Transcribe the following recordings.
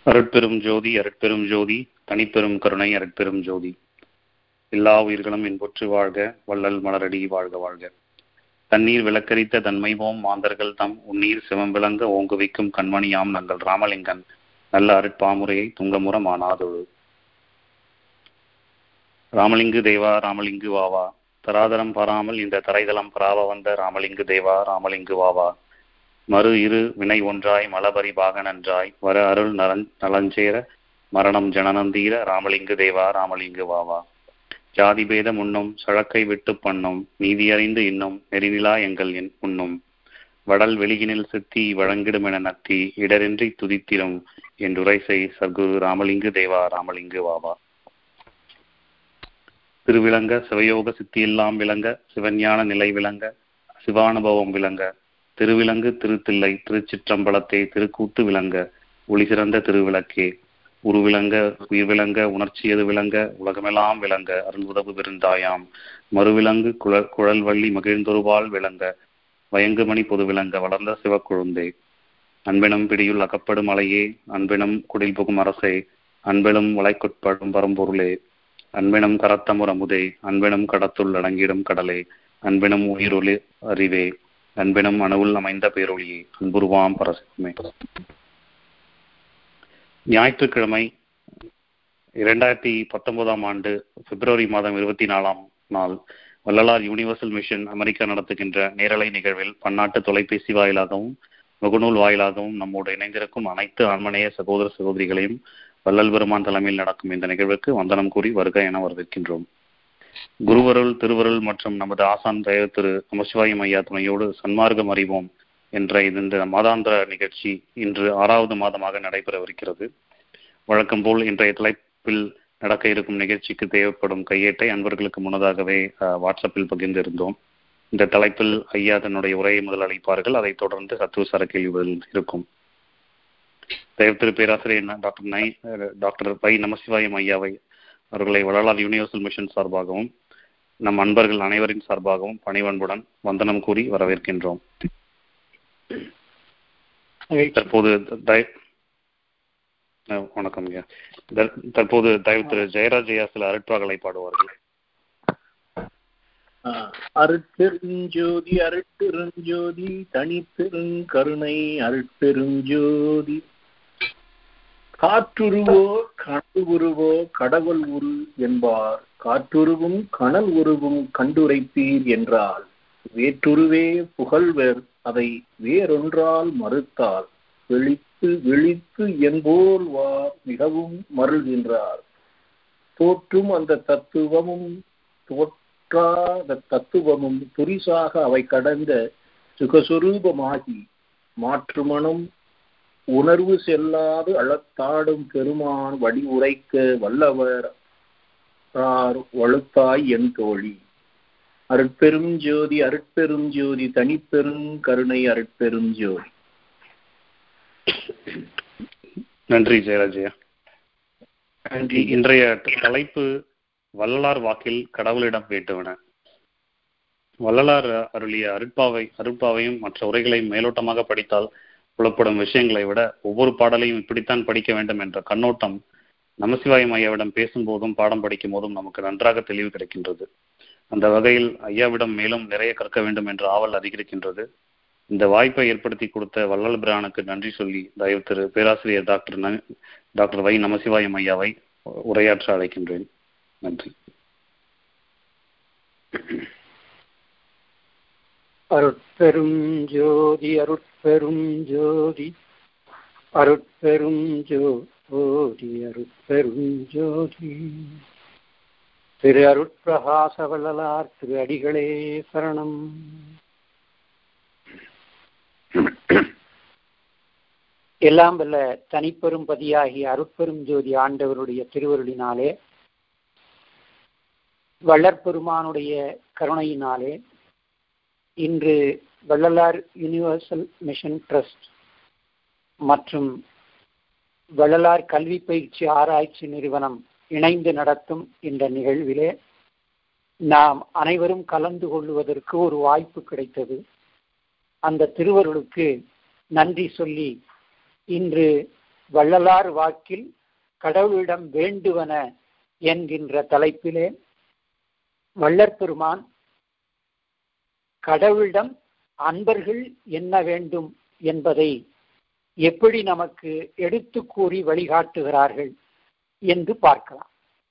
அருட்பெரும் ஜோதி அருட்பெரும் ஜோதி தனிப்பெரும் கருணை அருட்பெரும் ஜோதி. எல்லா உயிர்களும் இன்புற்று வாழ்க, வள்ளல் மலரடி வாழ்க வாழ்க. தண்ணீர் விளக்கரித்த தன்மைவோம் மாந்தர்கள் தம் உன்னீர் சிவம் விளங்க ஓங்குவிக்கும் கண்மணியாம் நங்கள் ராமலிங்கன் நல்ல அருட்பாமுறையை துங்கமுற மானாதொழு. ராமலிங்கு தேவா ராமலிங்கு வாவா, தராதரம் பாராமல் இந்த தரைதளம் பராவ வந்த ராமலிங்கு தேவா ராமலிங்கு வாவா. மறு இரு வினை ஒன்றாய் மலபரி பாக நன்றாய் வர அருள் நலஞ்சேர மரணம் ஜனனந்தீர ராமலிங்கு தேவா ராமலிங்கு வாவா. ஜாதி பேத முன்னும் சழக்கை விட்டு பண்ணும் நீதியறிந்து இன்னும் நெறிநிலா எங்கள் உண்ணும் வடல் வெளியினில் சித்தி வழங்கிடுமென நத்தி இடரின்றி துதித்திரும் என்றுரைசை சர்க்குரு ராமலிங்கு தேவா ராமலிங்கு வாவா. திருவிளங்க சிவயோக சித்தியெல்லாம் விளங்க சிவஞான நிலை விளங்க சிவானுபவம் விளங்க திருவிலங்கு திருத்தில்லை திருச்சிற்றம்பலத்தை திருக்கூட்டு விளங்க ஒளி சிறந்த திருவிளக்கே உருவிளங்க உயிர் விளங்க உணர்ச்சியது விளங்க உலகமெல்லாம் விளங்க அருள் உதவு பெருந்தாயாம் மறுவிலங்கு குழல் வள்ளி மகிழ்ந்தொருவாள் விளங்க வயங்குமணி பொது விளங்க வளர்ந்த சிவக்குழுந்தே. அன்பெனும் பிடியுள் அகப்படும் அலையே அன்பெனும் குடில் புகும் அரசே அன்பெனும் வளைக்குட்படும் பரம்பொருளே அன்பெனும் கரத்தமுர் அமுதே அன்பெனும் கடத்துள் அடங்கிடும் கடலே அன்பெனும் உயிரொளி அறிவே அன்பெனும் அணுவுள் அமைந்த பேரொழியே அன்புருவாம் பரசிவமே. ஞாயிற்றுக்கிழமை 2019 ஆண்டு பிப்ரவரி மாதம் 24 நாள் வள்ளலார் யூனிவர்சல் மிஷன் அமெரிக்கா நடத்துகின்ற நேரலை நிகழ்வில் பன்னாட்டு தொலைபேசி வாயிலாகவும் முகநூல் வாயிலாகவும் நம்மோடு இணைந்திருக்கும் அனைத்து ஆன்மநேய சகோதர சகோதரிகளையும் வள்ளல் பெருமான் தலைமையில் நடக்கும் இந்த நிகழ்வுக்கு வந்தனம் கூறி வருக என வரவேற்கின்றோம். குருவருள் திருவருள் மற்றும் நமது ஆசான் தயவு திரு நமசிவாயம் ஐயா துணையோடு சன்மார்க்கம் அறிவோம் என்ற இந்த மாதாந்திர நிகழ்ச்சி இன்று 6வது மாதமாக நடைபெறவிருக்கிறது. வழக்கம் போல் இன்றைய தலைப்பில் நடக்க இருக்கும் நிகழ்ச்சிக்கு தேவைப்படும் கையேட்டை அன்பர்களுக்கு முன்னதாகவே வாட்ஸ்அப்பில் பகிர்ந்திருந்தோம். இந்த தலைப்பில் ஐயா தன்னுடைய உரையை முதல் அளிப்பார்கள். அதைத் தொடர்ந்து சத்துவசார கேள்விகள் இருக்கும். தயவு திரு பேராசிரியர் டாக்டர் வை நமசிவாயம் ஐயாவை அவர்களை வள்ளலார் யூனிவர்சல் மிஷன் சார்பாகவும் நம் அன்பர்கள் அனைவரின் சார்பாகவும் பணிவன்புடன் வந்தனம் கூறி வரவேற்கின்றோம். தற்போது வணக்கம் ஐயா. தற்போது தயவு திரு ஜெயராஜ் ஐயா சில அருட்பாக்களை பாடுவார்கள். அருட்பெருஞ்சோதி அருட்பெருஞ்சோதி தனிப்பெருங்கருணை அருட்பெருஞ்சோதி. காற்றுருவோ கனல் உருவோ கடவுள் உரு என்பார், காற்றுருவும் கனல் உருவும் கண்டுரைப்பீர் என்றால் வேற்றுருவே புகழ்வர் அதை வேறொன்றால் மறுத்தால் விழித்து விழித்து என்போல் வார் மிகவும் மருள்கின்றார். தோற்றும் அந்த தத்துவமும் தோற்றாத தத்துவமும் துரிசாக அவை கடந்த சுகஸ்வரூபமாகி மாற்றுமனம் உணர்வு செல்லாது அளத்தாடும் பெருமான் வடி உரைக்க வல்லவர் வலுத்தாய் என் தோழி. அருட்பெரும் ஜோதி அருட்பெரும் ஜோதி தனிப்பெரும் கருணை அருட்பெரும் ஜோதி. நன்றி ஜெயராஜயா. இன்றைய தலைப்பு வள்ளலார் வாக்கில் கடவுளிடம் வேண்டுவன. வள்ளலார் அருளிய அருட்பாவையும் மற்ற உரைகளையும் மேலோட்டமாக படித்தால் புலப்படும் விஷயங்களை விட ஒவ்வொரு பாடலையும் இப்படித்தான் படிக்க வேண்டும் என்ற கண்ணோட்டம் நமசிவாயம் ஐயாவிடம் பேசும்போதும் பாடம் படிக்கும் போதும் நமக்கு நன்றாக தெளிவு கிடைக்கின்றது. அந்த வகையில் ஐயாவிடம் மேலும் நிறைய கற்க வேண்டும் என்ற ஆவல் அதிகரிக்கின்றது. இந்த வாய்ப்பை ஏற்படுத்தி கொடுத்த வள்ளல் பிரானுக்கு நன்றி சொல்லி தயவு திரு பேராசிரியர் டாக்டர் வை நமசிவாயம் ஐயாவை உரையாற்ற அழைக்கின்றேன். நன்றி. அருட்பெரும் ஜோதி அருட்பெரும் ஜோதி அருட்பெரும் ஜோதி அருட்பெரும் ஜோதி. திரு அருட்பிரகாச வள்ளலார் திரு அடிகளே சரணம். எல்லாம் வல்ல தனிப்பெரும் பதியாகிய அருட்பெரும் ஜோதி ஆண்டவருடைய திருவருளினாலே வள்ளற்பெருமானுடைய கருணையினாலே இன்று வள்ளலார் யூனிவர்சல் மிஷன் ட்ரஸ்ட் மற்றும் வள்ளலார் கல்வி பயிற்சி ஆராய்ச்சி நிறுவனம் இணைந்து நடத்தும் இந்த நிகழ்விலே நாம் அனைவரும் கலந்து கொள்வதற்கு ஒரு வாய்ப்பு கிடைத்தது. அந்த திருவருளுக்கு நன்றி சொல்லி இன்று வள்ளலார் வாக்கில் கடவுளிடம் வேண்டுவன என்கின்ற தலைப்பிலே வள்ளற்பெருமான் கடவுளிடம் அன்பர்கள் என்ன வேண்டும் என்பதை எப்படி நமக்கு எடுத்து கூறி வழிகாட்டுகிறார்கள் என்று பார்க்கலாம்.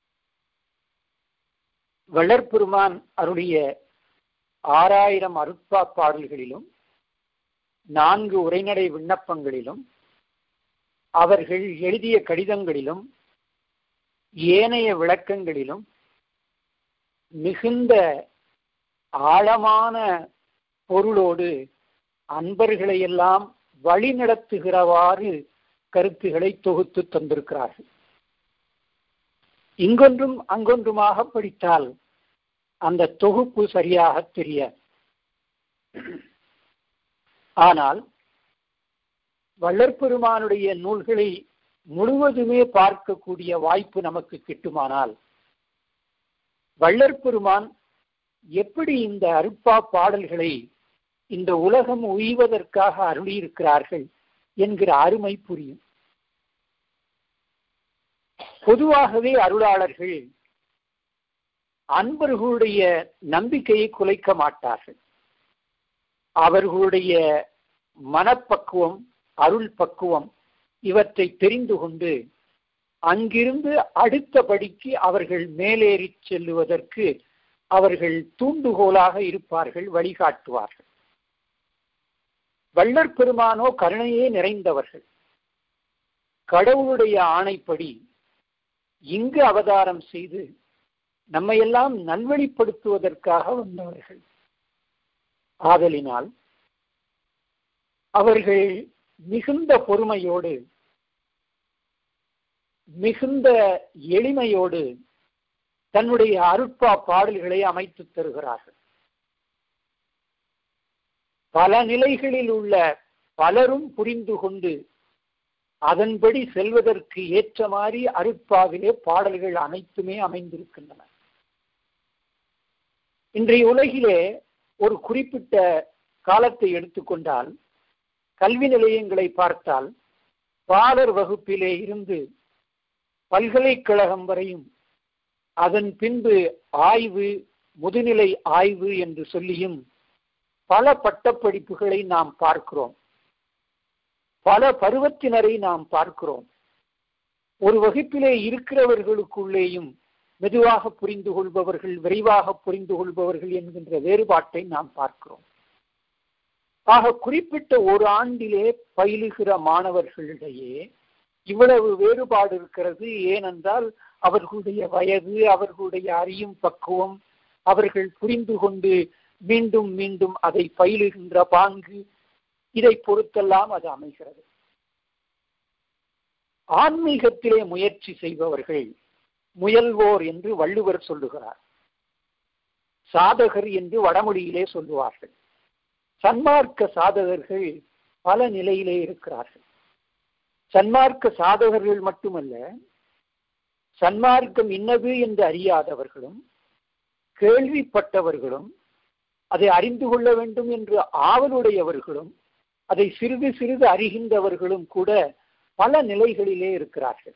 வள்ளற்பெருமான் அருளிய 6000 அருட்பா பாடல்களிலும் 4 உரைநடை விண்ணப்பங்களிலும் அவர்கள் எழுதிய கடிதங்களிலும் ஏனைய விளக்கங்களிலும் மிகுந்த ஆழமான பொருளோடு அன்பர்களை எல்லாம் வழிநடத்துகிறவாறு கருத்துக்களை தொகுத்து தந்திருக்கிறார்கள். இங்கொன்றும் அங்கொன்றுமாக படித்தால் அந்த தொகுப்பு சரியாக தெரியாது. ஆனால் வள்ளற்பெருமானுடைய நூல்களை முழுவதுமே பார்க்கக்கூடிய வாய்ப்பு நமக்கு கிட்டுமானால் வள்ளற்பெருமான் எப்படி இந்த அருட்பா பாடல்களை இந்த உலகம் உய்வதற்காக அருளியிருக்கிறார்கள் என்கிற அருமை புரியும். பொதுவாகவே அருளாளர்கள் அன்பர்களுடைய நம்பிக்கையை குலைக்க மாட்டார்கள். அவர்களுடைய மனப்பக்குவம், அருள் பக்குவம் இவற்றை தெரிந்து கொண்டு அங்கிருந்து அடுத்தபடிக்கு அவர்கள் மேலேறி செல்லுவதற்கு அவர்கள் தூண்டுகோலாக இருப்பார்கள், வழிகாட்டுவார்கள். வள்ளற்பெருமானோ கருணையே நிறைந்தவர்கள். கடவுளுடைய ஆணைப்படி இங்கு அவதாரம் செய்து நம்மையெல்லாம் நல்வழிப்படுத்துவதற்காக வந்தவர்கள். ஆதலினால் அவர்கள் மிகுந்த பொறுமையோடு மிகுந்த எளிமையோடு தன்னுடைய அருட்பா பாடல்களை அமைத்து தருகிறார்கள். பல நிலைகளில் உள்ள பலரும் புரிந்து கொண்டு அதன்படி செல்வதற்கு ஏற்ற மாதிரி அருட்பாவிலே பாடல்கள் அனைத்துமே அமைந்திருக்கின்றன. இன்றைய உலகிலே ஒரு குறிப்பிட்ட காலத்தை எடுத்துக்கொண்டால் கல்வி நிலையங்களை பார்த்தால் பாலர் வகுப்பிலே இருந்து பல்கலைக்கழகம் வரையும் அதன் பின்பு ஆய்வு, முதுநிலை ஆய்வு என்று சொல்லியும் பல பட்டப்படிப்புகளை நாம் பார்க்கிறோம். பல பருவத்தினரை நாம் பார்க்கிறோம். ஒரு வகுப்பிலே இருக்கிறவர்களுக்குள்ளேயும் மெதுவாக புரிந்து கொள்பவர்கள், விரைவாக புரிந்து கொள்பவர்கள் என்கின்ற வேறுபாட்டை நாம் பார்க்கிறோம். ஆக குறிப்பிட்ட ஒரு ஆண்டிலே பயிலுகிற மாணவர்களிடையே இவ்வளவு வேறுபாடு இருக்கிறது. ஏனென்றால் அவர்களுடைய வயது, அவர்களுடைய அறியும் பக்குவம், அவர்கள் புரிந்து கொண்டு மீண்டும் மீண்டும் அதை பயிலுகின்ற பாங்கு, இதை பொறுத்தெல்லாம் அது அமைகிறது. ஆன்மீகத்திலே முயற்சி செய்பவர்கள் முயல்வோர் என்று வள்ளுவர் சொல்லுகிறார். சாதகர் என்று வடமொழியிலே சொல்லுவார்கள். சன்மார்க்க சாதகர்கள் பல நிலையிலே இருக்கிறார்கள். சன்மார்க்க சாதகர்கள் மட்டுமல்ல, சன்மார்க்கம் இன்னது என்று அறியாதவர்களும், கேள்விப்பட்டவர்களும், அதை அறிந்து கொள்ள வேண்டும் என்று ஆவலுடையவர்களும், அதை சிறிது சிறிது அறிகின்றவர்களும் கூட பல நிலைகளிலே இருக்கிறார்கள்.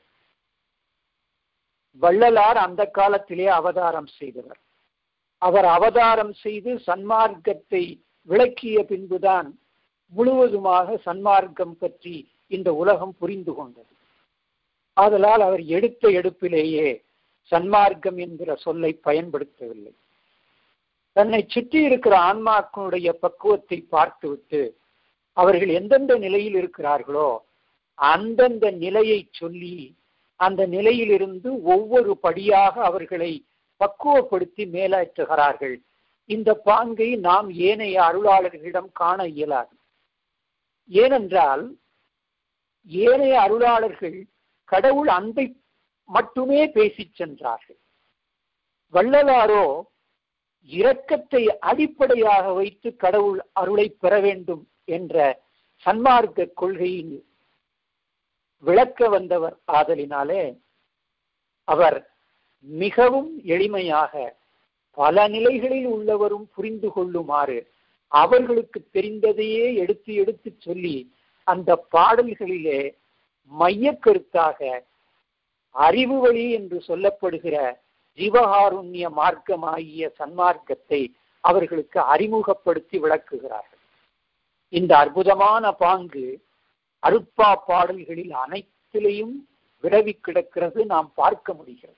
வள்ளலார் அந்த காலத்திலே அவதாரம் செய்தவர். அவர் அவதாரம் செய்து சன்மார்க்கத்தை விளக்கிய பின்புதான் முழுவதுமாக சன்மார்க்கம் பற்றி இந்த உலகம் புரிந்து கொண்டது. ஆதலால் அவர் எடுத்த எடுப்பிலேயே சன்மார்க்கம் என்கிற சொல்லை பயன்படுத்தவில்லை. தன்னை சுற்றி இருக்கிற ஆன்மாக்களுடைய பக்குவத்தை பார்த்துவிட்டு அவர்கள் எந்தெந்த நிலையில் இருக்கிறார்களோ அந்தந்த நிலையை சொல்லி அந்த நிலையிலிருந்து ஒவ்வொரு படியாக அவர்களை பக்குவப்படுத்தி மேலாற்றுகிறார்கள். இந்த பாங்கை நாம் ஏனைய அருளாளர்களிடம் காண இயலாது. ஏனென்றால் ஏனைய அருளாளர்கள் கடவுள் அன்பை மட்டுமே பேசிச் சென்றார்கள். வள்ளலாரோ இரக்கத்தை அடிப்படையாக வைத்து கடவுள் அருளை பெற வேண்டும் என்ற சன்மார்க்க கொள்கையில் விளக்க வந்தவர். ஆதலினாலே அவர் மிகவும் எளிமையாக பல நிலைகளில் உள்ளவரும் புரிந்து கொள்ளுமாறு அவர்களுக்கு தெரிந்ததையே எடுத்து எடுத்து சொல்லி அந்த பாடல்களிலே மையக்கருத்தாக அறிவு வழி என்று சொல்லப்படுகிற ஜீவகாருண்ய மார்க்கமாகிய சன்மார்க்கத்தை அவர்களுக்கு அறிமுகப்படுத்தி விளக்குகிறார்கள். இந்த அற்புதமான பாங்கு அருட்பா பாடல்களில் அனைத்திலையும் விரவி கிடக்கிறது, நாம் பார்க்க முடிகிறது.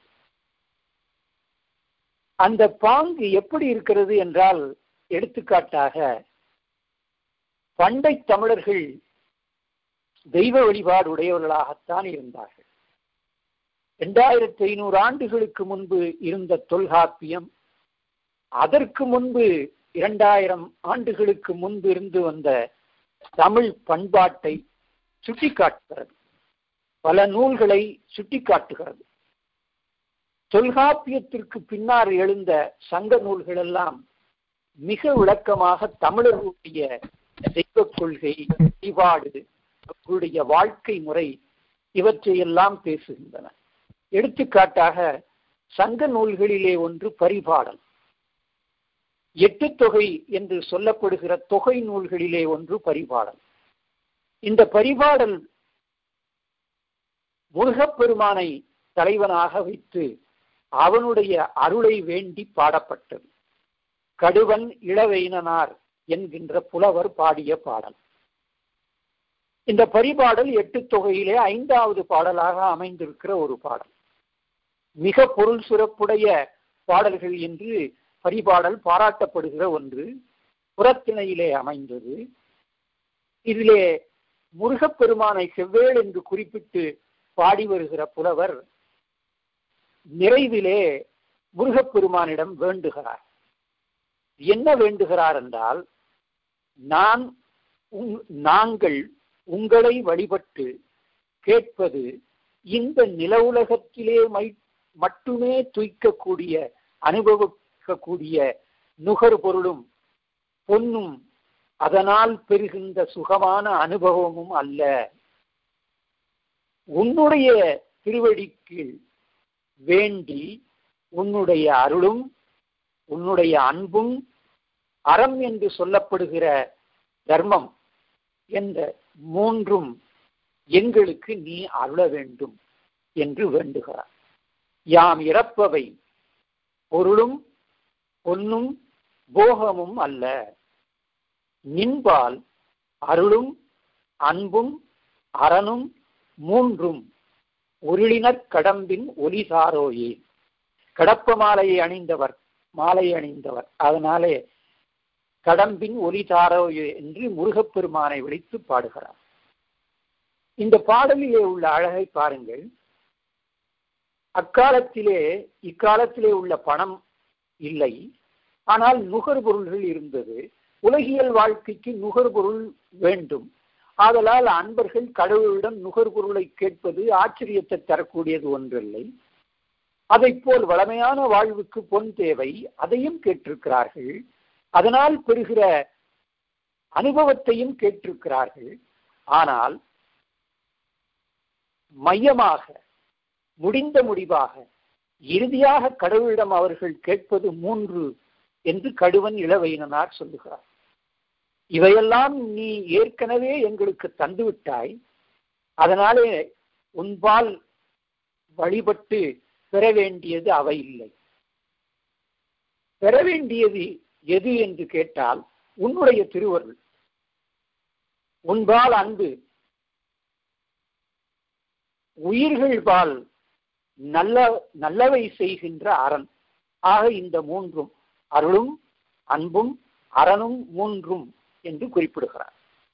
அந்த பாங்கு எப்படி இருக்கிறது என்றால், எடுத்துக்காட்டாக பண்டை தமிழர்கள் தெய்வ வழிபாடு உடையவர்களாகத்தான் இருந்தார்கள். 2500 ஆண்டுகளுக்கு முன்பு இருந்த தொல்காப்பியம், அதற்கு முன்பு 2000 ஆண்டுகளுக்கு முன்பு இருந்து வந்த தமிழ் பண்பாட்டை சுட்டிக்காட்டுகிறது, பல நூல்களை சுட்டிக்காட்டுகிறது. தொல்காப்பியத்திற்கு பின்னால் எழுந்த சங்க நூல்கள் எல்லாம் மிக விளக்கமாக தமிழர்களுடைய தெய்வ கொள்கை, வழிபாடு, அவர்களுடைய வாழ்க்கை முறை இவற்றையெல்லாம் பேசுகின்றன. எடுத்துக்காட்டாக சங்க நூல்களிலே ஒன்று பரிபாடல். 8 தொகை என்று சொல்லப்படுகிற தொகை நூல்களிலே ஒன்று பரிபாடல். இந்த பரிபாடல் முருகப்பெருமானை தலைவனாக வைத்து அவனுடைய அருளை வேண்டி பாடப்பட்டது. கடுவன் இளவைனனார் என்கின்ற புலவர் பாடிய பாடல். இந்த பரிபாடல் 8 தொகையிலே 5வது பாடலாக அமைந்திருக்கிற ஒரு பாடல். மிக பொருள் சிறப்புடைய பாடல்கள் என்று பரிபாடல் பாராட்டப்படுகிற ஒன்று. புறத்திணையிலே அமைந்தது. இதிலே முருகப்பெருமானை செவ்வேள் என்று குறிப்பிட்டு பாடி வருகிற புலவர் நிறைவிலே முருகப்பெருமானிடம் வேண்டுகிறார். என்ன வேண்டுகிறார் என்றால், நாங்கள் உங்களை வழிபட்டு கேட்பது இந்த நில உலகத்திலே மட்டுமே துய்க்கக்கூடிய, அனுபவிக்கக்கூடிய நுகர்பொருளும் பொன்னும் அதனால் பெறுகின்ற சுகமான அனுபவமும் அல்ல. உன்னுடைய திருவடிக்கு வேண்டி உன்னுடைய அருளும் உன்னுடைய அன்பும் அறம் என்று சொல்லப்படுகிற தர்மம் என்ற 3ம் எங்களுக்கு நீ அருள வேண்டும் என்று வேண்டுகிறார். யாம் இறப்பவை பொருளும் பொன்னும் போகமும் அல்ல, நின்பால் அருளும் அன்பும் அறனும் 3ம் உருளினர் கடம்பின் ஒலி சாரோயே. கடப்ப மாலையை அணிந்தவர், அதனாலே கடம்பின் ஒலி சாரோயே என்று முருகப்பெருமானை விളിத்து பாடுகிறார். இந்த பாடலிலே உள்ள அழகை பாருங்கள். இக்காலத்திலே உள்ள பணம் இல்லை, ஆனால் நுகர்பொருள்கள் இருந்தது. உலகியல் வாழ்க்கைக்கு நுகர்பொருள் வேண்டும். ஆதலால் அன்பர்கள் கடவுளிடம் நுகர்பொருளை கேட்பது ஆச்சரியத்தை தரக்கூடியது ஒன்றில்லை. அதைப்போல் வளமையான வாழ்வுக்கு பொன் தேவை, அதையும் கேட்டிருக்கிறார்கள். அதனால் பெறுகிற அனுபவத்தையும் கேட்டிருக்கிறார்கள். ஆனால் மையமாக, முடிந்த முடிவாக, இறுதியாக கடவுளிடம் அவர்கள் கேட்பது 3 என்று கடுவன் இளவைனனார் சொல்லுகிறார். இவையெல்லாம் நீ ஏற்கனவே எங்களுக்கு தந்துவிட்டாய், அதனாலே உன்பால் வழிபட்டு பெற வேண்டியது அவை இல்லை. பெற வேண்டியது எது என்று கேட்டால் உன்னுடைய திருவருள், உன்பால் அன்பு, உயிர்கள்பால் நல்லவை செய்கின்ற அரண். ஆக இந்த 3ம் அருளும் அன்பும் அறனும் 3ம் என்று குறிப்பிடுகிறார்.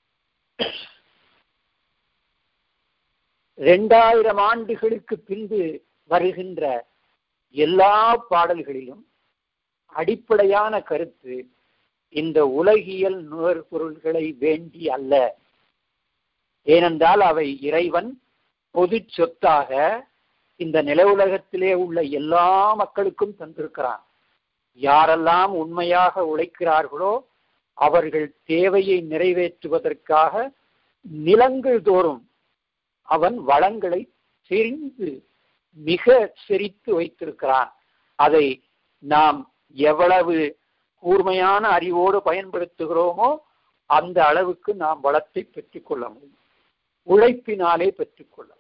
2000 ஆண்டுகளுக்கு பின்பு வருகின்ற எல்லா பாடல்களிலும் அடிப்படையான கருத்து இந்த உலகியல் நுகர்பொருள்களை வேண்டி அல்ல. ஏனென்றால் அவை இறைவன் பொது சொத்தாக இந்த நில உலகத்திலே உள்ள எல்லா மக்களுக்கும் தந்திருக்கிறான். யாரெல்லாம் உண்மையாக உழைக்கிறார்களோ அவர்கள் தேவையை நிறைவேற்றுவதற்காக நிலங்கள் தோறும் அவன் வளங்களை செறிந்து மிக செறித்து வைத்திருக்கிறான். அதை நாம் எவ்வளவு கூர்மையான அறிவோடு பயன்படுத்துகிறோமோ அந்த அளவுக்கு நாம் வளத்தை பெற்றுக் கொள்ள முடியும். உழைப்பினாலே பெற்றுக்கொள்ளலாம்.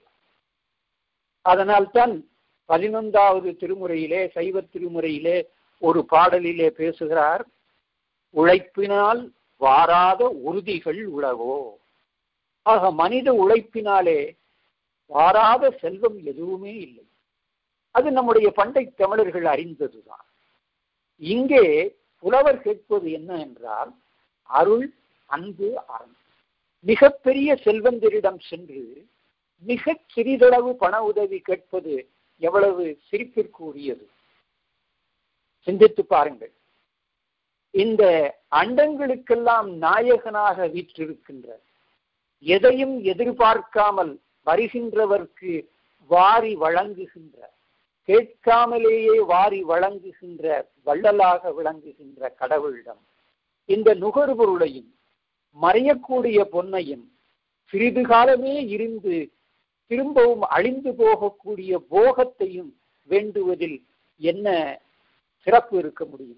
அதனால்தான் 11வது திருமுறையிலே, சைவ திருமுறையிலே ஒரு பாடலிலே பேசுகிறார், உழைப்பினால் வாராத உறுதிகள் உளவோ. ஆக மனித உழைப்பினாலே வாராத செல்வம் எதுவுமே இல்லை. அது நம்முடைய பண்டை தமிழர்கள் அறிந்ததுதான். இங்கே புலவர் கேட்பது என்ன என்றால், அருள், அன்பு, அறம். மிகப்பெரிய செல்வந்தரிடம் சென்று மிக சிறிதளவு பண உதவி கேட்பது எவ்வளவு சிரிப்பிற்குரியது. சிந்தித்து பாருங்கள். இந்த அண்டங்களுக்கெல்லாம் நாயகனாக வீற்றிருக்கின்ற, எதையும் எதிர்பார்க்காமல் வருகின்றவர்க்கு வாரி வழங்குகின்ற, கேட்காமலேயே வாரி வழங்குகின்ற, வள்ளலாக விளங்குகின்ற கடவுளிடம் இந்த நுகர்பொருளையும் மறையக்கூடிய பொன்னையும் சிறிது காலமே இருந்து திரும்பவும் அழிந்து போகக்கூடிய போகத்தையும் வேண்டுவதில் என்ன சிறப்பு இருக்க முடியும்?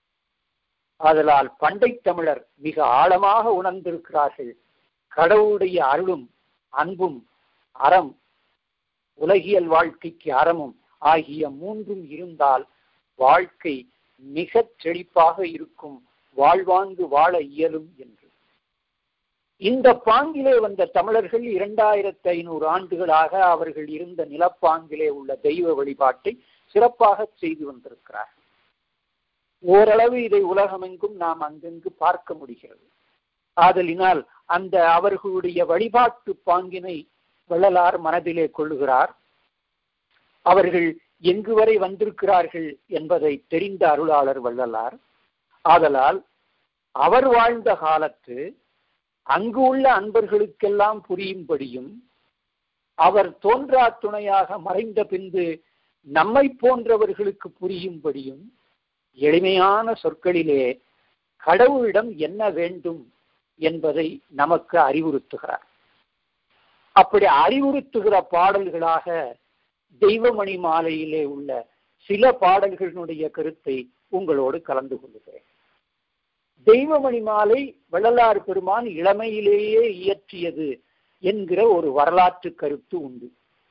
ஆதலால் பண்டை தமிழர் மிக ஆழமாக உணர்ந்திருக்கிறார்கள். கடவுளுடைய அருளும் அன்பும் அறம், உலகியல் வாழ்க்கைக்கு அறமும் ஆகிய மூன்றும் இருந்தால் வாழ்க்கை மிக செழிப்பாக இருக்கும், வாழ்வாங்கு வாழ இயலும் என்று. இந்த பாங்கிலே வந்த தமிழர்கள் 2500 ஆண்டுகளாக அவர்கள் இருந்த நிலப்பாங்கிலே உள்ள தெய்வ வழிபாட்டை சிறப்பாக செய்து வந்திருக்கிறார்கள். ஓரளவு இதை உலகமெங்கும் நாம் அங்கங்கு பார்க்க முடிகிறது. ஆதலினால் அந்த அவர்களுடைய வழிபாட்டு பாங்கினை வள்ளலார் மனதிலே கொள்ளுகிறார். அவர்கள் எங்கு வரை வந்திருக்கிறார்கள் என்பதை தெரிந்த அருளாளர் வள்ளலார். ஆதலால் அவர் வாழ்ந்த காலத்து அங்கு உள்ள அன்பர்களுக்கெல்லாம் புரியும்படியும், அவர் தோன்றா துணையாக மறைந்த பின்பு நம்மை போன்றவர்களுக்கு புரியும்படியும் எளிமையான சொற்களிலே கடவுளிடம் என்ன வேண்டும் என்பதை நமக்கு அறிவுறுத்துகிறார். அப்படி அறிவுறுத்துகிற பாடல்களாக தெய்வமணி மாலையிலே உள்ள சில பாடல்களினுடைய கருத்தை உங்களோடு கலந்து கொள்கிறேன். தெய்வமணி மாலை வள்ளலார் பெருமான் இளமையிலேயே இயற்றியது என்கிற ஒரு வரலாற்று கருத்து உண்டு.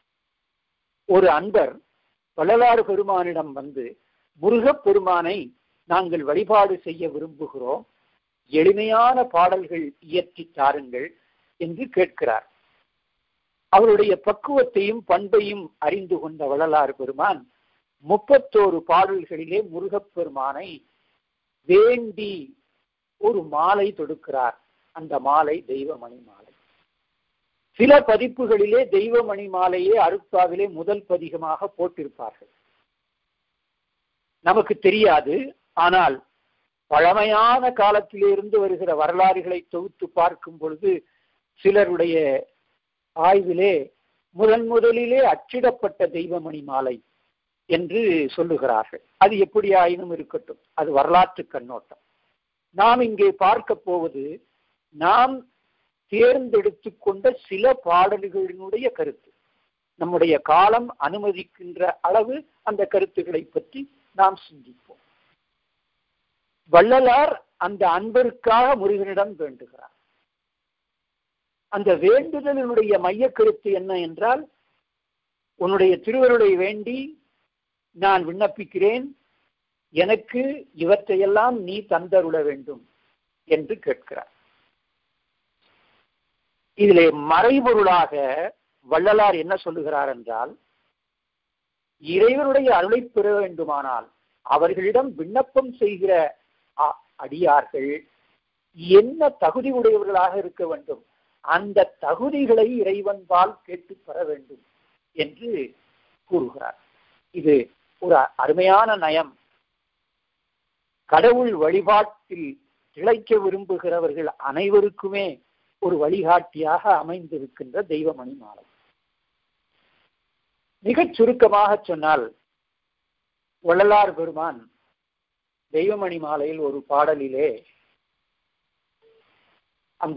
ஒரு அன்பர் வள்ளலார் பெருமானிடம் வந்து, முருகப்பெருமானை நாங்கள் வழிபாடு செய்ய விரும்புகிறோம், எளிமையான பாடல்கள் இயற்றி தாருங்கள் என்று கேட்கிறார். அவருடைய பக்குவத்தையும் பண்பையும் அறிந்து கொண்ட வள்ளலார் பெருமான் 31 பாடல்களிலே முருகப்பெருமானை வேண்டி ஒரு மாலை தொடுக்கிறார். அந்த மாலை தெய்வமணி மாலை. சில பதிப்புகளிலே தெய்வமணி மாலையே அருட்பாவிலே முதல் பதிகமாக போட்டிருப்பார்கள். நமக்கு தெரியாது. ஆனால் பழமையான காலத்திலிருந்து வருகிற வரலாறுகளை தொகுத்து பார்க்கும் பொழுது சிலருடைய ஆய்விலே முதலிலே அச்சிடப்பட்ட தெய்வமணி மாலை என்று சொல்லுகிறார்கள். அது எப்படி ஆயினும் இருக்கட்டும், அது வரலாற்று கண்ணோட்டம். நாம் இங்கே பார்க்க போவது நாம் தேர்ந்தெடுத்து கொண்ட சில பாடல்களினுடைய கருத்து. நம்முடைய காலம் அனுமதிக்கின்ற அளவு அந்த கருத்துக்களை பற்றி நாம் சிந்திப்போம். வள்ளலார் அந்த அன்பருக்காக முருகனிடம் வேண்டுகிறார். அந்த வேண்டுதலினுடைய மைய கருத்து என்ன என்றால், உன்னுடைய திருவருளை வேண்டி நான் விண்ணப்பிக்கிறேன், எனக்கு இவற்றையெல்லாம் நீ தந்தருள வேண்டும் என்று கேட்கிறார். இதிலே மறைபொருளாக வள்ளலார் என்ன சொல்லுகிறார் என்றால், இறைவனுடைய அருளை பெற வேண்டுமானால் அவர்களிடம் விண்ணப்பம் செய்கிற அடியார்கள் என்ன தகுதி உடையவர்களாக இருக்க வேண்டும், அந்த தகுதிகளை இறைவன்பால் கேட்டு பெற வேண்டும் என்று கூறுகிறார். இது ஒரு அருமையான நயம். கடவுள் வழிபாட்டில் திளைக்க விரும்புகிறவர்கள் அனைவருக்குமே ஒரு வழிகாட்டியாக அமைந்திருக்கின்ற தெய்வமணி மாலை. மிகச் சுருக்கமாக சொன்னால், வள்ளலார் பெருமான் தெய்வமணி மாலையில் ஒரு பாடலிலே அந்த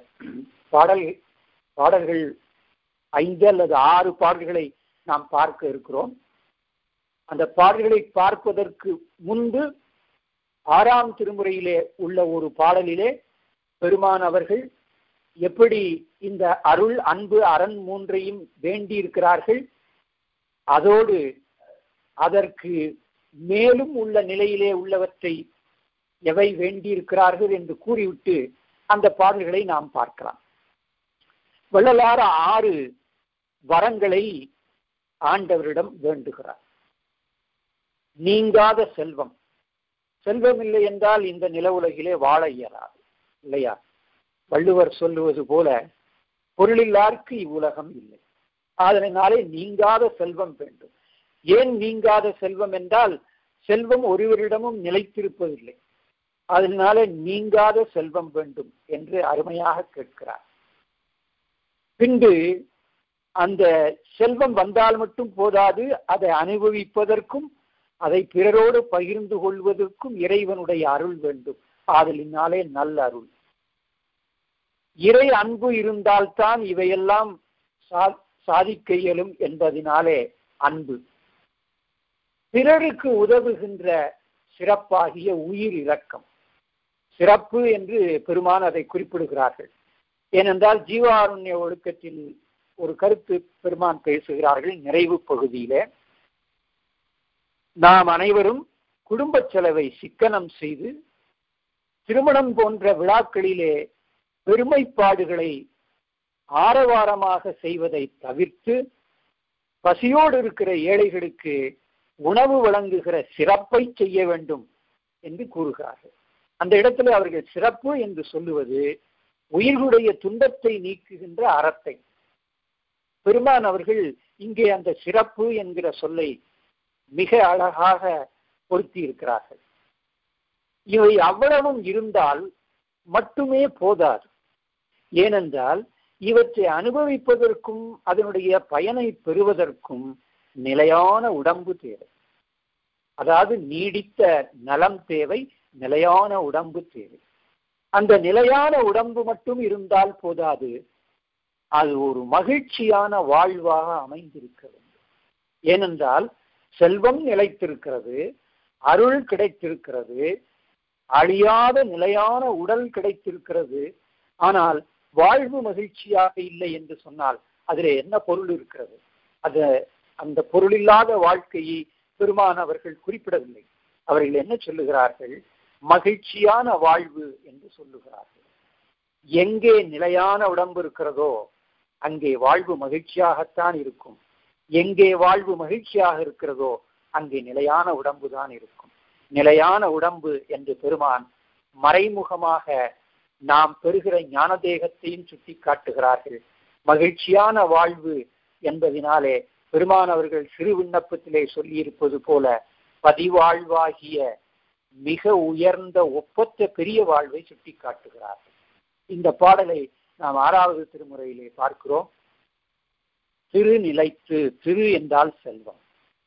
பாடல்கள் 5 அல்லது 6 பாடல்களை நாம் பார்க்க இருக்கிறோம். அந்த பாடல்களை பார்ப்பதற்கு முன்பு 6ஆம் திருமுறையிலே உள்ள ஒரு பாடலிலே பெருமான் அவர்கள் எப்படி இந்த அருள், அன்பு, அரண் மூன்றையும் வேண்டி இருக்கிறார்கள், அதோடு அதற்கு மேலும் உள்ள நிலையிலே உள்ளவற்றை எவை வேண்டியிருக்கிறார்கள் என்று கூறிவிட்டு அந்த பாடல்களை நாம் பார்க்கலாம். வள்ளலார் 6 வரங்களை ஆண்டவரிடம் வேண்டுகிறார். நீங்காத செல்வம். செல்வம் இல்லை என்றால் இந்த நில உலகிலே வாழ இயலாது இல்லையா? வள்ளுவர் சொல்லுவது போல பொருளில்லார்க்கு இவ்வுலகம் இல்லை. அதனாலே நீங்காத செல்வம் வேண்டும். ஏன் நீங்காத செல்வம் என்றால் செல்வம் ஒருவரிடமும் நிலைத்திருப்பதில்லை. அதனால நீங்காத செல்வம் வேண்டும் என்று அருமையாக கேட்கிறார். பின்பு அந்த செல்வம் வந்தால் மட்டும் போதாது, அதை அனுபவிப்பதற்கும் அதை பிறரோடு பகிர்ந்து கொள்வதற்கும் இறைவனுடைய அருள் வேண்டும். ஆதலினாலே நல்ல அருள். இறை அன்பு இருந்தால்தான் இவையெல்லாம் சாதிக்க இயலும் என்பதினாலே அன்பு. பிறருக்கு உதவுகின்ற சிறப்பாகிய உயிர் இரக்கம். சிறப்பு என்று பெருமான் அதை குறிப்பிடுகிறார்கள். ஏனென்றால் ஜீவாருண்ய ஒழுக்கத்தில் ஒரு கருத்து பெருமான் பேசுகிறார்கள் நிறைவு பகுதியிலே. நாம் அனைவரும் குடும்ப செலவை சிக்கனம் செய்து திருமணம் போன்ற விழாக்களிலே பெருமைப்பாடுகளை ஆரவாரமாக செய்வதை தவிர்த்து பசியோடு இருக்கிற ஏழைகளுக்கு உணவு வழங்குகிற சிறப்பை செய்ய வேண்டும் என்று கூறுகிறார்கள். அந்த இடத்துல அவர்கள் சிறப்பு என்று சொல்லுவது உயிர்களுடைய துன்பத்தை நீக்குகின்ற அறத்தை. பெருமான் அவர்கள் இங்கே அந்த சிறப்பு என்கிற சொல்லை மிக அழகாக பொருத்தி இருக்கிறார்கள். இவை அவ்வளவும் இருந்தால் மட்டுமே போதாது. ஏனென்றால் இவற்றை அனுபவிப்பதற்கும் அதனுடைய பயனை பெறுவதற்கும் நிலையான உடம்பு தேவை. அதாவது நீடித்த நலம் தேவை, நிலையான உடம்பு தேவை. அந்த நிலையான உடம்பு மட்டும் இருந்தால் போதாது, அது ஒரு மகிழ்ச்சியான வாழ்வாக அமைந்திருக்க வேண்டும். ஏனென்றால் செல்வம் நிலைத்திருக்கிறது, அருள் கிடைத்திருக்கிறது, அழியாத நிலையான உடல் கிடைத்திருக்கிறது. ஆனால் வாழ்வு மகிழ்ச்சியாக இல்லை என்று சொன்னால் அதில் என்ன பொருள் இருக்கிறது? அந்த பொருளில்லாத வாழ்க்கையை பெருமான் அவர்கள் குறிப்பிடவில்லை. அவர்கள் என்ன சொல்லுகிறார்கள்? மகிழ்ச்சியான வாழ்வு என்று சொல்லுகிறார்கள். எங்கே நிலையான உடம்பு இருக்கிறதோ அங்கே வாழ்வு மகிழ்ச்சியாகத்தான் இருக்கும். எங்கே வாழ்வு மகிழ்ச்சியாக இருக்கிறதோ அங்கே நிலையான உடம்பு தான் இருக்கும். நிலையான உடம்பு என்று பெருமான் மறைமுகமாக நாம் பெறுகிற ஞான தேகத்தையும் சுட்டி காட்டுகிறார்கள். மகிழ்ச்சியான வாழ்வு என்பதினாலே பெருமான் அவர்கள் சிறு விண்ணப்பத்திலே சொல்லியிருப்பது போல பதிவாழ்வாகிய மிக உயர்ந்த ஒப்பற்ற பெரிய வாழ்வை சுட்டி காட்டுகிறார்கள். இந்த பாடலை நாம் 6வது திருமுறையிலே பார்க்கிறோம். திரு நிலைத்து, திரு என்றால் செல்வம்,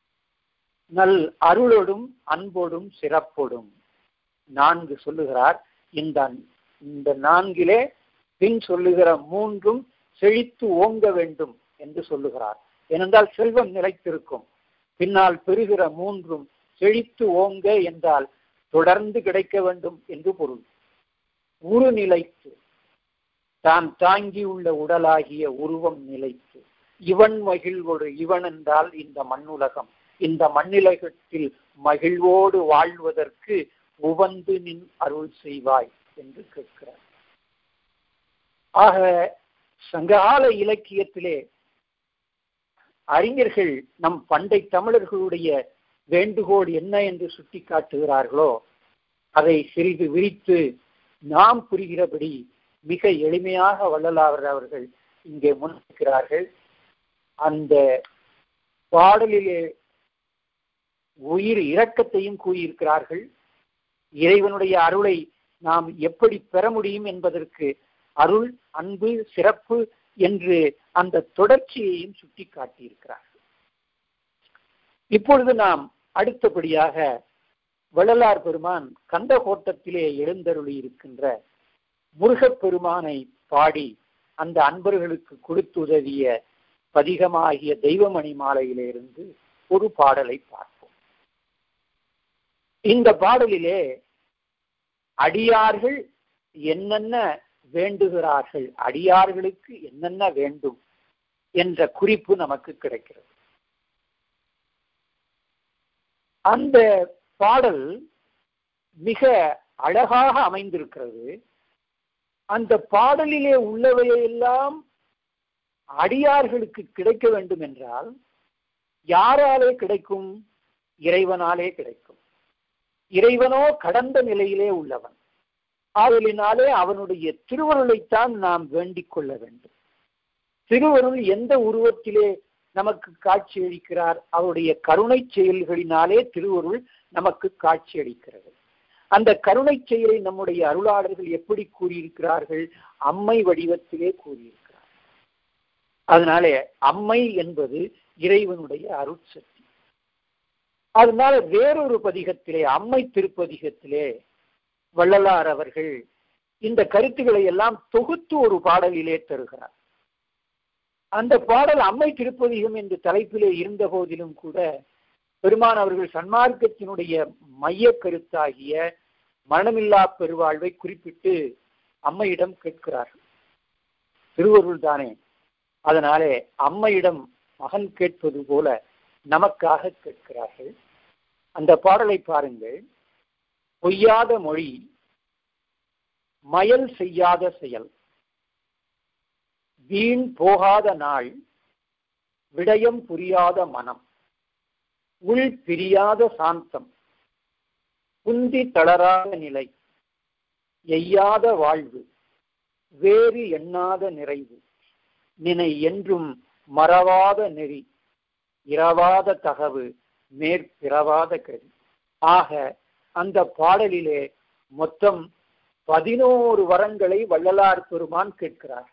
நல் அருளோடும் அன்போடும் சிறப்போடும் 4 சொல்லுகிறார். இந்த 4 பின் சொல்லுகிற 3 செழித்து ஓங்க வேண்டும் என்று சொல்லுகிறார். ஏனென்றால் செல்வம் நிலைத்திருக்கும், பின்னால் பெறுகிற 3 செழித்து ஓங்க என்றால் தொடர்ந்து கிடைக்க வேண்டும் என்று பொருள். உரு நிலைத்து, தான் தாங்கியுள்ள உடலாகிய உருவம் நிலைத்து, இவன் மகிழ்வோடு, இவன் என்றால் இந்த மண்ணுலகம், இந்த மண்ணுலகத்தில் மகிழ்வோடு வாழ்வதற்கு உவந்து நின் அருள் செய்வாய் என்று கேட்கிறார். ஆக சங்ககால இலக்கியத்திலே அறிஞர்கள் நம் பண்டை தமிழர்களுடைய வேண்டுகோள் என்ன என்று சுட்டி காட்டுகிறார்களோ அதை சிறிது விரித்து நாம் புரிகிறபடி மிக எளிமையாக வள்ளலார் அவர்கள் இங்கே முன்வைக்கிறார்கள். அந்த பாடலிலே உயிர் இரக்கத்தையும் கூறியிருக்கிறார்கள். இறைவனுடைய அருளை நாம் எப்படி பெற முடியும் என்பதற்கு அருள், அன்பு, சிறப்பு என்று அந்த தொடர்ச்சியையும் சுட்டி காட்டியிருக்கிறார்கள். இப்பொழுது நாம் அடுத்தபடியாக வள்ளலார் பெருமான் கந்தகோட்டத்திலே எழுந்தருளி இருக்கின்ற முருகப்பெருமானை பாடி அந்த அன்பர்களுக்கு கொடுத்துதவிய பதிகமாகிய தெய்வமணி மாலையிலிருந்து ஒரு பாடலை பார்ப்போம். இந்த பாடலிலே அடியார்கள் என்னென்ன வேண்டுகிறார்கள், அடியார்களுக்கு என்னென்ன வேண்டும் என்ற குறிப்பு நமக்கு கிடைக்கிறது. அந்த பாடல் மிக அழகாக அமைந்திருக்கிறது. அந்த பாடலிலே உள்ளவையெல்லாம் அடியார்களுக்கு கிடைக்க வேண்டும் என்றால் யாராலே கிடைக்கும்? இறைவனாலே கிடைக்கும். இறைவனோ கடந்த நிலையிலே உள்ளவன். ஆதலினாலே அவனுடைய திருவருளைத்தான் நாம் வேண்டிக் கொள்ள வேண்டும். திருவருள் எந்த உருவத்திலே நமக்கு காட்சி அளிக்கிறார்? அவருடைய கருணை செயல்களினாலே திருவருள் நமக்கு காட்சி அளிக்கிறது. அந்த கருணை செயலை நம்முடைய அருளாளர்கள் எப்படி கூறியிருக்கிறார்கள்? அம்மை வடிவத்திலே கூறியிருக்கிறார். அதனாலே அம்மை என்பது இறைவனுடைய அருட்சக்தி. அதனால வேறொரு பதிகத்திலே, அம்மை திருப்பதிகத்திலே வள்ளலார் அவர்கள் இந்த கருத்துக்களை எல்லாம் தொகுத்து ஒரு பாடலிலே தருகிறார். அந்த பாடல் அம்மை திருப்பதிகம் என்று தலைப்பிலே இருந்த போதிலும் கூட பெருமான் அவர்கள் சன்மார்க்கத்தினுடைய மைய கருத்தாகிய மரணமில்லா பெருவாழ்வை குறிப்பிட்டு அம்மையிடம் கேட்கிறார்கள். திருவருள் தானே, அதனாலே அம்மையிடம் மகன் கேட்பது போல நமக்காக கேட்கிறார்கள். அந்த பாடலை பாருங்கள். பொய்யாத மொழி, மயல் செய்யாத செயல், வீண் போகாத நாள், விடயம் புரியாத மனம், உள் பிரியாத சாந்தம், குந்தி தளராத நிலை, எய்யாத வாழ்வு, வேறு எண்ணாத நிறைவு, நினை என்றும் மறவாத நெறி, இரவாத தகவு, மேற்பிறவாத கதி. ஆக அந்த பாடலிலே மொத்தம் 11 வரங்களை வள்ளலார் பெருமான் கேட்கிறார்.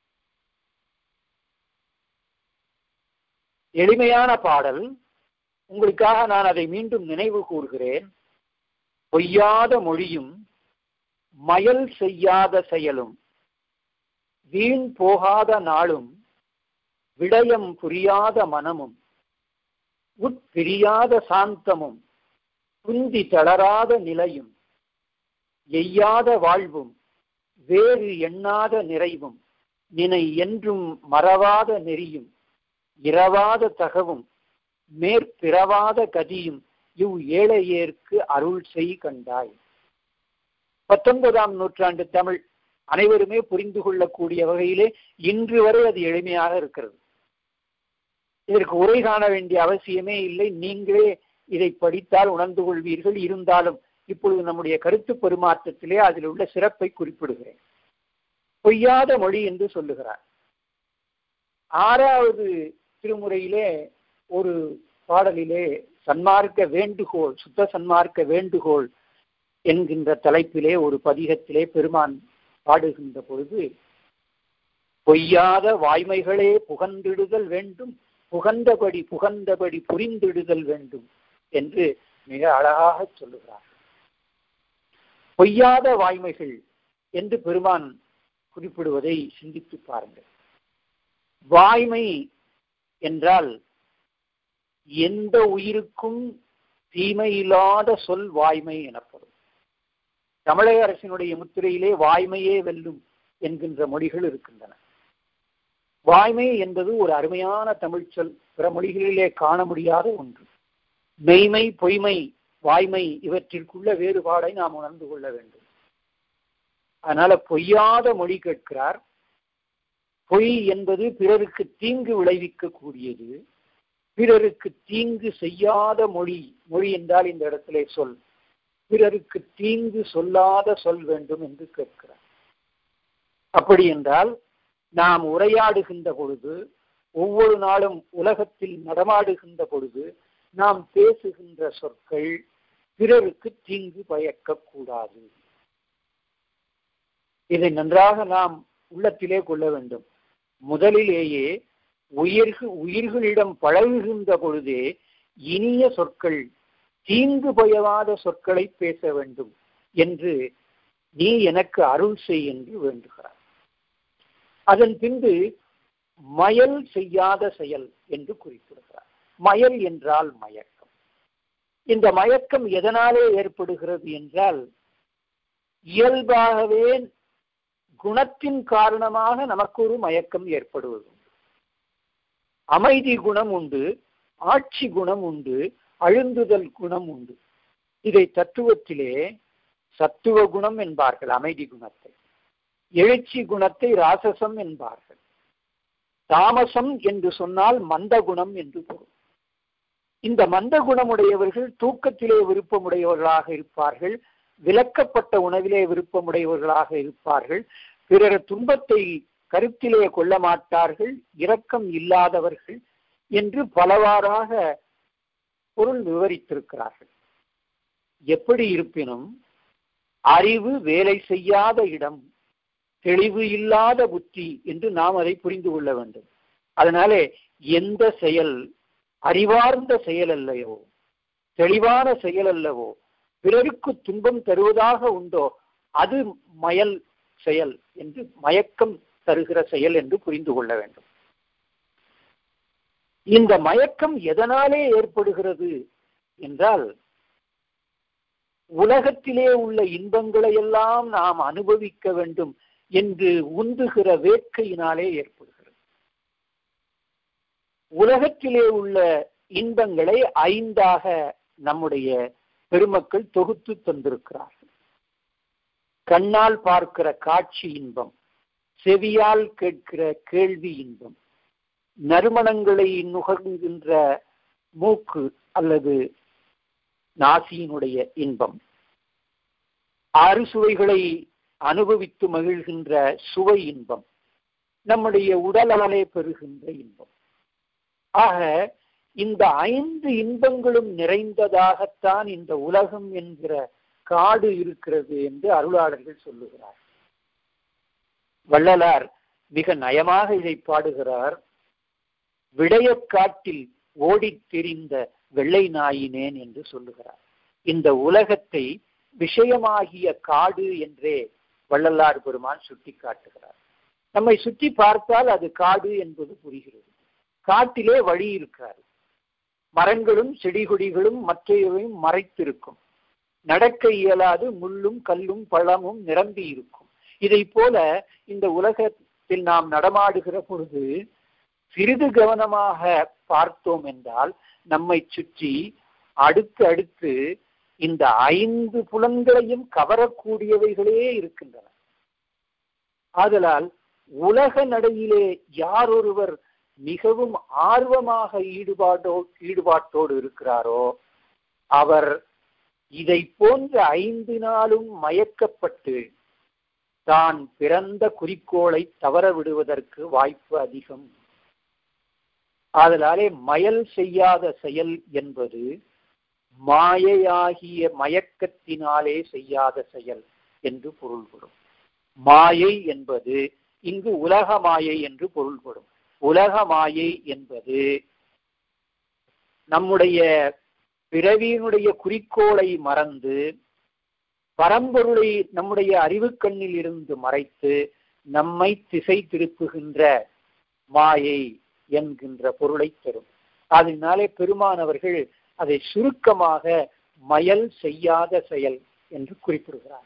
எளிமையான பாடல். உங்களுக்காக நான் அதை மீண்டும் நினைவு கூறுகிறேன். பொய்யாத மொழியும், மயல் செய்யாத செயலும், வீண் போகாத நாளும், விடயம் புரியாத மனமும், உட்பிரியாத சாந்தமும், குந்தி தளராத நிலையும், எய்யாத வாழ்வும், வேறு எண்ணாத நிறைவும், நினை என்றும் மறவாத நெறியும், இரவாத தகவும், மேற்பிறவாத கதியும், இவ் ஏழையேற்கு அருள் செய் கண்டாய். 19ஆம் நூற்றாண்டு தமிழ் அனைவருமே புரிந்து கொள்ளக்கூடிய வகையிலே இன்று வரை அது எளிமையாக இருக்கிறது. இதற்கு உரை காண வேண்டிய அவசியமே இல்லை. நீங்களே இதை படித்தால் உணர்ந்து கொள்வீர்கள். இருந்தாலும் இப்பொழுது நம்முடைய கருத்து பரிமாற்றத்திலே அதில் உள்ள சிறப்பை குறிப்பிடுகிறேன். பொய்யாத மொழி என்று சொல்லுகிறார். 6வது திருமுறையிலே ஒரு பாடலிலே சன்மார்க்க வேண்டுகோள், சுத்த சன்மார்க்க வேண்டுகோள் என்கின்ற தலைப்பிலே ஒரு பதிகத்திலே பெருமான் பாடுகின்ற பொழுது, பொய்யாத வாய்மைகளே புகந்திடுதல் வேண்டும், புகந்தபடி புகந்தபடி புரிந்திடுதல் வேண்டும் என்று மிக அழகாக சொல்லுகிறார். பொய்யாத வாய்மைகள் என்று பெருமான் குறிப்பிடுவதை சிந்தித்து பாருங்கள். வாய்மை என்றால் எந்த உயிருக்கும் தீமையில்லாத சொல் வாய்மை எனப்படும். தமிழக அரசினுடைய முத்திரையிலே வாய்மையே வெல்லும் என்கின்ற மொழிகள் இருக்கின்றன. வாய்மை என்பது ஒரு அருமையான தமிழ் சொல். பிற மொழிகளிலே காண முடியாத ஒன்று. மெய்மை, பொய்மை, வாய்மை இவற்றிற்குள்ள வேறுபாடை நாம் உணர்ந்து கொள்ள வேண்டும். அதனால பொய்யாத மொழி கேட்கிறார். பொய் என்பது பிறருக்கு தீங்கு விளைவிக்க கூடியது. பிறருக்கு தீங்கு செய்யாத மொழி, மொழி என்றால் இந்த இடத்திலே சொல், பிறருக்கு தீங்கு சொல்லாத சொல் வேண்டும் என்று கேட்கிறார். அப்படி என்றால் நாம் உரையாடுகின்ற பொழுது, ஒவ்வொரு நாளும் உலகத்தில் நடமாடுகின்ற பொழுது நாம் பேசுகின்ற சொற்கள் பிறருக்கு தீங்கு பயக்கக்கூடாது. இதை நன்றாக நாம் உள்ளத்திலே கொள்ள வேண்டும். முதலிலேயே உயிர்களிடம் பழகுகின்ற பொழுதே இனிய சொற்கள், தீங்கு பயவாத சொற்களை பேச வேண்டும் என்று நீ எனக்கு அருள் செய் என்று வேண்டுகிறார். அதன் பின்பு மயல் செய்யாத செயல் என்று குறிப்பிடுகிறார். மயல் என்றால் மயக்கம். இந்த மயக்கம் எதனாலே ஏற்படுகிறது என்றால், இயல்பாகவே குணத்தின் காரணமாக நமக்கு ஒரு மயக்கம் ஏற்படுவது. அமைதி குணம் உண்டு, ஆட்சி குணம் உண்டு, அழுந்துதல் குணம் உண்டு. இதை தத்துவத்திலே சத்துவ குணம் என்பார்கள் அமைதி குணத்தை, எழுச்சி குணத்தை ராசசம் என்பார்கள். தாமசம் என்று சொன்னால் மந்த குணம் என்று பொருள். இந்த மந்த குணமுடையவர்கள் தூக்கத்திலே விருப்பமுடையவர்களாக இருப்பார்கள், விலக்கப்பட்ட உணவிலே விருப்பமுடையவர்களாக இருப்பார்கள், பிறர் துன்பத்தை கருத்திலே கொள்ள மாட்டார்கள், இரக்கம் இல்லாதவர்கள் என்று பலவாறாக பொருள் விவரித்திருக்கிறார்கள். எப்படி இருப்பினும் அறிவு வேலை செய்யாத இடம், தெளிவு இல்லாத புத்தி என்று நாம் அதை புரிந்து கொள்ள வேண்டும். அதனாலே எந்த செயல் அறிவார்ந்த செயல் அல்லவோ, தெளிவான செயல் அல்லவோ, பிறருக்கு துன்பம் தருவதாக உண்டோ அது மயல் செயல் என்று, மயக்கம் தருகிற செயல் என்று புரிந்து கொள்ள வேண்டும். இந்த மயக்கம் எதனாலே ஏற்படுகிறது என்றால், உலகத்திலே உள்ள இன்பங்களை எல்லாம் நாம் அனுபவிக்க வேண்டும் என்று உந்துகிற வேட்கையினாலே ஏற்படுகிறது. உலகத்திலே உள்ள இன்பங்களை 5ஆக நம்முடைய பெருமக்கள் தொகுத்து தந்திருக்கிறார்கள். கண்ணால் பார்க்கிற காட்சி இன்பம், செவியால் கேட்கிற கேள்வி இன்பம், நறுமணங்களை நுகர்கின்ற மூக்கு அல்லது நாசியினுடைய இன்பம், அறுசுவைகளை அனுபவித்து மகிழ்கின்ற சுவை இன்பம், நம்முடைய உடலாலே பெறுகின்ற இன்பம். ஆக இந்த 5 இன்பங்களும் நிறைந்ததாகத்தான் இந்த உலகம் என்கிற காடு இருக்கிறது என்று அருளாளர்கள் சொல்லுகிறார். வள்ளலார் மிக நயமாக இதை பாடுகிறார். விடயக்காட்டில் ஓடித் திரிந்த வெள்ளை நாயினேன் என்று சொல்லுகிறார். இந்த உலகத்தை விஷயமாகிய காடு என்றே வள்ளலார் பெருமான் சுட்டி காட்டுகிறார். நம்மை சுற்றி பார்த்தால் அது காடு என்பது புரிகிறது. காட்டிலே வழி இருக்காது, மரங்களும் செடி கொடிகளும் மற்றையவையும் மறைத்திருக்கும், நடக்க இயலாது முள்ளும் கல்லும் பழமும் நிரம்பி இருக்கும். இதை போல இந்த உலகத்தில் நாம் நடமாடுகிற பொழுது சிறிது கவனமாக பார்த்தோம் என்றால் நம்மை சுற்றி அடுத்து அடுத்து இந்த 5 புலன்களையும் கவரக்கூடியவைகளே இருக்கின்றன. ஆதலால் உலக நடையிலே யார் ஒருவர் மிகவும் ஆர்வமாக ஈடுபாட்டோடு இருக்கிறாரோ அவர் இதை போன்ற 5 நாளும் மயக்கப்பட்டு தான் பிறந்த குறிக்கோளை தவற விடுவதற்கு வாய்ப்பு அதிகம். ஆதலாலே மயல் செய்யாத செயல் என்பது மாயையாகிய மயக்கத்தினாலே செய்யாத செயல் என்று பொருள்படும். மாயை என்பது இங்கு உலக மாயை என்று பொருள்படும். உலக மாயை என்பது நம்முடைய பிறவியினுடைய குறிக்கோளை மறந்து பரம்பொருளை நம்முடைய அறிவு கண்ணில் இருந்து மறைத்து நம்மை திசை திருப்புகின்ற மாயை என்கின்ற பொருளை தரும். அதனாலே பெருமானவர்கள் அதை சுருக்கமாக மயல் செய்யாத செயல் என்று குறிப்பிடுகிறார்.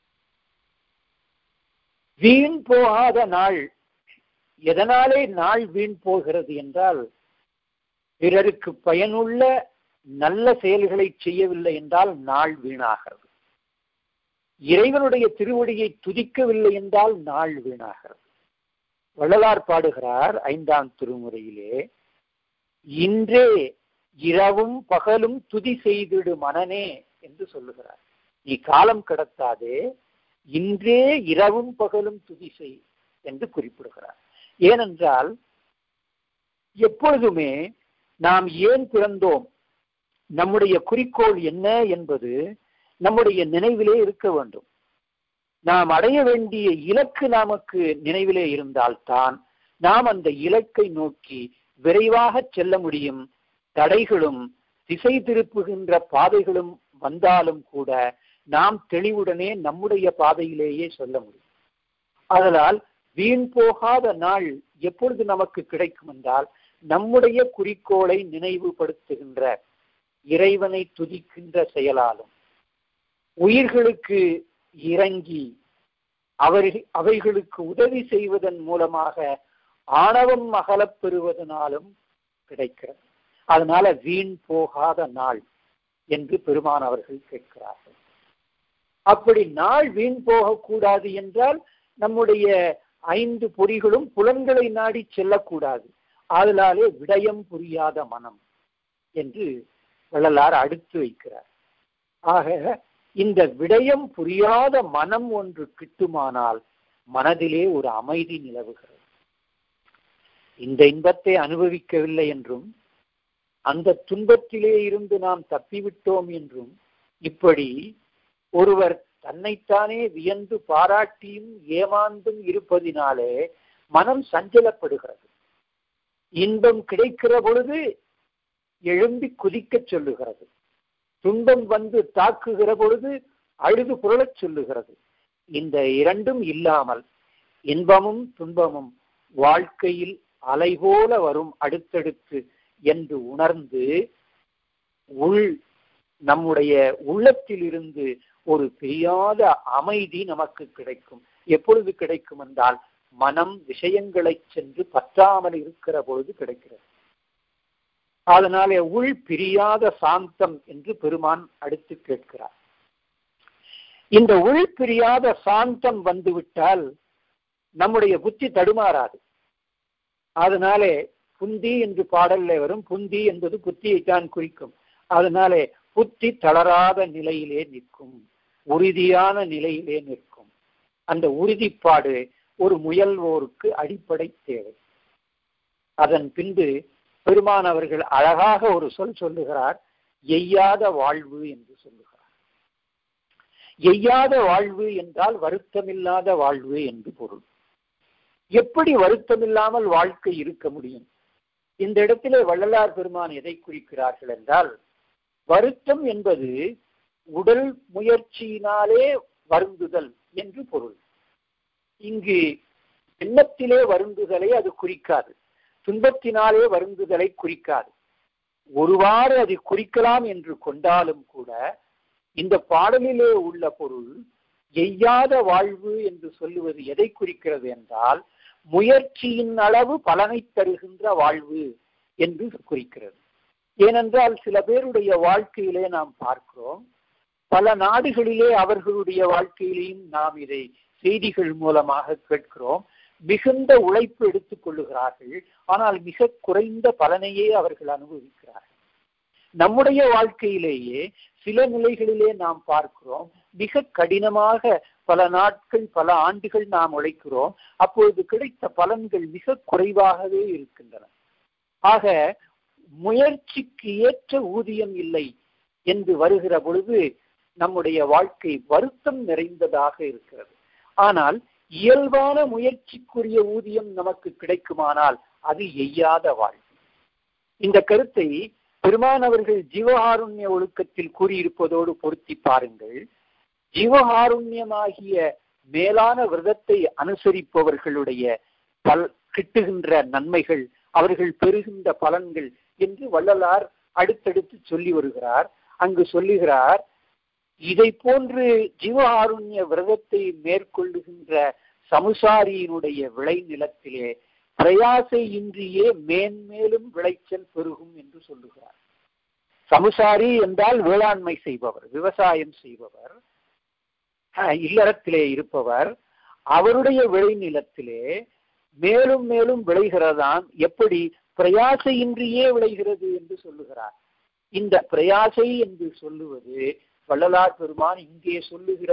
வீண் போகாத நாள். எதனாலே நாள் வீண் போகிறது என்றால், பிறருக்கு பயனுள்ள நல்ல செயல்களை செய்யவில்லை என்றால் நாள் வீணாகிறது. இறைவனுடைய திருவடியை துதிக்கவில்லை என்றால் நாள் வீணாகிறது. வள்ளலார் பாடுகிறார் 5ஆம் திருமுறையிலே, இன்றே இரவும் பகலும் துதி செய்திடு மனனே என்று சொல்லுகிறார். நீ காலம் கடத்தாதே, இன்றே இரவும் பகலும் துதி செய் என்று குறிப்பிடுகிறார். ஏனென்றால் எப்பொழுதுமே நாம் ஏன் பிறந்தோம், நம்முடைய குறிக்கோள் என்ன என்பது நம்முடைய நினைவிலே இருக்க வேண்டும். நாம் அடைய வேண்டிய இலக்கு நமக்கு நினைவிலே இருந்தால்தான் நாம் அந்த இலக்கை நோக்கி விரைவாக செல்ல முடியும். தடைகளும் திசை திருப்புகின்ற பாதைகளும் வந்தாலும் கூட நாம் தெளிவுடனே நம்முடைய பாதையிலேயே சொல்ல முடியும். அதனால் வீண் போகாத நாள் எப்பொழுது நமக்கு கிடைக்கும் என்றால், நம்முடைய குறிக்கோளை நினைவுபடுத்துகின்ற இறைவனை துதிக்கின்ற செயலாலும், உயிர்களுக்கு இறங்கி அவைகளுக்கு உதவி செய்வதன் மூலமாக ஆணவம் அகலப் பெறுவதனாலும் கிடைக்கிறது. அதனால வீண் போகாத நாள் என்று பெருமான் அவர்கள் கேட்கிறார்கள். அப்படி நாள் வீண் போகக்கூடாது என்றால் நம்முடைய 5 பொறிகளும் புலன்களை நாடி செல்லக்கூடாது. அதனாலே விடயம் புரியாத மனம் என்று வள்ளலார் அடுத்து வைக்கிறார். ஆக இந்த விடயம் புரியாத மனம் ஒன்று கிட்டுமானால் மனதிலே ஒரு அமைதி நிலவுகிறது. இந்த இன்பத்தை அனுபவிக்கவில்லை என்றும் அந்த துன்பத்திலே இருந்து நாம் தப்பிவிட்டோம் என்றும் இப்படி ஒருவர் தன்னைத்தானே வியந்து பாராட்டியும் ஏமாந்தும் இருப்பதினாலே மனம் சஞ்சலப்படுகிறது. இன்பம் கிடைக்கிற பொழுது எழும்பி குதிக்க சொல்லுகிறது, துன்பம் வந்து தாக்குகிற பொழுது அழுது புரளச் சொல்லுகிறது. இந்த இரண்டும் இல்லாமல் இன்பமும் துன்பமும் வாழ்க்கையில் அலைபோல வரும் அடுத்தடுத்து என்று உணர்ந்து நம்முடைய உள்ளத்தில் இருந்து ஒரு பெரியாத அமைதி நமக்கு கிடைக்கும். எப்பொழுது கிடைக்கும் என்றால் மனம் விஷயங்களை சென்று பற்றாமல் இருக்கிற பொழுது கிடைக்கிறது. அதனாலே உள் பிரியாத சாந்தம் என்று பெருமான் அடுத்து கேட்கிறார். இந்த உள் பிரியாத சாந்தம் வந்துவிட்டால் நம்முடைய புத்தி தடுமாறாது. அதனாலே புந்தி என்று பாடல்ல வரும். புந்தி என்பது புத்தியைத்தான் குறிக்கும். அதனாலே புத்தி தளராத நிலையிலே நிற்கும், உறுதியான நிலையிலே நிற்கும். அந்த உறுதிப்பாடு ஒரு முயல்வோருக்கு அடிப்படை தேவை. அதன் பின்பு பெருமான் அவர்கள் அழகாக ஒரு சொல்லுகிறார், எய்யாத வாழ்வு என்று சொல்லுகிறார். எய்யாத வாழ்வு என்றால் வருத்தமில்லாத வாழ்வு என்று பொருள். எப்படி வருத்தமில்லாமல் வாழ்க்கை இருக்க முடியும்? இந்த இடத்திலே வள்ளலார் பெருமான் எதை குறிக்கிறார்கள் என்றால், வருத்தம் என்பது உடல் முயற்சியினாலே வருந்துதல் என்று பொருள். இங்கு எண்ணத்திலே வருந்துதலை அது குறிக்காது, துன்பத்தினாலே வருந்துதலை குறிக்காது. ஒருவாறு அது குறிக்கலாம் என்று கொண்டாலும் கூட இந்த பாடலிலே உள்ள பொருள் எய்யாத வாழ்வு என்று சொல்லுவது எதை குறிக்கிறது என்றால், முயற்சியின் அளவு பலனை தருகின்ற வாழ்வு என்று குறிக்கிறது. ஏனென்றால் சில பேருடைய வாழ்க்கையிலே நாம் பார்க்கிறோம், பல நாடுகளிலே அவர்களுடைய வாழ்க்கையிலேயும் நாம் இதை செய்திகள் மூலமாக கேட்கிறோம். மிகுந்த உழைப்பு எடுத்துக் கொள்ளுகிறார்கள், ஆனால் மிக குறைந்த பலனையே அவர்கள் அனுபவிக்கிறார்கள். நம்முடைய வாழ்க்கையிலேயே சில நிலைகளிலே நாம் பார்க்கிறோம், மிக கடினமாக பல நாட்கள் பல ஆண்டுகள் நாம் உழைக்கிறோம், அப்பொழுது கிடைத்த பலன்கள் மிக குறைவாகவே இருக்கின்றன. ஆக முயற்சிக்கு ஏற்ற ஊதியம் இல்லை என்று வருகிற பொழுது நம்முடைய வாழ்க்கை வருத்தம் நிறைந்ததாக இருக்கிறது. ஆனால் இயல்பான முயற்சிக்குரிய ஊதியம் நமக்கு கிடைக்குமானால் அது எய்யாத வாழ்வு. இந்த கருத்தை பெருமான் அவர்கள் ஜீவகாருண்ய ஒழுக்கத்தில் கூறியிருப்பதோடு பொருத்தி பாருங்கள். ஜீவகாருண்யமாகிய மேலான விரதத்தை அனுசரிப்பவர்களுடைய கிட்டுகின்ற நன்மைகள், அவர்கள் பெறுகின்ற பலன்கள் என்று வள்ளலார் அடுத்தடுத்து சொல்லி வருகிறார். அங்கு சொல்லுகிறார், இதை போன்று ஜீவகாருண்ய விரதத்தை மேற்கொள்ளுகின்ற சமுசாரியினுடைய விளைநிலத்திலே பிரயாசை இன்றியே மேன்மேலும் விளைச்சல் பெருகும் என்று சொல்லுகிறார். சமுசாரி என்றால் வேளாண்மை செய்பவர், விவசாயம் செய்பவர், இல்லறத்திலே இருப்பவர். அவருடைய விளைநிலத்திலே மேலும் மேலும் விளைகிறதான். எப்படி? பிரயாசையின்றியே விளைகிறது என்று சொல்லுகிறார். இந்த பிரயாசை என்று சொல்லுவது வள்ளலார் பெருமான் இங்கே சொல்லுகிற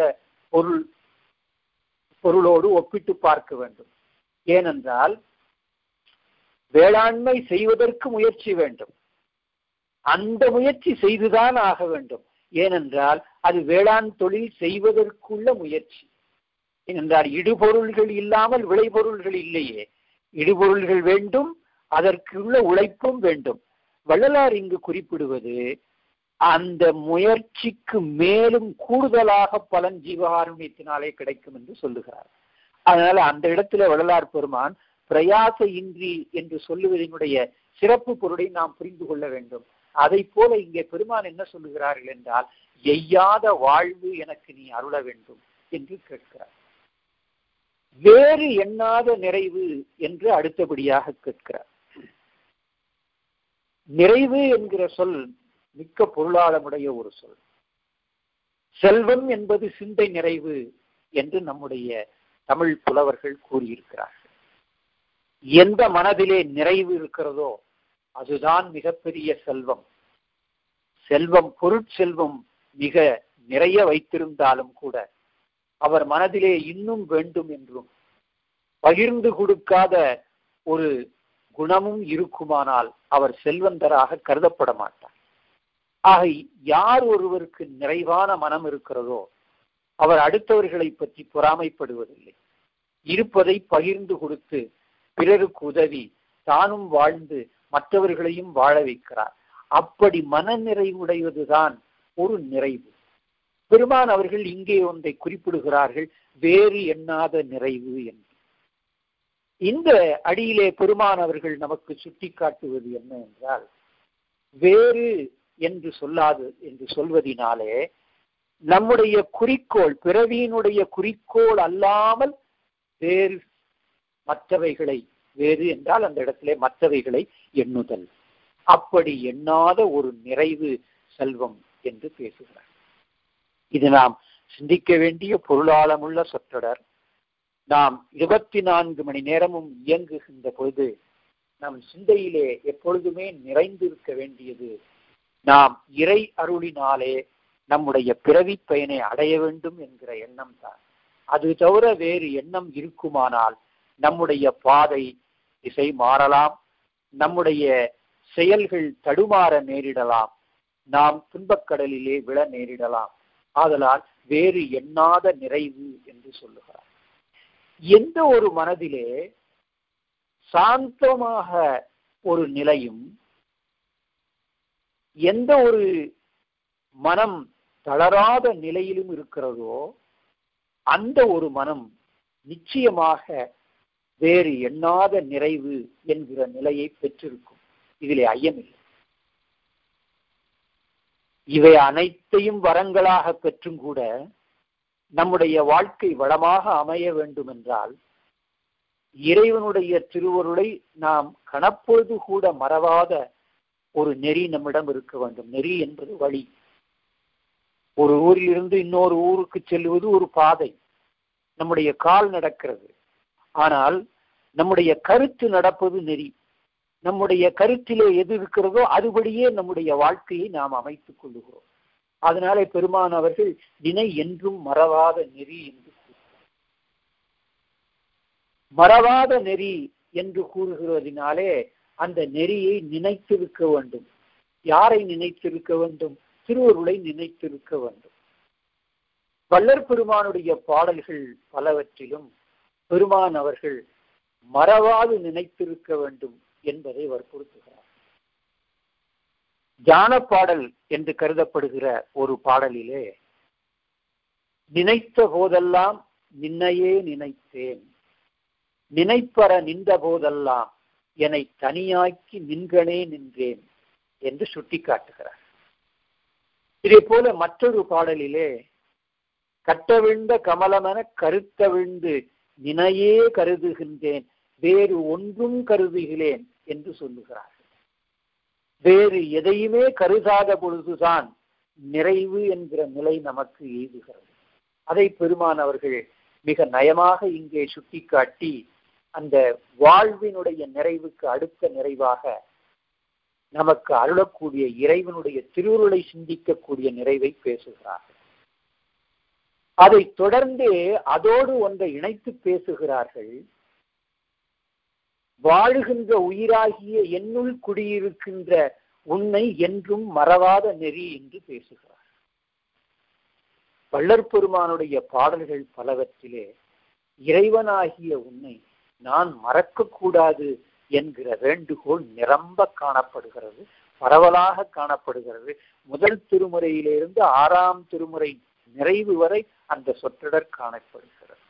பொருளோடு ஒப்பிட்டு பார்க்க வேண்டும். ஏனென்றால் வேளாண்மை செய்வதற்கு முயற்சி வேண்டும், அந்த முயற்சி செய்துதான் ஆக வேண்டும். ஏனென்றால் அது வேளாண் தொழில் செய்வதற்குள்ள முயற்சி. ஏனென்றால் இடுபொருள்கள் இல்லாமல் விளைபொருள்கள் இல்லையே. இடுபொருள்கள் வேண்டும், அதற்குள்ள உழைப்பும் வேண்டும். வள்ளலார் இங்கு குறிப்பிடுவது அந்த முயற்சிக்கு மேலும் கூடுதலாக பலன் ஜீவகாருண்யத்தினாலே கிடைக்கும் என்று சொல்லுகிறார். அதனால அந்த இடத்துல வள்ளலார் பெருமான் பிரயாச இன்றி என்று சொல்லுவதனுடைய சிறப்பு பொருளை நாம் புரிந்து கொள்ள வேண்டும். அதை போல இங்கே பெருமான் என்ன சொல்லுகிறார்கள் என்றால், எய்யாத வாழ்வு எனக்கு நீ அருள வேண்டும் என்று கேட்கிறார். வேறு எண்ணாத நிறைவு என்று அடுத்தபடியாக கேட்கிறார். நிறைவு என்கிற சொல் மிக்க பொருளாளமுடைய ஒரு சொல். செல்வம் என்பது சிந்தை நிறைவு என்று நம்முடைய தமிழ் புலவர்கள் கூறியிருக்கிறார்கள். எந்த மனதிலே நிறைவு இருக்கிறதோ அதுதான் மிகப்பெரிய செல்வம். செல்வம், பொருட்செல்வம் மிக நிறைய வைத்திருந்தாலும் கூட அவர் மனதிலே இன்னும் வேண்டும் என்றும் பகிர்ந்து கொடுக்காத ஒரு குணமும் இருக்குமானால் அவர் செல்வந்தராக கருதப்பட மாட்டார். ஆக யார் ஒருவருக்கு நிறைவான மனம் இருக்கிறதோ அவர் அடுத்தவர்களை பற்றி பொறாமைப்படுவதில்லை. இருப்பதை பகிர்ந்து கொடுத்து பிறருக்கு உதவி தானும் வாழ்ந்து மற்றவர்களையும் வாழ வைக்கிறார். அப்படி மன நிறைவுடையதுதான் ஒரு நிறைவு. பெருமான் அவர்கள் இங்கே ஒன்றை குறிப்பிடுகிறார்கள், வேறு எண்ணாத நிறைவு என்று. இந்த அடியிலே பெருமான் அவர்கள் நமக்கு சுட்டிக்காட்டுவது என்ன என்றால், வேறு என்று சொல்வதினாலே நம்முடைய குறிக்கோள், பிறவியினுடைய குறிக்கோள் அல்லாமல் வேறு மற்றவைகளை, வேறு என்றால் அந்த இடத்திலே மற்றவைகளை எண்ணுதல், அப்படி எண்ணாத ஒரு நிறைவு செல்வம் என்று பேசுகிறார். இது நாம் சிந்திக்க வேண்டிய பொருளாளமுள்ள சொற்றொடர். நாம் 24 மணி நேரமும் இயங்குகின்ற பொழுது நம் சிந்தையிலே எப்பொழுதுமே நிறைந்திருக்க வேண்டியது, நாம் இறை அருளினாலே நம்முடைய பிறவி பயனை அடைய வேண்டும் என்கிற எண்ணம் தான். அது தவிர வேறு எண்ணம் இருக்குமானால் நம்முடைய பாதை திசை மாறலாம், நம்முடைய செயல்கள் தடுமாற நேரிடலாம், நாம் துன்பக்கடலிலே விழ நேரிடலாம். ஆதலால் வேறு எண்ணாத நிறைவு என்று சொல்லுகிறார். எந்த ஒரு மனதிலே சாந்தமாக ஒரு நிலையும், எந்த ஒரு மனம் தளராத நிலையிலும் இருக்கிறதோ அந்த ஒரு மனம் நிச்சயமாக வேறு எண்ணாத நிறைவு என்கிற நிலையை பெற்றிருக்கும். இதிலே ஐயமில்லை. இவை அனைத்தையும் வரங்களாக பெற்றும் கூட நம்முடைய வாழ்க்கை வளமாக அமைய வேண்டும் என்றால் இறைவனுடைய திருவருளை நாம் கணப்பொழுது கூட மறவாத ஒரு நெறி நம்மிடம் இருக்க வேண்டும். நெறி என்பது வழி. ஒரு ஊரிலிருந்து இன்னொரு ஊருக்கு செல்வது ஒரு பாதை, நம்முடைய கால் நடக்கிறது. ஆனால் நம்முடைய கருத்து நடப்பது நெறி. நம்முடைய கருத்திலே எது இருக்கிறதோ அதுபடியே நம்முடைய வாழ்க்கையை நாம் அமைத்துக் கொள்ளுகிறோம். அதனாலே பெருமான் அவர்கள் நினை என்றும் மறவாத நெறி என்று மறவாத நெறி என்று கூறுகிறதினாலே அந்த நெறியை நினைத்திருக்க வேண்டும். யாரை நினைத்திருக்க வேண்டும்? திருவருளை நினைத்திருக்க வேண்டும். வள்ளற் பெருமானுடைய பாடல்கள் பலவற்றிலும் பெருமான் அவர்கள் மறவாது நினைத்திருக்க வேண்டும் என்பதை வற்புறுத்துகிறார். ஞான பாடல் என்று கருதப்படுகிற ஒரு பாடலிலே, நினைத்த போதெல்லாம் நின்னையே நினைத்தேன், நினைப்பற நின்ற போதெல்லாம் என்னை தனியாக்கி நின்கனே நின்றேன் என்று சுட்டிக்காட்டுகிறார். இதே போல மற்றொரு பாடலிலே, கட்டவிழ்ந்த கமலமென கருத்தவிழ்ந்து நினையே கருதுகின்றேன், வேறு ஒன்றும் கருதுகிறேன் என்று சொல்லுகிறார். வேறு எதையுமே கருதாத பொழுதுதான் நிறைவு என்கிற நிலை நமக்கு எய்துகிறது. அதை பெருமான் அவர்கள் மிக நயமாக இங்கே சுட்டிக்காட்டி அந்த வாழ்வினுடைய நிறைவுக்கு அடுத்த நிறைவாக நமக்கு அருளக்கூடிய இறைவனுடைய திருவுருளை சிந்திக்கக்கூடிய நிறைவை பேசுகிறார்கள். அதை தொடர்ந்து அதோடு ஒன்றை இணைத்து பேசுகிறார்கள். வாழுகின்ற உயிராகிய என்னுள் குடியிருக்கின்ற உன்னை என்றும் மறவாத நெறி என்று பேசுகிறார். வள்ளற் பெருமானுடைய பாடல்கள் பலவற்றிலே இறைவனாகிய உன்னை நான் மறக்கக்கூடாது என்கிற வேண்டுகோள் நிரம்ப காணப்படுகிறது, பரவலாக காணப்படுகிறது. முதல் திருமுறையிலிருந்து 6ஆம் திருமுறை நிறைவு வரை அந்த சொற்றொடர் காணப்படுகிறது.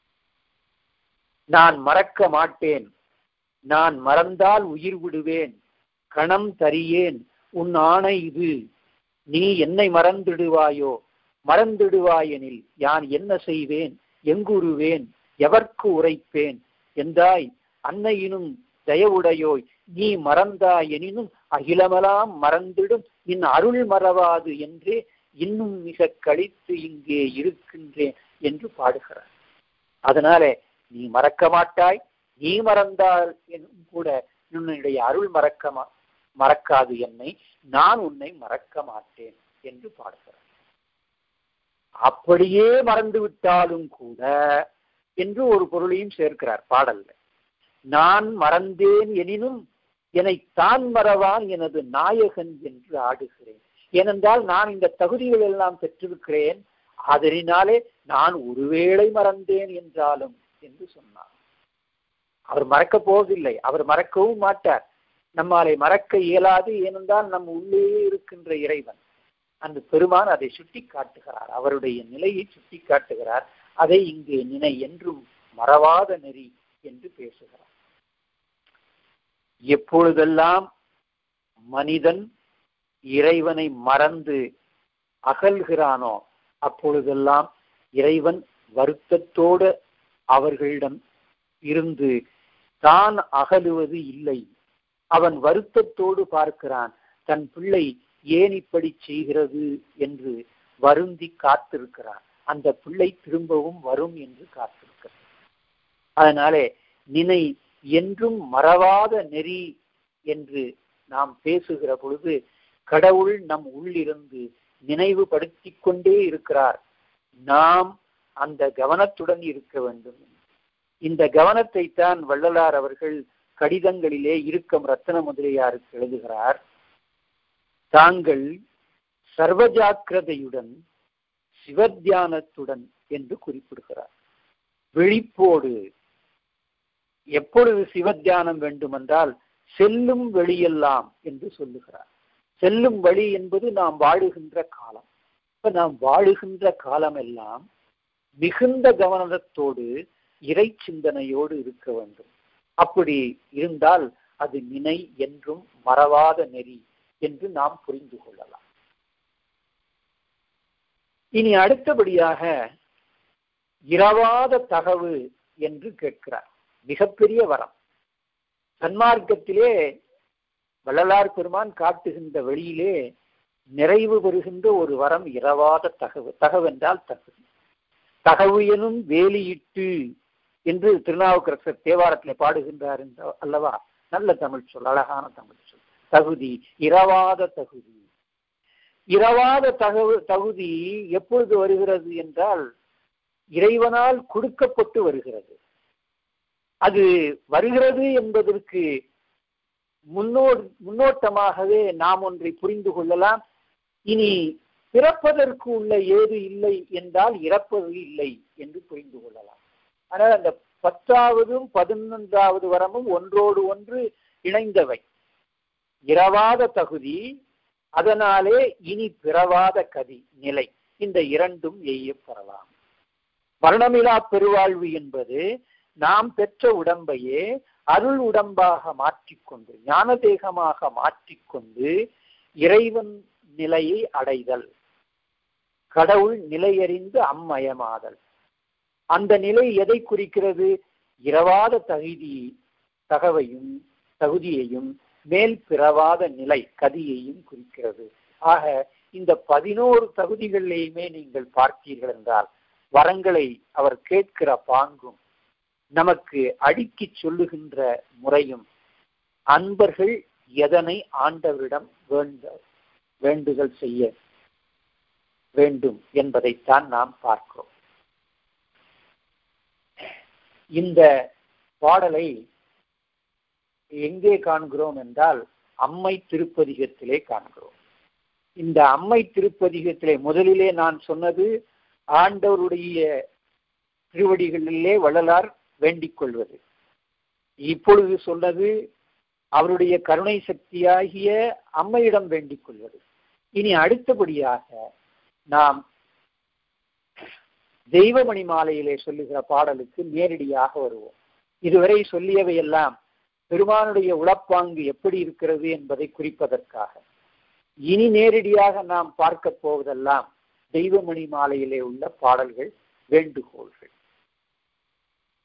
நான் மறக்க மாட்டேன், நான் மறந்தால் உயிர் விடுவேன், கணம் தரியேன், உன் ஆணை இது, நீ என்னை மறந்துடுவாயோ, மறந்துடுவாயெனில் யான் என்ன செய்வேன், எங்குருவேன், எவர்க்கு உரைப்பேன் என்றாய் அன்னையினும் தயவுடையோய் நீ மறந்தாய் எனினும் அகிலமெல்லாம் மறந்திடும் இன் அருள் மறவாது என்றே இன்னும் மிக கழித்து இங்கே இருக்கின்றேன் என்று பாடுகிறார். அதனால நீ மறக்க மாட்டாய், நீ மறந்தால் என்னும் கூட உன்னுடைய அருள் மறக்காது என்னை, நான் உன்னை மறக்க மாட்டேன் என்று பாடுகிறார். அப்படியே மறந்து விட்டாலும் கூட என்று ஒரு பொருளையும் சேர்க்கிறார் பாடல்ல. நான் மறந்தேன் எனினும் என்னை தான் மறவான் எனது நாயகன் என்று ஆடுகிறேன். ஏனென்றால் நான் இந்த தகுதிகள் எல்லாம் பெற்றிருக்கிறேன், அதனாலே நான் ஒருவேளை மறந்தேன் என்றாலும் என்று சொன்னார். அவர் மறக்கப் போவதில்லை, அவர் மறக்கவும் மாட்டார். நம்மாலே மறக்க இயலாது, ஏனென்றால் நம் உள்ளே இருக்கின்ற இறைவன் அந்த பெருமான் அதை சுட்டி காட்டுகிறார், அவருடைய நிலையை சுட்டி காட்டுகிறார். அதை இங்கே நினை என்றும் மறவாத நெறி என்று பேசுகிறார். எப்பொழுதெல்லாம் மனிதன் இறைவனை மறந்து அகல்கிறானோ அப்பொழுதெல்லாம் இறைவன் வருத்தத்தோடு அவர்களிடம் இருந்து தான் அகலுவது இல்லை. அவன் வருத்தத்தோடு பார்க்கிறான், தன் பிள்ளை ஏன் இப்படி செய்கிறது என்று வருந்தி காத்திருக்கிறான். அந்த பிள்ளை திரும்பவும் வரும் என்று காத்திருக்கிறான். அதனாலே நினை என்றும் மறவாத நெறி என்று நாம் பேசுகிற பொழுது கடவுள் நம் உள்ளிருந்து நினைவுபடுத்தி கொண்டே இருக்கிறார். நாம் அந்த கவனத்துடன் இருக்க வேண்டும். இந்த கவனத்தை தான் வள்ளலார் அவர்கள் கடிதங்களிலே இருக்கும் ரத்தன முதலியாருக்கு எழுதுகிறார். தாங்கள் சர்வஜாக்கிரதையுடன் சிவத்தியானத்துடன் என்று குறிப்பிடுகிறார். விழிப்போடு எப்பொழுது சிவத்தியானம் வேண்டுமென்றால் செல்லும் வழியெல்லாம் என்று சொல்லுகிறார். செல்லும் வழி என்பது நாம் வாழுகின்ற காலம். இப்ப நாம் வாழுகின்ற காலம் எல்லாம் மிகுந்த கவனத்தோடு இறை சிந்தனையோடு இருக்க வேண்டும். அப்படி இருந்தால் அது நினை என்றும் மறவாத நெறி என்று நாம் புரிந்து கொள்ளலாம். இனி அடுத்தபடியாக இரவாத தகவு என்று கேட்கிறார். மிகப்பெரிய வரம். சன்மார்க்கத்திலே வள்ளலார் பெருமான் காட்டுகின்ற வழியிலே நிறைவு பெறுகின்ற ஒரு வரம் இரவாத தகவு. தகவென்றால் தகுதி. தகவு எனும் வேலியிட்டு என்று திருநாவுக்கரசர் தேவாரத்திலே பாடுகின்றார் அல்லவா? நல்ல தமிழ் சொல், அழகான தமிழ் சொல். தகுதி, இரவாத தகுதி. இரவாத தகுதி எப்பொழுது வருகிறது என்றால் இறைவனால் கொடுக்கப்பட்டு வருகிறது. அது வருகிறது என்பதற்கு முன்னோட்டமாகவே நாம் ஒன்றை புரிந்து கொள்ளலாம். இனி பிறப்பதற்கு உள்ள ஏது இல்லை என்றால் இறப்பது இல்லை என்று புரிந்து கொள்ளலாம். ஆனால் அந்த 10ஆவதும் 11ஆவது வரமும் ஒன்றோடு ஒன்று இணைந்தவை. இரவாத தகுதி, அதனாலே இனி பிறவாத கதி நிலை, இந்த இரண்டும் எய்யப்பெறலாம். மரணமிலா பெருவாழ்வு என்பது நாம் பெற்ற உடம்பையே அருள் உடம்பாக மாற்றிக்கொண்டு ஞான தேகமாக மாற்றிக்கொண்டு இறைவன் நிலையை அடைதல், கடவுள் நிலையறிந்து அம்மயமாதல். அந்த நிலை எதை குறிக்கிறது? இரவாத தகுதியையும் மேல் பிறவாத நிலை கதியையும் குறிக்கிறது. ஆக இந்த 11 தகுதிகளிலேயுமே நீங்கள் பார்த்தீர்கள் என்றால் வரங்களை அவர் கேட்கிற பாங்கும் நமக்கு அடுக்கி சொல்லுகின்ற முறையும் அன்பர்கள் எதனை ஆண்டவரிடம் வேண்டுதல் செய்ய வேண்டும் என்பதைத்தான் நாம் பார்க்கிறோம். இந்த பாடலை எங்கே காண்கிறோம் என்றால் அம்மை திருப்பதிகத்திலே காண்கிறோம். இந்த அம்மை திருப்பதிகத்திலே முதலிலே நான் சொன்னது ஆண்டவருடைய திருவடிகளிலே வள்ளலார் வேண்டிக் கொள்வது. இப்பொழுது சொன்னது அவருடைய கருணை சக்தியாகிய அம்மையிடம் வேண்டிக் கொள்வது. இனி அடுத்தபடியாக நாம் தெய்வமணி மாலையிலே சொல்லுகிற பாடலுக்கு நேரடியாக வருவோம். இதுவரை சொல்லியவையெல்லாம் பெருமானுடைய உளப்பாங்கு எப்படி இருக்கிறது என்பதை குறிப்பதற்காக. இனி நேரடியாக நாம் பார்க்க போவதெல்லாம் தெய்வமணி மாலையிலே உள்ள பாடல்கள், வேண்டுகோள்கள்.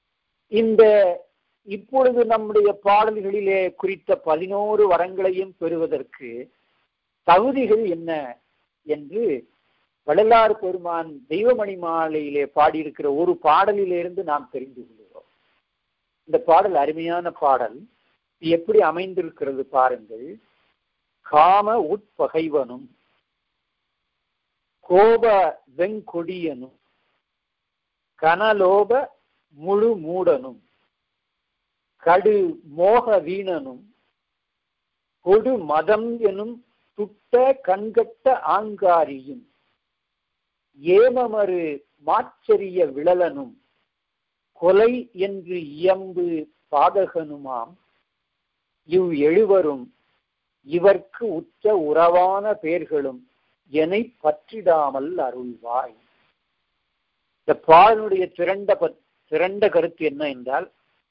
இந்த இப்பொழுது நம்முடைய பாடல்களிலே குறித்த 11 வரங்களையும் பெறுவதற்கு தகுதிகள் என்ன என்று வள்ளலார் பெருமான் தெய்வமணி மாலையிலே பாடியிருக்கிற ஒரு பாடலிலிருந்து நாம் தெரிந்து கொள்கிறோம். இந்த பாடல் அருமையான பாடல். எப்படி அமைந்திருக்கிறது பாருங்கள். காம உட்பகைவனும் கோப வெங்கொடியனும் கனலோப முழு மூடனும் கடு மோக வீணனும் கொடு மதம் எனும் துட்ட கண்கட்ட ஆங்காரியும் ஏமமறு மாச்சரிய விழலனும் கொலை என்று இயம்பு பாதகனுமாம் இவ் எழுவரும் இவர்க்கு உற்ற உறவான பேர்களும் என்னை பற்றிடாமல் அருள்வாய். இந்த பாடலுடைய திரண்ட கருத்து என்ன என்றால்,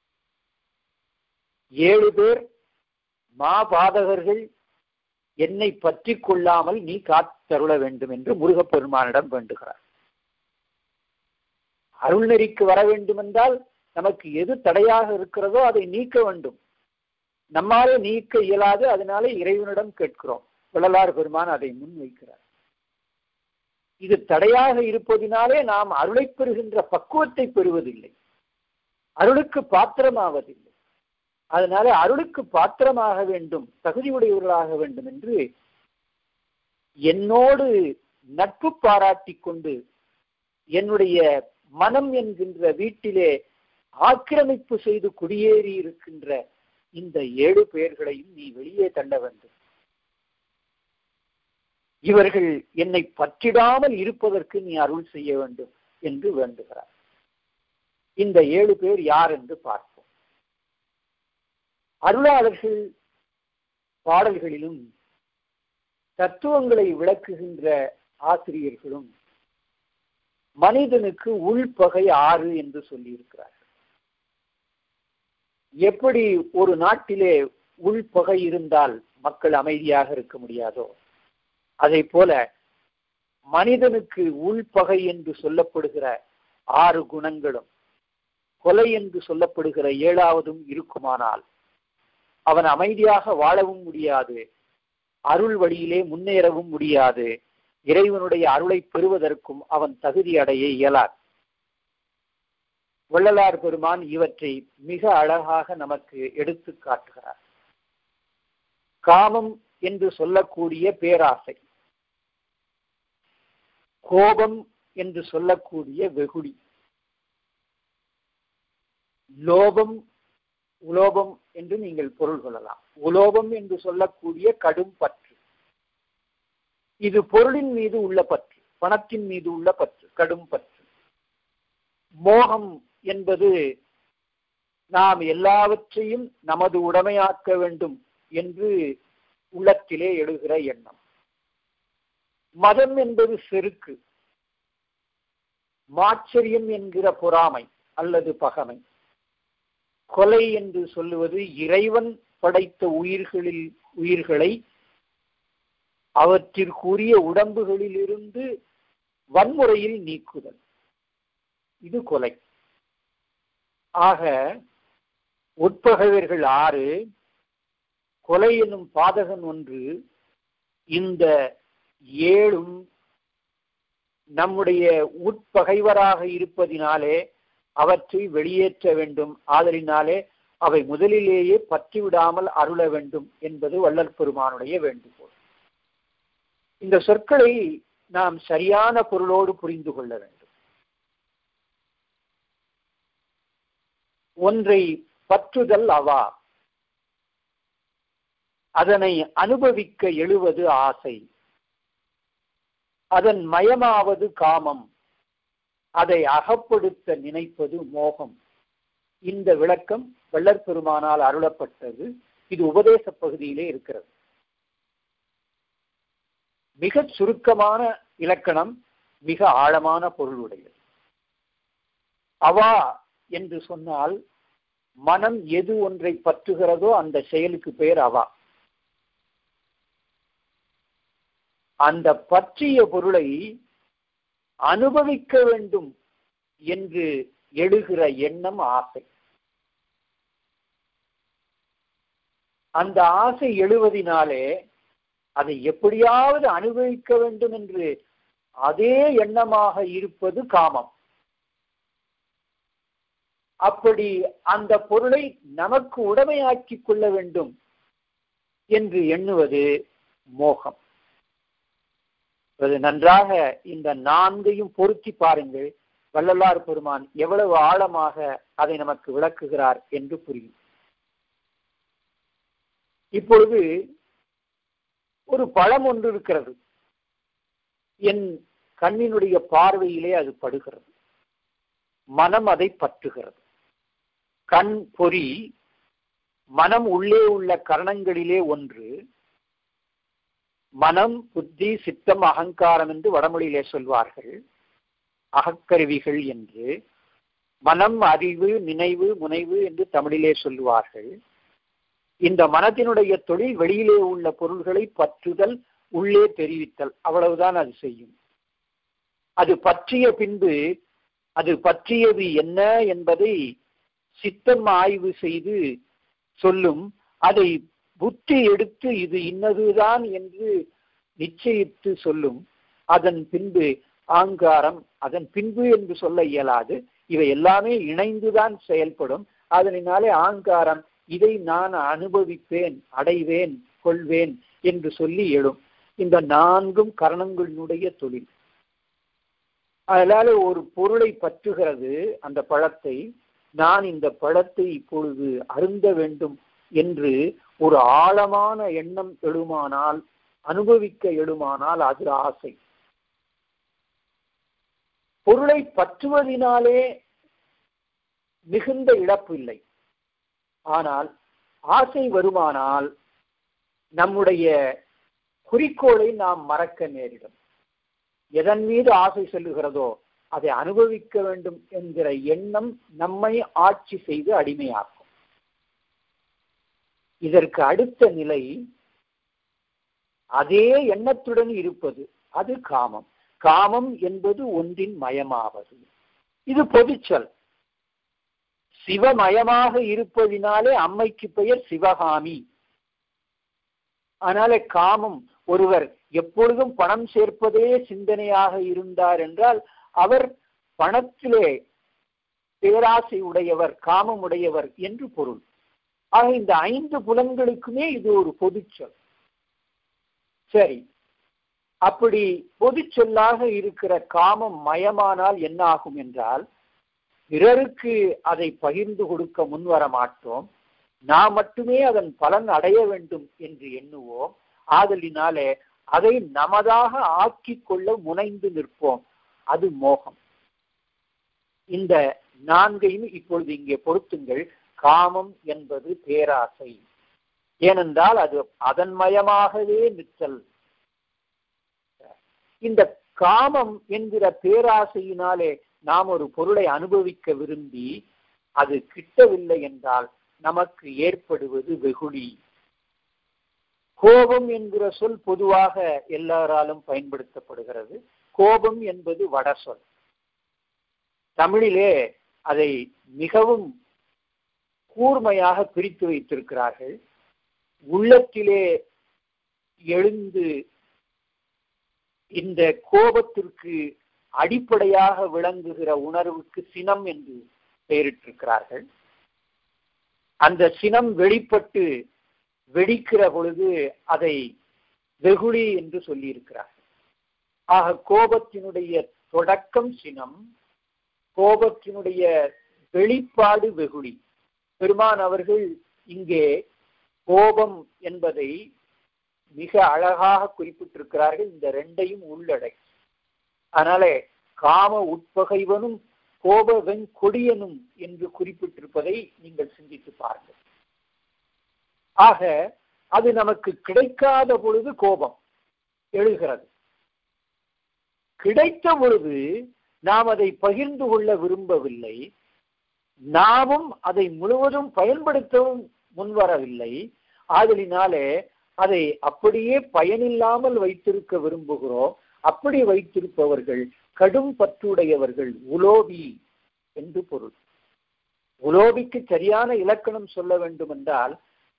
7 பேர் மாபாதகர்கள் என்னை பற்றி கொள்ளாமல் நீ காத்தருள வேண்டும் என்று முருகப்பெருமானிடம் வேண்டுகிறார். அருள்நெறிக்கு வர வேண்டும் என்றால் நமக்கு எது தடையாக இருக்கிறதோ அதை நீக்க வேண்டும். நம்மாலே நீக்க இயலாது, அதனாலே இறைவனிடம் கேட்கிறோம். வள்ளலார் பெருமான் அதை முன்வைக்கிறார். இது தடையாக இருப்பதினாலே நாம் அருளை பெறுகின்ற பக்குவத்தை பெறுவதில்லை, அருளுக்கு பாத்திரமாவதில்லை. அதனால அருளுக்கு பாத்திரமாக வேண்டும், தகுதியுடையவர்களாக வேண்டும் என்று என்னோடு நட்பு பாராட்டி கொண்டு என்னுடைய மனம் என்கின்ற வீட்டிலே ஆக்கிரமிப்பு செய்து குடியேறி இருக்கின்ற இந்த 7 பேர்களையும் நீ வெளியே தள்ள வேண்டும். இவர்கள் என்னை பற்றிடாமல் இருப்பதற்கு நீ அருள் செய்ய வேண்டும் என்று வேண்டுகிறார். இந்த 7 பேர் யார் என்று பார்ப்போம். அருளாளர்கள் பாடல்களிலும் தத்துவங்களை விளக்குகின்ற ஆசிரியர்களும் மனிதனுக்கு உள்பகை 6 என்று சொல்லியிருக்கிறார்கள். எப்படி ஒரு நாட்டிலே உள்பகை இருந்தால் மக்கள் அமைதியாக இருக்க முடியாதோ, அதை போல மனிதனுக்கு உள்பகை என்று சொல்லப்படுகிற 6 குணங்களும் கொலை என்று சொல்லப்படுகிற 7வதும் இருக்குமானால் அவன் அமைதியாக வாழவும் முடியாது, அருள் வழியிலே முன்னேறவும் முடியாது, இறைவனுடைய அருளை பெறுவதற்கும் அவன் தகுதி அடைய இயலார். வள்ளலார் பெருமான் இவற்றை மிக அழகாக நமக்கு எடுத்து காட்டுகிறார். காமம் என்று சொல்லக்கூடிய பேராசை, கோபம் என்று சொல்லக்கூடிய வெகுளி, லோபம் உலோபம் என்று நீங்கள் பொருள் கொள்ளலாம். உலோபம் என்று சொல்லக்கூடிய கடும் பற்று, இது பொருளின் மீது உள்ள பற்று, பணத்தின் மீது உள்ள பற்று, கடும் பற்று. மோகம் என்பது நாம் எல்லாவற்றையும் நமது உடைமையாக்க வேண்டும் என்று உள்ளத்திலே எழுகிற எண்ணம். மதம் என்பது செருக்கு, மாச்சரியம் என்கிற பொறாமை அல்லது பகமை. கொலை என்று சொல்லுவது இறைவன் படைத்த உயிர்களை அவற்றிற்குரிய உடம்புகளில் இருந்து வன்முறையில் நீக்குதல், இது கொலை. ஆக உட்பகைவர்கள் 6, கொலை எனும் பாதகன் 1. இந்த 7ம் நம்முடைய உட்பகைவராக இருப்பதினாலே அவற்றை வெளியேற்ற வேண்டும். ஆதலினாலே அவை முதலிலேயே பற்றிவிடாமல் அருள வேண்டும் என்பது வள்ளல் பெருமானுடைய வேண்டுகோள். இந்த சொற்களை நாம் சரியான பொருளோடு புரிந்து கொள்ள வேண்டும். ஒன்றை பற்றுதல் அவா, அதனை அனுபவிக்க எழுவது ஆசை, அதன் மயமாவது காமம், அதை அகப்படுத்த நினைப்பது மோகம். இந்த விளக்கம் வள்ளற் பெருமானால் அருளப்பட்டது. இது உபதேச பகுதியிலே இருக்கிறது. மிக சுருக்கமான இலக்கணம், மிக ஆழமான பொருளுடையது. அவா என்று சொன்னால் மனம் எது ஒன்றை பற்றுகிறதோ அந்த செயலுக்கு பெயர் அவா. அந்த பற்றிய பொருளை அனுபவிக்க வேண்டும் என்று எழுகிற எண்ணம் ஆசை. அந்த ஆசை எழுவதினாலே அதை எப்படியாவது அனுபவிக்க வேண்டும் என்று அதே எண்ணமாக இருப்பது காமம். அப்படி அந்த பொருளை நமக்கு உடைமையாக்கிக் கொள்ள வேண்டும் என்று எண்ணுவது மோகம். நன்றாக இந்த நான்கையும் பொருத்தி பாருங்கள். வள்ளலார் பெருமான் எவ்வளவு ஆழமாக அதை நமக்கு விளக்குகிறார் என்று புரியும். இப்பொழுது ஒரு பழம் ஒன்று இருக்கிறது. என் கண்ணினுடைய பார்வையிலே அது படுகிறது. மனம் அதை பற்றுகிறது. கண் பொறி மனம் உள்ளே உள்ள கரணங்களிலே ஒன்று. மனம், புத்தி, சித்தம், அகங்காரம் என்று வடமொழியிலே சொல்வார்கள். அகக்கருவிகள் என்று. மனம், அறிவு, நினைவு, முனைவு என்று தமிழிலே சொல்லுவார்கள். இந்த மனத்தினுடைய தொழில் வெளியிலே உள்ள பொருள்களை பற்றுதல், உள்ளே தெரிவித்தல், அவ்வளவுதான் அது செய்யும். அது பற்றிய பின்பு அது பற்றியது என்ன என்பதை சித்தம் ஆய்வு செய்து சொல்லும். அதை புத்தி எடுத்து இது இன்னதுதான் என்று நிச்சயித்து சொல்லும். அதன் பின்பு ஆங்காரம், அதன் பின்பு என்று சொல்ல இயலாது, இவை எல்லாமே இணைந்துதான் செயல்படும். அதனாலே ஆங்காரம் இதை நான் அனுபவிப்பேன், அடைவேன், கொள்வேன் என்று சொல்லி எழும். இந்த நான்கும் கரணங்களினுடைய தொழில். அதனால ஒரு பொருளை பற்றுகிறது, அந்த பழத்தை. நான் இந்த பழத்தை இப்பொழுது அருந்த வேண்டும் என்று ஒரு ஆழமான எண்ணம் எழுமானால், அனுபவிக்க எழுமானால் அது ஆசை. பொருளை பற்றுவதினாலே மிகுந்த இழப்பு இல்லை. ஆனால் ஆசை வருமானால் நம்முடைய குறிக்கோளை நாம் மறக்க நேரிடும். எதன் மீது ஆசை செல்லுகிறதோ அதை அனுபவிக்க வேண்டும் என்கிற எண்ணம் நம்மை ஆட்சி செய்து அடிமையாக்கும். இதற்கு அடுத்த நிலை அதே எண்ணத்துடன் இருப்பது, அது காமம். காமம் என்பது ஒன்றின் மயமாவது. இது பொதுச்சொல். சிவமயமாக இருப்பதினாலே அம்மைக்கு பெயர் சிவகாமி. அதனால காமம், ஒருவர் எப்பொழுதும் பணம் சேர்ப்பதே சிந்தனையாக இருந்தார் என்றால் அவர் பணத்திலே பேராசை உடையவர், காமம் உடையவர் என்று பொருள். ஆக இந்த 5 புலன்களுக்குமே இது ஒரு பொதுச்சொல். சரி, அப்படி பொது சொல்லாக இருக்கிற காமம் மயமானால் என்ன ஆகும் என்றால், பிறருக்கு அதை பகிர்ந்து கொடுக்க முன்வர மாட்டோம். நாம் மட்டுமே அதன் பலன் அடைய வேண்டும் என்று எண்ணுவோம். ஆதலினாலே அதை நமதாக ஆக்கிக் கொள்ள முனைந்து நிற்போம். அது மோகம். இந்த 4ஐயும் இப்பொழுது இங்கே பொருத்துங்கள். காமம் என்பது பேராசை. ஏனென்றால் அது அதன் மயமாகவே நிற்றல். இந்த காமம் என்கிற பேராசையினாலே நாம் ஒரு பொருளை அனுபவிக்க விரும்பி அது கிட்டவில்லை என்றால் நமக்கு ஏற்படுவது வெகுளி. கோபம் என்கிற சொல் பொதுவாக எல்லாராலும் பயன்படுத்தப்படுகிறது. கோபம் என்பது வட சொல். தமிழிலே அதை மிகவும் கூர்மையாக பிரித்து வைத்திருக்கிறார்கள். உள்ளத்திலே எழுந்து இந்த கோபத்திற்கு அடிப்படையாக விளங்குகிற உணர்வுக்கு சினம் என்று பெயரிட்டிருக்கிறார்கள். அந்த சினம் வெளிப்பட்டு வெடிக்கிற பொழுது அதை வெகுளி என்று சொல்லி இருக்கிறார்கள். ஆக கோபத்தினுடைய தொடக்கம் சினம், கோபத்தினுடைய வெளிப்பாடு வெகுளி. பெருமான் அவர்கள் இங்கே கோபம் என்பதை மிக அழகாக குறிப்பிட்டிருக்கிறார்கள். இந்த 2ஐயும் உள்ளடக்கி. அதனாலே காம உட்பகைவனும் கோப வெங்கொடியனும் என்று குறிப்பிட்டிருப்பதை நீங்கள் சிந்தித்து பாருங்கள். ஆக அது நமக்கு கிடைக்காத பொழுது கோபம் எழுகிறது. கிடைத்த பொழுது நாம் அதை பகிர்ந்து கொள்ள விரும்பவில்லை. நாமும் அதை முழுவதும் பயன்படுத்தவும் முன்வரவில்லை. ஆதலினாலே அதை அப்படியே பயனில்லாமல் வைத்திருக்க விரும்புகிறோம். அப்படி வைத்திருப்பவர்கள் கடும் பற்றுடையவர்கள், உலோபி என்று பொருள். உலோபிக்கு சரியான இலக்கணம் சொல்ல வேண்டும் என்றால்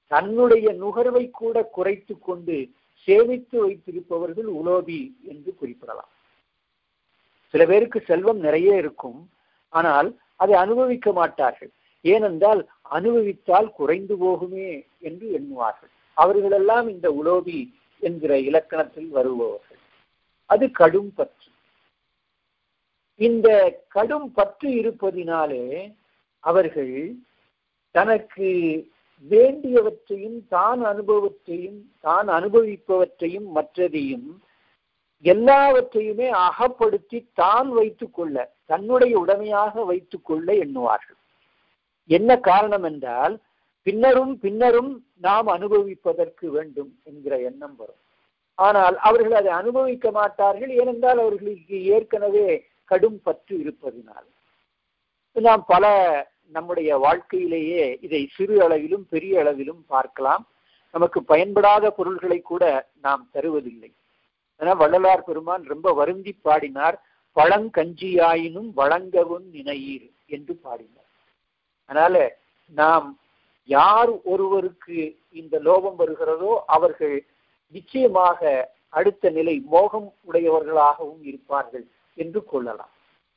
தன்னுடைய நுகர்வை கூட குறைத்து கொண்டு சேமித்து வைத்திருப்பவர்கள் உலோபி என்று குறிப்பிடலாம். சில பேருக்கு செல்வம் நிறைய இருக்கும், ஆனால் அதை அனுபவிக்க மாட்டார்கள். ஏனென்றால் அனுபவித்தால் குறைந்து போகுமே என்று எண்ணுவார்கள். அவர்களெல்லாம் இந்த உலோபி என்கிற இலக்கணத்தில் வருபவர்கள். அது கடும் பற்று. இந்த கடும் பற்று இருப்பதினாலே அவர்கள் தனக்கு வேண்டியவற்றையும் தான் அனுபவிப்பவற்றையும் மற்றதையும் எல்லாவற்றையுமே அகப்படுத்தி தான் வைத்துக் கொள்ள, தன்னுடைய உடைமையாக வைத்துக் கொள்ள எண்ணுவார்கள். என்ன காரணம் என்றால், பின்னரும் நாம் அனுபவிப்பதற்கு வேண்டும் என்கிற எண்ணம் வரும். ஆனால் அவர்கள் அதை அனுபவிக்க மாட்டார்கள். ஏனென்றால் அவர்களுக்கு ஏற்கனவே கடும் பற்று இருப்பதினால். நாம் பல நம்முடைய வாழ்க்கையிலேயே இதை சிறு அளவிலும் பெரிய அளவிலும் பார்க்கலாம். நமக்கு பயன்படாத பொருள்களை கூட நாம் தருவதில்லை. ஆனால் வள்ளலார் பெருமான் ரொம்ப வருந்தி பாடினார், பழங்கஞ்சியாயினும் வழங்கவும் நினையீர் என்று பாடினார். அதனால நாம் யார் ஒருவருக்கு இந்த லோபம் வருகிறதோ அவர்கள் நிச்சயமாக அடுத்த நிலை மோகம் உடையவர்களாகவும் இருப்பார்கள் என்று கொள்ளலாம்.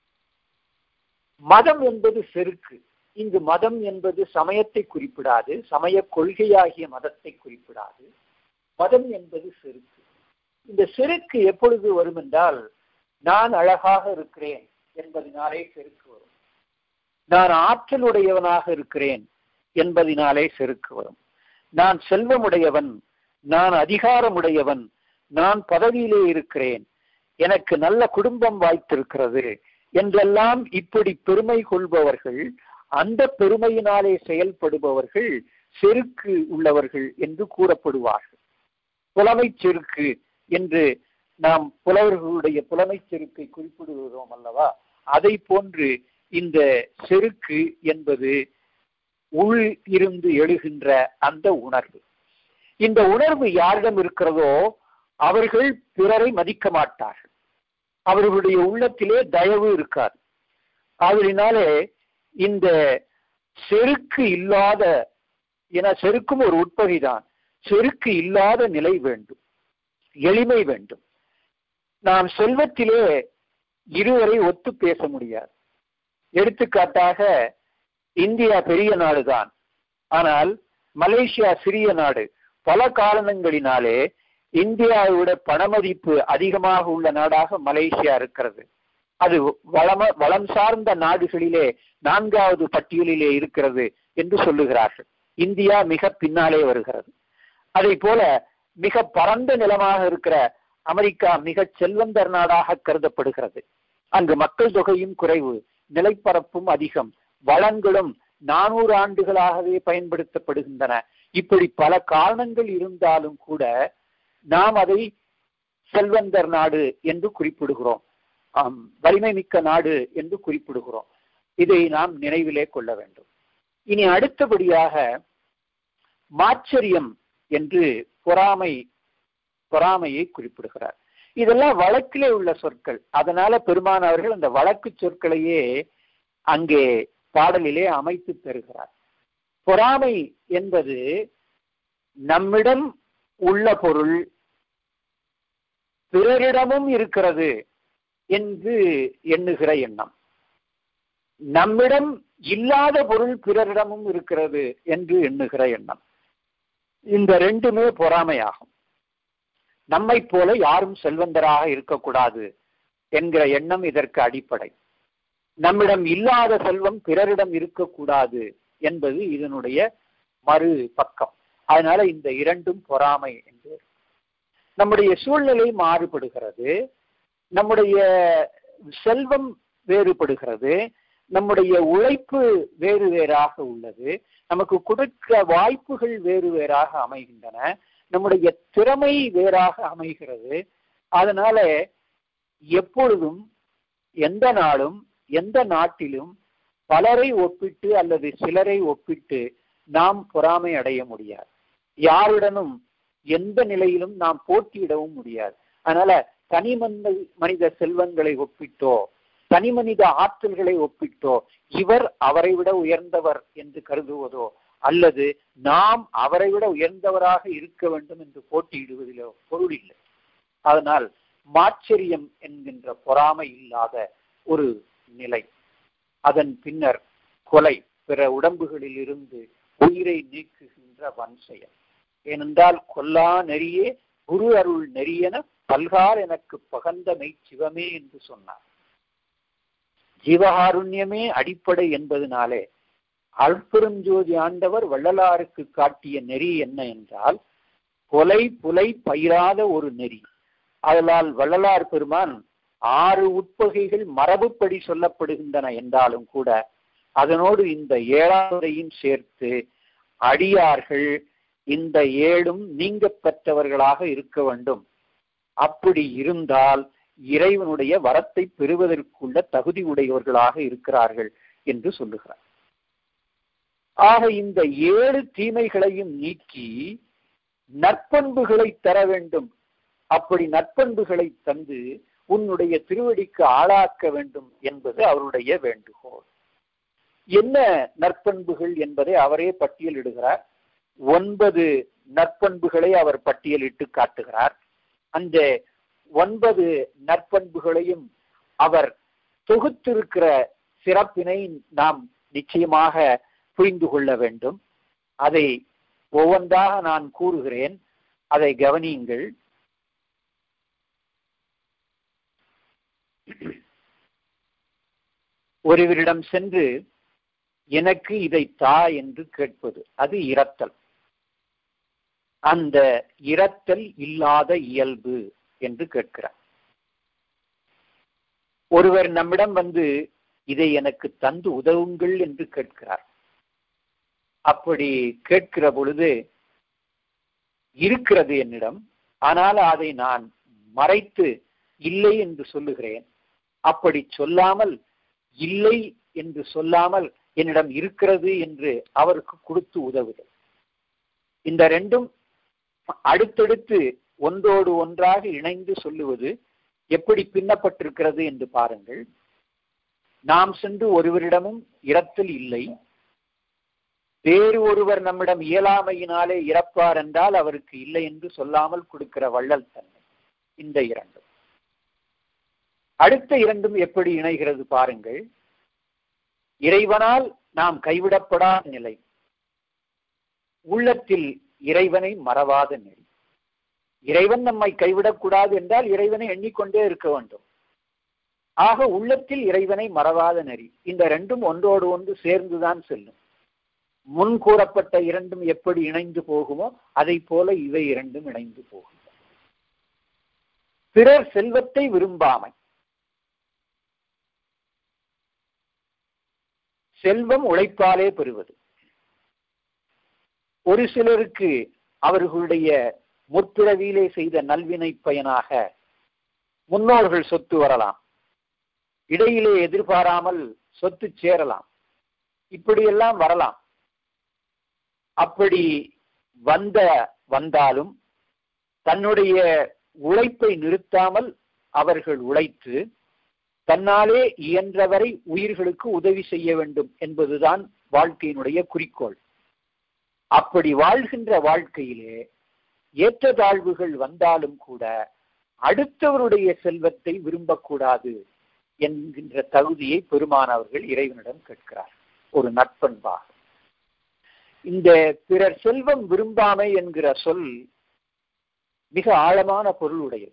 மதம் என்பது செருக்கு. இங்கு மதம் என்பது சமயத்தை குறிப்பிடாது, சமய கொள்கையாகிய மதத்தை குறிப்பிடாது. மதம் என்பது செருக்கு. இந்த செருக்கு எப்பொழுது வரும் என்றால், நான் அழகாக இருக்கிறேன் என்பதனாலே செருக்கு வரும். நான் ஆற்றலுடையவனாக இருக்கிறேன் என்பதனாலே செருக்கு வரும். நான் செல்வமுடையவன், நான் அதிகாரமுடையவன், நான் பதவியிலே இருக்கிறேன், எனக்கு நல்ல குடும்பம் வாய்த்திருக்கிறது என்றெல்லாம் இப்படி பெருமை கொள்பவர்கள், அந்த பெருமையினாலே செயல்படுபவர்கள் செருக்கு உள்ளவர்கள் என்று கூறப்படுவார்கள். புலமை செருக்கு என்று நாம் புலவர்களுடைய புலமை செருக்கை குறிப்பிடுகிறோம் அல்லவா? அதை போன்று இந்த செருக்கு என்பது உள் இருந்து எழுகின்ற அந்த உணர்வு. இந்த உணர்வு யாரிடம் இருக்கிறதோ அவர்கள் பிறரை மதிக்க மாட்டார்கள். அவர்களுடைய உள்ளத்திலே தயவு இருக்காது. அதனாலே இந்த செருக்கு இல்லாத, என செருக்கும் ஒரு உட்பகைதான், செருக்கு இல்லாத நிலை வேண்டும், எளிமை வேண்டும். நாம் செல்வத்திலே இருவரை ஒத்து பேச முடியாது. எடுத்துக்காட்டாக, இந்தியா பெரிய நாடுதான், ஆனால் மலேசியா சிறிய நாடு. பல காரணங்களினாலே இந்தியாவை விட பணமதிப்பு அதிகமாக உள்ள நாடாக மலேசியா இருக்கிறது. அது வளம் சார்ந்த நாடுகளிலே 4வது பட்டியலிலே இருக்கிறது என்று சொல்லுகிறார்கள். இந்தியா மிக பின்னாலே வருகிறது. அதை போல மிக பரந்த நிலமாக இருக்கிற அமெரிக்கா மிக செல்வந்தர் நாடாக கருதப்படுகிறது. அங்கு மக்கள் தொகையும் குறைவு, நிலப்பரப்பும் அதிகம், வளங்களும் 400 ஆண்டுகளாகவே பயன்படுத்தப்படுகின்றன. இப்படி பல காரணங்கள் இருந்தாலும் கூட நாம் அதை செல்வந்தர் நாடு என்று குறிப்பிடுகிறோம், வலிமை மிக்க நாடு என்று குறிப்பிடுகிறோம். இதை நாம் நினைவிலே கொள்ள வேண்டும். இனி அடுத்தபடியாக மாச்சரியம் என்று பொறாமையை குறிப்பிடுகிறார். இதெல்லாம் வழக்கிலே உள்ள சொற்கள். அதனால பெருமான் அவர்கள் அந்த வழக்கு சொற்களையே அங்கே பாடலிலே அமைத்து தருகிறார். பொறாமை என்பது நம்மிடம் உள்ள பொருள் பிறரிடமும் இருக்கிறது என்று எண்ணுகிற எண்ணம். நம்மிடம் இல்லாத பொருள் பிறரிடமும் இருக்கிறது என்று எண்ணுகிற எண்ணம். இந்த ரெண்டுமே பொறாமையாகும். நம்மை போல யாரும் செல்வந்தராக இருக்கக்கூடாது என்கிற எண்ணம் இதற்கு அடிப்படை. நம்மிடம் இல்லாத செல்வம் பிறரிடம் இருக்கக்கூடாது என்பது இதனுடைய மறு பக்கம். அதனால இந்த இரண்டும் பொறாமை என்று. நம்முடைய சூழ்நிலை மாறுபடுகிறது, நம்முடைய செல்வம் வேறுபடுகிறது, நம்முடைய உழைப்பு வேறு வேறாக உள்ளது, நமக்கு கொடுக்க வாய்ப்புகள் வேறு வேறாக அமைகின்றன, நம்முடைய திறமை வேறாக அமைகிறது. அதனால எப்பொழுதும் எந்த நாளும் எந்த நாட்டிலும் பலரை ஒப்பிட்டு அல்லது சிலரை ஒப்பிட்டு நாம் பொறாமை அடைய முடியாது. யாருடனும் எந்த நிலையிலும் நாம் போட்டியிடவும் முடியாது. அதனால தனி மனித செல்வங்களை ஒப்பிட்டோ, தனி மனித ஆற்றல்களை ஒப்பிட்டோ, இவர் அவரை விட உயர்ந்தவர் என்று கருதுவதோ அல்லது நாம் அவரை விட உயர்ந்தவராக இருக்க வேண்டும் என்று போட்டியிடுவதிலோ பொருள் இல்லை. அதனால் மாச்சரியம் என்கின்ற பொறாமை இல்லாத ஒரு நிலை. அதன் பின்னர் கொலை, பிற உடம்புகளில் இருந்து உயிரை நீக்குகின்ற வன்செயல். ஏனென்றால் கொல்லா நெறியே குரு அருள் நெறியென பல்கார் எனக்கு பகந்தமை சிவமே என்று சொன்னார். ஜீவகாருண்யமே அடிப்படை என்பதனாலே அருட்பெருஞ்சோதி ஆண்டவர் வள்ளலாருக்கு காட்டிய நெறி என்ன என்றால் கொலை புலை பயிராத ஒரு நெறி. அதனால் வள்ளலார் பெருமான் 6 உட்பகைகள் மரபுப்படி சொல்லப்படுகின்றன என்றாலும் கூட அதனோடு இந்த 7ஆவதையும் சேர்த்து அடியார்கள் இந்த 7ம் நீங்க பெற்றவர்களாக இருக்க வேண்டும். அப்படி இருந்தால் இறைவனுடைய வரத்தை பெறுவதற்குள்ள தகுதி உடையவர்களாக இருக்கிறார்கள் என்று சொல்லுகிறார். ஆக இந்த 7 தீமைகளையும் நீக்கி நற்பண்புகளை தர வேண்டும். அப்படி நற்பண்புகளை தந்து உன்னுடைய திருவடிக்கு ஆளாக்க வேண்டும் என்பது அவருடைய வேண்டுகோள். என்ன நற்பண்புகள் என்பதை அவரே பட்டியலிடுகிறார். 9 நற்பண்புகளை அவர் பட்டியலிட்டு காட்டுகிறார். அந்த 9 நற்பண்புகளையும் அவர் தொகுத்திருக்கிற சிறப்பினை நாம் நிச்சயமாக புரிந்து கொள்ள வேண்டும். அதை ஒவ்வொன்றாக நான் கூறுகிறேன், அதை கவனியுங்கள். ஒருவரிடம் சென்று எனக்கு இதை தா என்று கேட்பது, அது இரத்தல். அந்த இரத்தல் இல்லாத இயல்பு என்று கேட்கிறார். ஒருவர் நம்மிடம் வந்து இதை எனக்கு தந்து உதவுங்கள் என்று கேட்கிறார். அப்படி கேட்கிற பொழுது இருக்கிறது என்னிடம், ஆனால் அதை நான் மறைத்து இல்லை என்று சொல்லுகிறேன். அப்படி சொல்லாமல், இல்லை என்று சொல்லாமல் என்னிடம் இருக்கிறது என்று அவருக்கு கொடுத்து உதவுதல். இந்த ரெண்டும் அடுத்தடுத்து ஒன்றோடு ஒன்றாக இணைந்து சொல்லுவது எப்படி பின்னப்பட்டிருக்கிறது என்று பாருங்கள். நாம் சென்று ஒருவரிடமும் இரத்தல் இல்லை, வேறு ஒருவர் நம்மிடம் இயலாமையினாலே இறப்பார் என்றால் அவருக்கு இல்லை என்று சொல்லாமல் கொடுக்கிற வள்ளல் தன்மை. இந்த 2 அடுத்த 2 எப்படி இணைகிறது பாருங்கள். இறைவனால் நாம் கைவிடப்படாத நிலை, உள்ளத்தில் இறைவனை மறவாத நிலை. இறைவன் நம்மை கைவிடக்கூடாது என்றால் இறைவனை எண்ணிக்கொண்டே இருக்க வேண்டும். ஆக உள்ளத்தில் இறைவனை மறவாத நெறி. இந்த 2 ஒன்றோடு ஒன்று சேர்ந்துதான் செல்லும். முன் கூறப்பட்ட 2 எப்படி இணைந்து போகுமோ அதை போல இவை 2 இணைந்து போகும். பிறர் செல்வத்தை விரும்பாமை. செல்வம் உழைப்பாலே பெறுவது. ஒரு சிலருக்கு அவர்களுடைய முற்பிறவியிலே செய்த நல்வினை பயனாக முன்னோர்கள் சொத்து வரலாம், இடையிலே எதிர்பாராமல் சொத்து சேரலாம், இப்படியெல்லாம் வரலாம். அப்படி வந்தாலும் தன்னுடைய உழைப்பை நிறுத்தாமல் அவர்கள் உழைத்து தன்னாலே இயன்றவரை உயிர்களுக்கு உதவி செய்ய வேண்டும் என்பதுதான் வாழ்க்கையினுடைய குறிக்கோள். அப்படி வாழ்கின்ற வாழ்க்கையிலே ஏற்றத்தாழ்வுகள் வந்தாலும் கூட அடுத்தவருடைய செல்வத்தை விரும்பக்கூடாது என்கின்ற தகுதியை பெருமானவர்கள் இறைவனிடம் கேட்கிறார். ஒரு நற்பண்பாக இந்த பிறர் செல்வம் விரும்பாமை என்கிற சொல் மிக ஆழமான பொருள் உடையது.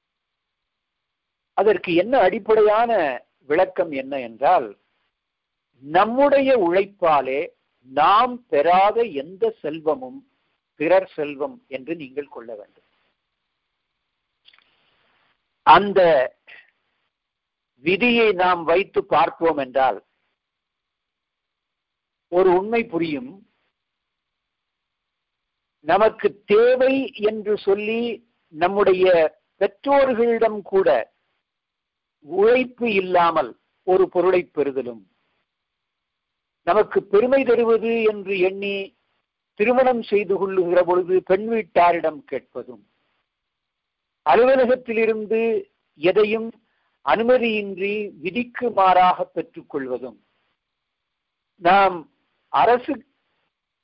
அதற்கு என்ன அடிப்படையான விளக்கம் என்ன என்றால், நம்முடைய உழைப்பாலே நாம் பெறாத எந்த செல்வமும் பிறர் செல்வம் என்று நீங்கள் கொள்ள வேண்டும். அந்த விதியை நாம் வைத்து பார்ப்போம் என்றால் ஒரு உண்மை புரியும். நமக்கு தேவை என்று சொல்லி நம்முடைய பெற்றோர்களிடம் கூட உழைப்பு இல்லாமல் ஒரு பொருளை பெறுதலும், நமக்கு பெருமை தருவது என்று எண்ணி திருமணம் செய்து கொள்ளுகிற பொழுது பெண் வீட்டாரிடம் கேட்பதும், அலுவலகத்திலிருந்து எதையும் அனுமதியின்றி விதிக்கு மாறாக பெற்றுக் கொள்வதும், நாம் அரசு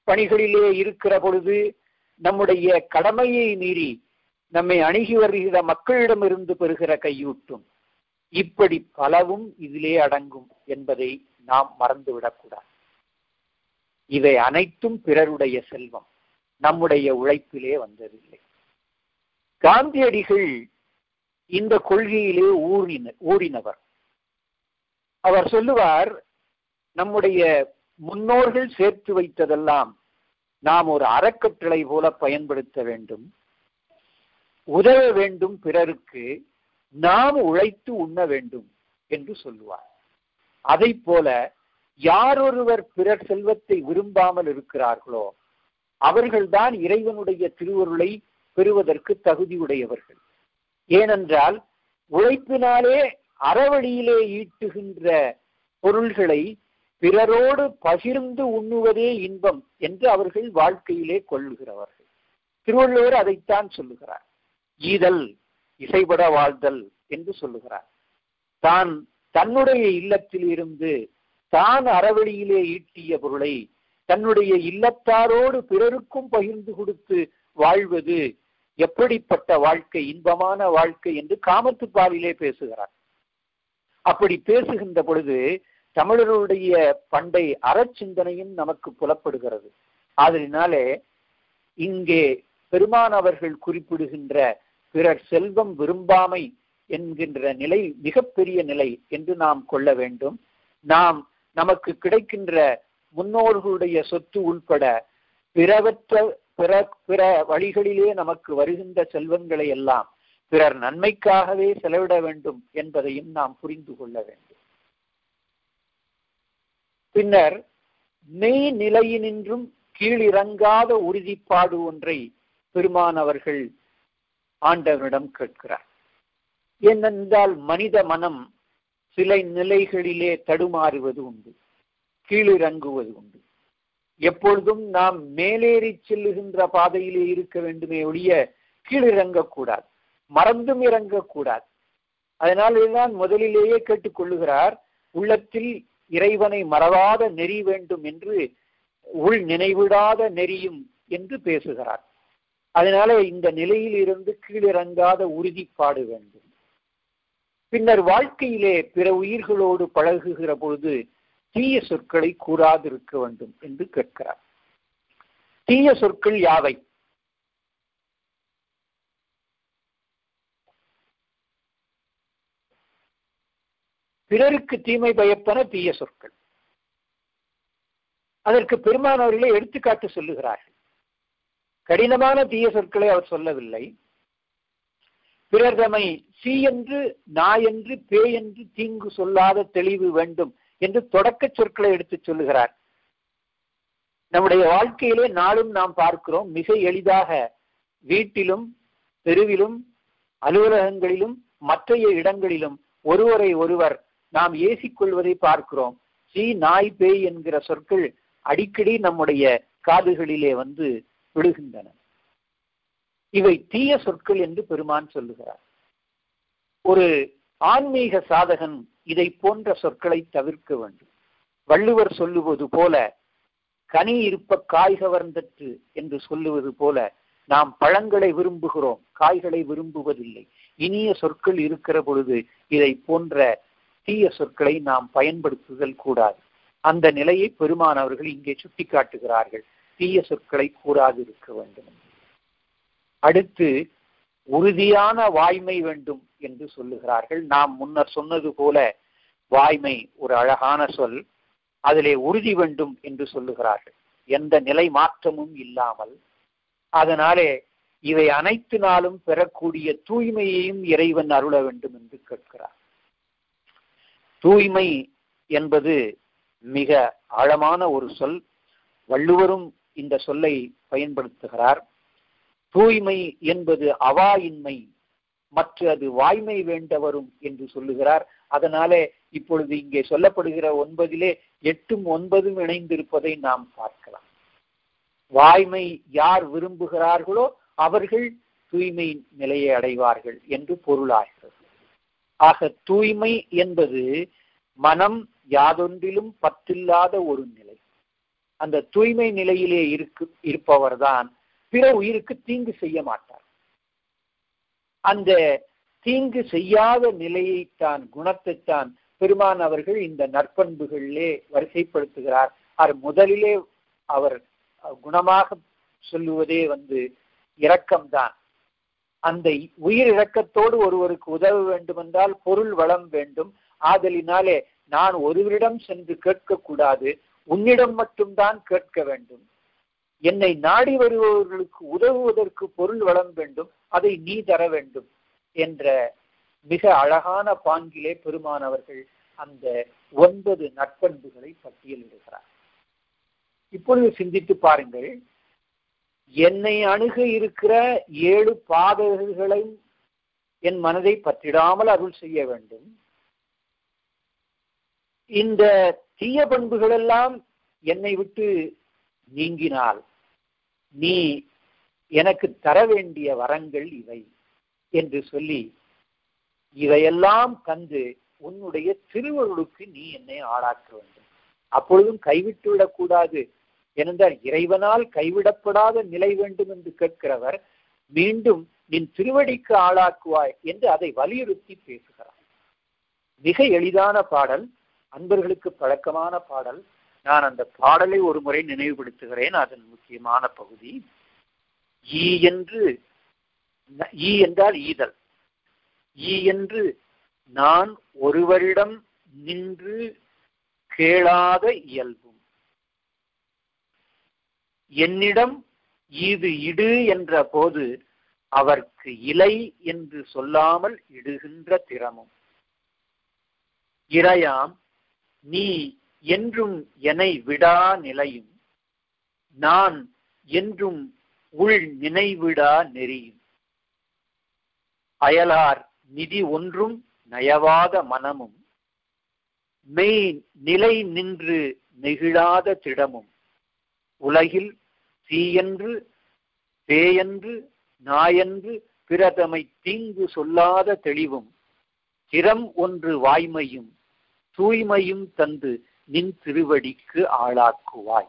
பணிகளிலே இருக்கிற பொழுது நம்முடைய கடமையை மீறி நம்மை அணுகி வருகிற மக்களிடமிருந்து பெறுகிற கையூட்டும், இப்படி பலவும் இதிலே அடங்கும் என்பதை நாம் மறந்துவிடக்கூடாது. இவை அனைத்தும் பிறருடைய செல்வம், நம்முடைய உழைப்பிலே வந்ததில்லை. காந்தியடிகள் இந்த கொள்கையிலே ஊறினவர். அவர் சொல்லுவார், நம்முடைய முன்னோர்கள் சேர்த்து வைத்ததெல்லாம் நாம் ஒரு அறக்கட்டளை போல பயன்படுத்த வேண்டும், உதவ வேண்டும் பிறருக்கு, நாம் உழைத்து உண்ண வேண்டும் என்று சொல்லுவார். அதை போல யாரொருவர் பிறர் செல்வத்தை விரும்பாமல் இருக்கிறார்களோ அவர்கள்தான் இறைவனுடைய திருவருளை பெறுவதற்கு தகுதியுடையவர்கள். ஏனென்றால் உழைப்பினாலே அறவழியிலே ஈட்டுகின்ற பொருள்களை பிறரோடு பகிர்ந்து உண்ணுவதே இன்பம் என்று அவர்கள் வாழ்க்கையிலே கொள்ளுகிறவர்கள். திருவள்ளுவர் அதைத்தான் சொல்லுகிறார். ஈதல் இசைபட வாழ்தல் என்று சொல்லுகிறார். தான் தன்னுடைய இல்லத்தில் இருந்து தான் அறவழியிலே ஈட்டிய பொருளை தன்னுடைய இல்லத்தாரோடு பிறருக்கும் பகிர்ந்து கொடுத்து வாழ்வது எப்படிப்பட்ட வாழ்க்கை, இன்பமான வாழ்க்கை என்று காமத்துப்பாலிலே பேசுகிறார். அப்படி பேசுகின்ற பொழுது தமிழருடைய பண்டை அறச்சிந்தனையும் நமக்கு புலப்படுகிறது. அதனாலே இங்கே பெருமான் அவர்கள் குறிப்பிடுகின்ற பிறர் செல்வம் விரும்பாமை என்கின்ற நிலை மிகப்பெரிய நிலை என்று நாம் கொள்ள வேண்டும். நாம் நமக்கு கிடைக்கின்ற முன்னோர்களுடைய சொத்து உள்பட பிற வழிகளிலே நமக்கு வருகின்ற செல்வங்களை எல்லாம் பிறர் நன்மைக்காகவே செலவிட வேண்டும் என்பதையும் நாம் புரிந்து கொள்ள வேண்டும். பின்னர் மெய்நிலையினின்றும் கீழிறங்காத உறுதிப்பாடு ஒன்றை பெருமான் அவர்கள் ஆண்டவனிடம் கேட்கிறார். ஏனென்றால் மனித மனம் சில நிலைகளிலே தடுமாறுவது உண்டு, கீழிறங்குவது உண்டு. எப்பொழுதும் நாம் மேலேறி செல்லுகின்ற பாதையிலே இருக்க வேண்டுமே ஒழிய கீழிறங்கக்கூடாது, மறந்தும் இறங்கக்கூடாது. அதனால்தான் முதலிலேயே கேட்டுக்கொள்ளுகிறார், உள்ளத்தில் இறைவனை மறவாத நெறி வேண்டும் என்று, உள் நினைவிடாத நெறியும் என்று பேசுகிறார். அதனால இந்த நிலையில் இருந்து கீழிறங்காத உறுதிப்பாடு வேண்டும். பின்னர் வாழ்க்கையிலே பிற உயிர்களோடு பழகுகிற பொழுது தீய சொற்களை கூறாதிருக்க வேண்டும் என்று கேட்கிறார். தீய சொற்கள் யாவை? பிறருக்கு தீமை பயப்பன தீய சொற்கள். அதற்கு பெருமான் அவர்களே எடுத்துக்காட்டு சொல்லுகிறார்கள். கடினமான தீய சொற்களை அவர் சொல்லவில்லை. பிறர் தம்மை சீ என்று, நாய் என்று, பேய் என்று தீங்கு சொல்லாத தெளிவு வேண்டும் என்று தொடக்க சொற்களை எடுத்து சொல்லுகிறார். நம்முடைய வாழ்க்கையிலே நாளும் நாம் பார்க்கிறோம், மிக எளிதாக வீட்டிலும் தெருவிலும் அலுவலகங்களிலும் மற்றைய இடங்களிலும் ஒருவரை ஒருவர் நாம் ஏசிக்கொள்வதை பார்க்கிறோம். சீ, நாய், பேய் என்கிற சொற்கள் அடிக்கடி நம்முடைய காதுகளிலே வந்து விழுகின்றன. இவை தீய சொற்கள் என்று பெருமான் சொல்லுகிறார். ஒரு ஆன்மீக சாதகன் இதை போன்ற சொற்களை தவிர்க்க வேண்டும். வள்ளுவர் சொல்லுவது போல கனி இருப்ப காய் கவர்ந்தற்று என்று சொல்லுவது போல நாம் பழங்களை விரும்புகிறோம், காய்களை விரும்புவதில்லை. இனிய சொற்கள் இருக்கிற பொழுது இதை போன்ற தீய சொற்களை நாம் பயன்படுத்துதல் கூடாது. அந்த நிலையை பெருமான் அவர்கள் இங்கே சுட்டி காட்டுகிறார்கள். தீய சொற்களை கூறாதிருக்க வேண்டும். அடுத்து உறுதியான வாய்மை வேண்டும் என்று சொல்லுகிறார்கள். நாம் முன்னர் சொன்னது போல வாய்மை ஒரு அழகான சொல், அதிலே உறுதி வேண்டும் என்று சொல்லுகிறார்கள். எந்த நிலை மாற்றமும் இல்லாமல். அதனாலே இவை அனைத்து நாளும் பெறக்கூடிய தூய்மையையும் இறைவன் அருள வேண்டும் என்று கேட்கிறார். தூய்மை என்பது மிக ஆழமான ஒரு சொல். வள்ளுவரும் இந்த சொல்லை பயன்படுத்துகிறார். தூய்மை என்பது அவாயின்மை, மற்ற அது வாய்மை வேண்டவரும் என்று சொல்லுகிறார். அதனாலே இப்பொழுது இங்கே சொல்லப்படுகிற 9 8 9 இணைந்திருப்பதை நாம் பார்க்கலாம். வாய்மை யார் விரும்புகிறார்களோ அவர்கள் தூய்மை நிலையை அடைவார்கள் என்று பொருளாகிறது. ஆக தூய்மை என்பது மனம் யாதொன்றிலும் பற்றில்லாத ஒரு நிலை. அந்த தூய்மை நிலையிலே இருப்பவர்தான் பிற உயிருக்கு தீங்கு செய்ய மாட்டார். அந்த தீங்கு செய்யாத நிலையைத்தான், குணத்தைத்தான் பெருமான் அவர்கள் இந்த நற்பண்புகளிலே வரிசைப்படுத்துகிறார். முதலிலே அவர் குணமாக சொல்லுவதே இரக்கம்தான். அந்த உயிர் இரக்கத்தோடு ஒருவருக்கு உதவ வேண்டுமென்றால் பொருள் வளம் வேண்டும். ஆதலினாலே நான் ஒருவரிடம் சென்று கேட்கக்கூடாது, உன்னிடம் மட்டும்தான் கேட்க வேண்டும். என்னை நாடி வருபவர்களுக்கு உதவுவதற்கு பொருள் வளம் வேண்டும், அதை நீ தர வேண்டும் என்ற மிக அழகான பாங்கிலே பெருமானவர்கள் அந்த 9 நற்பண்புகளை பட்டியலிடுகிறார். இப்பொழுது சிந்தித்து பாருங்கள், என்னை அணுக இருக்கிற 7 பாதகங்களை என் மனதை பற்றிடாமல் அருள் செய்ய வேண்டும். இந்த தீய பண்புகள் எல்லாம் என்னை விட்டு நீங்கினால் நீ எனக்கு தர வேண்டிய வரங்கள் இவை என்று சொல்லி இவையெல்லாம் தந்து உன்னுடைய திருவருளுக்கு நீ என்னை ஆளாக்க வேண்டும். அப்பொழுதும் கைவிட்டு விடக்கூடாது. ஏனென்றால் இறைவனால் கைவிடப்படாத நிலை வேண்டும் என்று கேட்கிறவர் மீண்டும் நின் திருவடிக்கு ஆளாக்குவாய் என்று அதை வலியுறுத்தி பேசுகிறார். மிக எளிதான பாடல், அன்பர்களுக்கு பழக்கமான பாடல். நான் அந்த பாடலை ஒரு முறை நினைவுபடுத்துகிறேன். அதன் முக்கியமான பகுதி ஈ என்றால் ஈதல். ஈ என்று நான் ஒருவரிடம் நின்று கேளாத இயல்பும், என்னிடம் இது இடு என்ற போது அவர்க்கு இலை என்று சொல்லாமல் இடுகின்ற திறமும், இறையாம் நீ என்றும் என்னை விடா நிலையும், நான் என்றும் உள் நினைவிடா நெறியும், அயலார் நிதி ஒன்றும் நயவாத மனமும், மெய் நிலை நின்று நெகிழாத திடமும், உலகில் தீயன்று பேயன்று நாயன்று பிறதமை தீங்கு சொல்லாத தெளிவும், திறம் ஒன்று வாய்மையும் தூய்மையும் தந்து நின் திருவடிக்கு ஆளாக்குவாய்.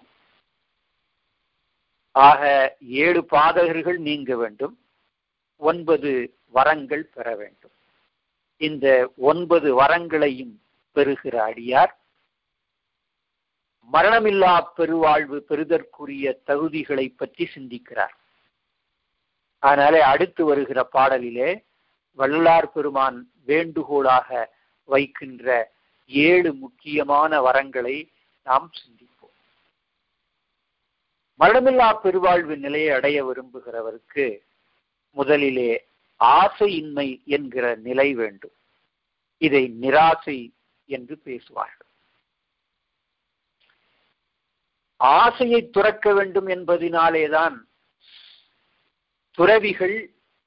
ஆக 7 பாதகர்கள் நீங்க வேண்டும், 9 வரங்கள் பெற வேண்டும். இந்த 9 வரங்களையும் பெறுகிற அடியார் மரணமில்லா பெருவாழ்வு பெறுதற்குரிய தகுதிகளை பற்றி சிந்திக்கிறார். அதனாலே அடுத்து வருகிற பாடலிலே வள்ளலார் பெருமான் வேண்டுகோளாக வைக்கின்ற 7 முக்கியமான வரங்களை நாம் சிந்திப்போம். மரணமில்லா பெருவாழ்வு நிலையை அடைய விரும்புகிறவருக்கு முதலிலே ஆசையின்மை என்கிற நிலை வேண்டும். இதை நிராசை என்று பேசுவார்கள். ஆசையை துறக்க வேண்டும் என்பதினாலேதான் துறவிகள்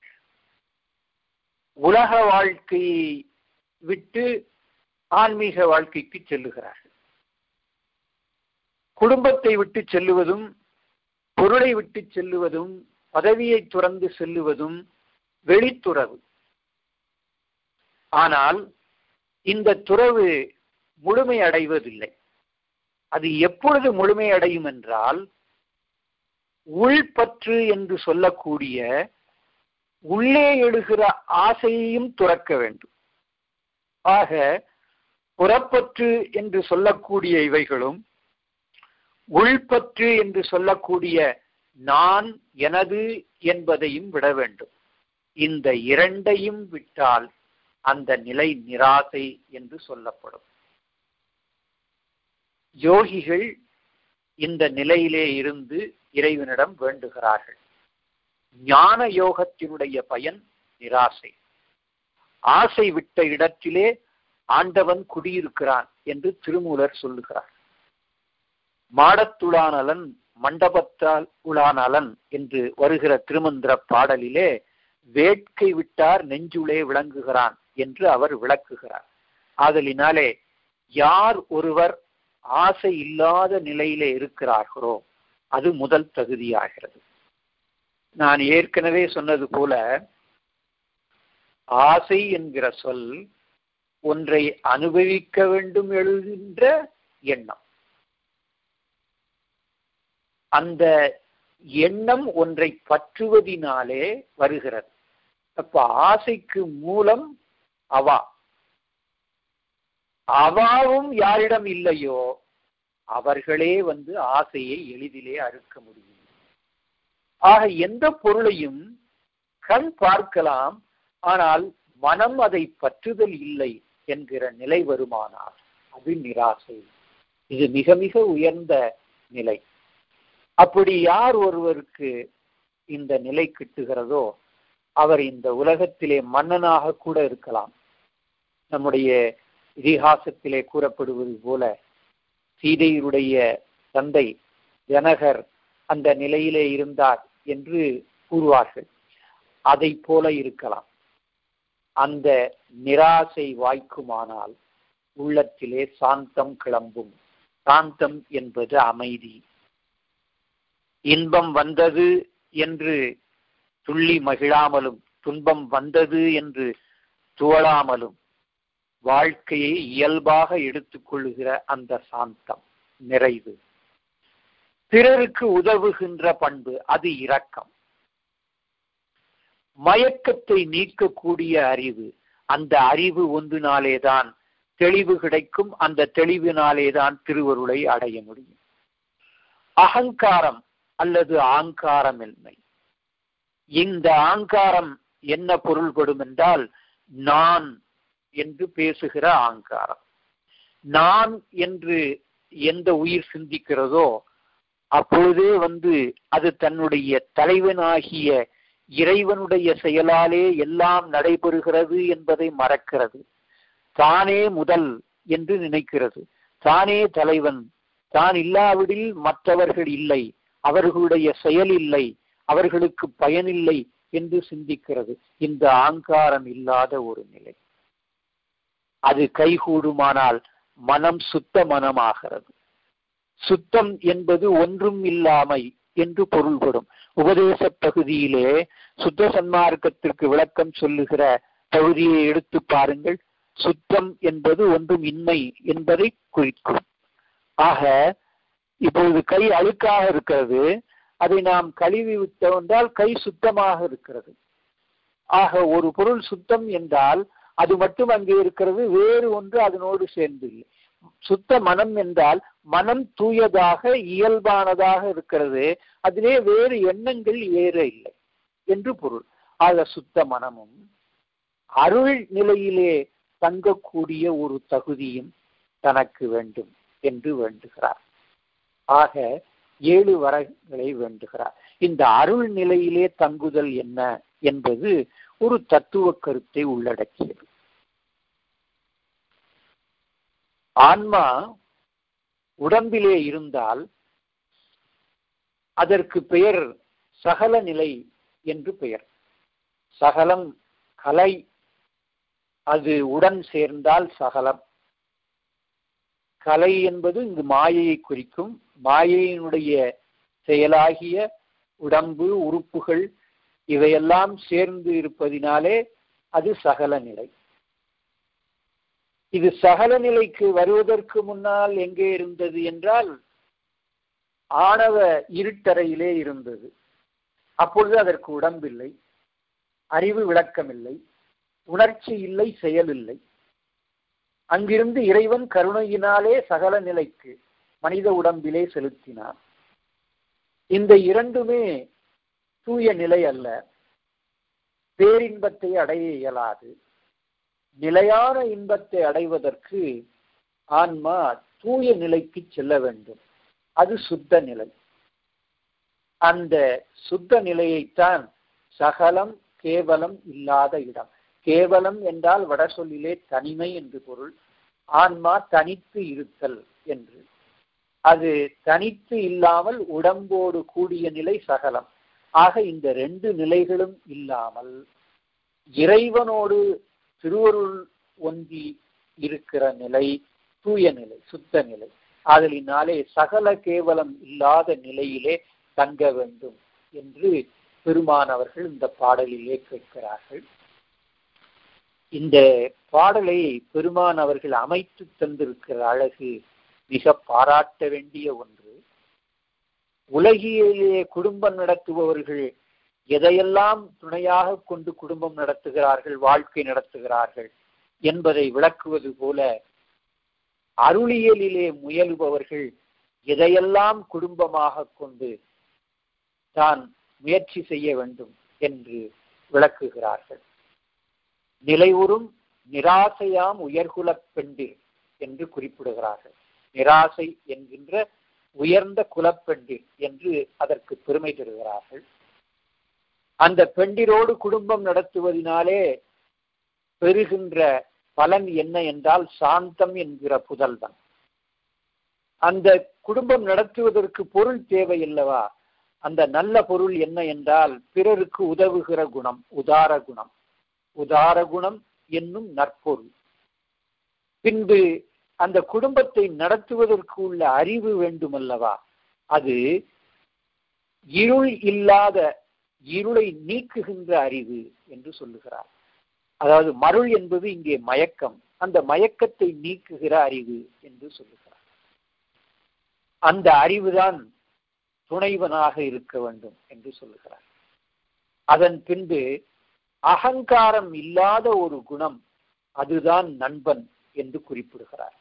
உலக வாழ்க்கையை விட்டு ஆன்மீக வாழ்க்கைக்கு செல்லுகிறார்கள். குடும்பத்தை விட்டு செல்லுவதும், பொருளை விட்டு செல்லுவதும், பதவியை துறந்து செல்லுவதும் வெளித்துறவு. ஆனால் இந்த துறவு முழுமை அடைவதில்லை. அது எப்பொழுது முழுமை அடையும் என்றால், உள்பற்று என்று சொல்லக்கூடிய உள்ளே எழுகிற ஆசையையும் துறக்க வேண்டும். ஆக புறப்பற்று என்று சொல்லக்கூடிய இவைகளும், உள்பற்று என்று சொல்லக்கூடிய நான் எனது என்பதையும் விட வேண்டும். இந்த 2ஐயும் விட்டால் அந்த நிலை நிராசை என்று சொல்லப்படும். யோகிகள் இந்த நிலையிலே இருந்து இறைவனிடம் வேண்டுகிறார்கள். ஞான யோகத்தினுடைய பயன் நிராசை. ஆசை விட்ட இடத்திலே ஆண்டவன் குடியிருக்கிறான் என்று திருமூலர் சொல்லுகிறார். மாடத்துளானலன் மண்டபத்தால் உளானலன் என்று வருகிற திருமந்திர பாடலிலே வேட்கை விட்டார் நெஞ்சுளே விளங்குகிறான் என்று அவர் விளக்குகிறார். ஆதலினாலே யார் ஒருவர் ஆசை இல்லாத நிலையிலே இருக்கிறார்களோ அது முதல் தகுதியாகிறது. நான் ஏற்கனவே சொன்னது போல ஆசை என்கிற சொல் ஒன்றை அனுபவிக்க வேண்டும் எழுகின்ற எண்ணம். அந்த எண்ணம் ஒன்றை பற்றுவதினாலே வருகிறது. அப்ப ஆசைக்கு மூலம் அவா. அவாவும் யாரிடம் இல்லையோ அவர்களே ஆசையை எளிதிலே அறுக்க முடியும். ஆக எந்த பொருளையும் கண் பார்க்கலாம், ஆனால் மனம் அதை பற்றுதல் இல்லை என்கிற நிலை வருமானால் அது நிராசை. இது மிக மிக உயர்ந்த நிலை. அப்படி யார் ஒருவருக்கு இந்த நிலை கிட்டுகிறதோ அவர் இந்த உலகத்திலே மன்னனாக கூட இருக்கலாம். நம்முடைய இதிகாசத்திலே கூறப்படுவது போல சீதையுடைய தந்தை ஜனகர் அந்த நிலையிலே இருந்தார் என்று கூறுவார்கள். அதை போல இருக்கலாம். அந்த நிராசை வாய்க்குமானால் உள்ளத்திலே சாந்தம் கிளம்பும். சாந்தம் என்பது அமைதி. இன்பம் வந்தது என்று துள்ளி மகிழாமலும் துன்பம் வந்தது என்று துவளாமலும் வாழ்க்கையை இயல்பாக எடுத்துக்கொள்ளுகிற அந்த சாந்தம், நிறைவு. பிறருக்கு உதவுகின்ற பண்பு, அது இரக்கம். மயக்கத்தை நீக்கக்கூடிய அறிவு, அந்த அறிவு ஒன்றினாலேதான் தெளிவு கிடைக்கும். அந்த தெளிவினாலேதான் திருவருளை அடைய முடியும். அகங்காரம் அல்லது ஆங்காரமின்மை. இந்த ஆங்காரம் என்ன பொருள்படும் என்றால் நான் என்று பேசுகிற ஆங்காரம். நான் என்று எந்த உயிர் சிந்திக்கிறதோ அப்பொழுதே அது தன்னுடைய தலைவனாகிய இறைவனுடைய செயலாலே எல்லாம் நடைபெறுகிறது என்பதை மறக்கிறது. தானே முதல் என்று நினைக்கிறது. தானே தலைவன். தான் இல்லாவிடில் மற்றவர்கள் இல்லை, அவர்களுடைய செயல் இல்லை, அவர்களுக்கு பயனில்லை என்று சிந்திக்கிறது. இந்த ஆங்காரம் இல்லாத ஒரு நிலை. அது கைகூடுமானால் மனம் சுத்த மனமாகிறது. சுத்தம் என்பது ஒன்றும் இல்லாமை என்று பொருள்படும். உபதேச பகுதியிலே சுத்த சன்மார்க்கத்திற்கு விளக்கம் சொல்லுகிற பகுதியை எடுத்து பாருங்கள். சுத்தம் என்பது ஒன்றும் இன்மை என்பதை குறிக்கும். ஆக இப்பொழுது கை அழுக்காக இருக்கிறது, அதை நாம் கழுவி விட்டோம் கை சுத்தமாக இருக்கிறது. ஆக ஒரு பொருள் சுத்தம் என்றால் அது மட்டும் அங்கே இருக்கிறது, வேறு ஒன்று அதனோடு சேர்ந்து இல்லை. சுத்த மனம் என்றால் மனம் தூயதாக இயல்பானதாக இருக்கிறது, அதிலே வேறு எண்ணங்கள் வேறு இல்லை என்று பொருள். ஆக சுத்த மனமும் அருள் நிலையிலே தங்கக்கூடிய ஒரு தகுதியும் தனக்கு வேண்டும் என்று வேண்டுகிறார். ஆக 7 வரங்களை வேண்டுகிறார். இந்த அருள் நிலையிலே தங்குதல் என்ன என்பது ஒரு தத்துவ கருத்தை உள்ளடக்கியது. ஆன்மா உடம்பிலே இருந்தால் அதற்கு பெயர் சகல நிலை என்று பெயர். சகலம் கலை, அது உடன் சேர்ந்தால் சகலம். கலை என்பது இங்கு மாயையை குறிக்கும். மாயையினுடைய செயலாகிய உடம்பு உறுப்புகள் இவையெல்லாம் சேர்ந்து இருப்பதினாலே அது சகல நிலை. இது சகல நிலைக்கு வருவதற்கு முன்னால் எங்கே இருந்தது என்றால் ஆணவ இருட்டறையிலே இருந்தது. அப்பொழுது அதற்கு உடம்பில்லை, அறிவு விளக்கமில்லை, உணர்ச்சி இல்லை, செயல் இல்லை. அங்கிருந்து இறைவன் கருணையினாலே சகல நிலைக்கு மனித உடம்பிலே செலுத்தினார். இந்த இரண்டுமே தூய நிலை அல்ல, பேரின்பத்தை அடைய இயலாது. நிலையான இன்பத்தை அடைவதற்கு ஆன்மா தூய நிலைக்கு செல்ல வேண்டும். அது சுத்த நிலை. அந்த சுத்த நிலையைத்தான் சகலம் கேவலம் இல்லாத இடம். கேவலம் என்றால் வட சொல்லிலே தனிமை என்று பொருள். ஆன்மா தனித்து இருத்தல் என்று. அது தனித்து இல்லாமல் உடம்போடு கூடிய நிலை சகலம். ஆக இந்த 2 நிலைகளும் இல்லாமல் இறைவனோடு திருவருள் ஒன்றி இருக்கிற நிலை தூய நிலை, சுத்த நிலை. ஆதலினாலே சகல கேவலம் இல்லாத நிலையிலே தங்க வேண்டும் என்று பெருமானவர்கள் இந்த பாடலிலே கேட்கிறார்கள். இந்த பாடலை பெருமான் அவர்கள் அமைத்து தந்திருக்கிற அழகு மிக பாராட்ட வேண்டிய ஒன்று. உலகிலேயே குடும்பம் நடத்துபவர்கள் எதையெல்லாம் துணையாக கொண்டு குடும்பம் நடத்துகிறார்கள், வாழ்க்கை நடத்துகிறார்கள் என்பதை விளக்குவது போல அருளியலிலே முயலுபவர்கள் எதையெல்லாம் குடும்பமாக கொண்டு தான் முயற்சி செய்ய வேண்டும் என்று விளக்குகிறார்கள். நிலையுறும் நிராசையாம் உயர்குலப் பெண்டிர் என்று குறிப்பிடுகிறார்கள். நிராசை என்கின்ற உயர்ந்த குலப்பெண்டிர் என்று அதற்கு பெருமை தருகிறார்கள். அந்த பெண்டிரோடு குடும்பம் நடத்துவதனாலே பெறுகின்ற பலன் என்ன என்றால் சாந்தம் என்கிற புதல்வன். அந்த குடும்பம் நடத்துவதற்கு பொருள் தேவை அல்லவா? அந்த நல்ல பொருள் என்ன என்றால் பிறருக்கு உதவுகிற குணம், உதார குணம். உதார குணம் என்னும் நற்பொருள். பின்பு அந்த குடும்பத்தை நடத்துவதற்கு உள்ள அறிவு வேண்டுமல்லவா? அது இருள் இல்லாத, இருளை நீக்குகின்ற அறிவு என்று சொல்லுகிறார். அதாவது மருள் என்பது இங்கே மயக்கம், அந்த மயக்கத்தை நீக்குகிற அறிவு என்று சொல்லுகிறார். அந்த அறிவுதான் துணைவனாக இருக்க வேண்டும் என்று சொல்லுகிறார். அதன் பின்பு அகங்காரம் இல்லாத ஒரு குணம், அதுதான் நண்பன் என்று குறிப்பிடுகிறார்.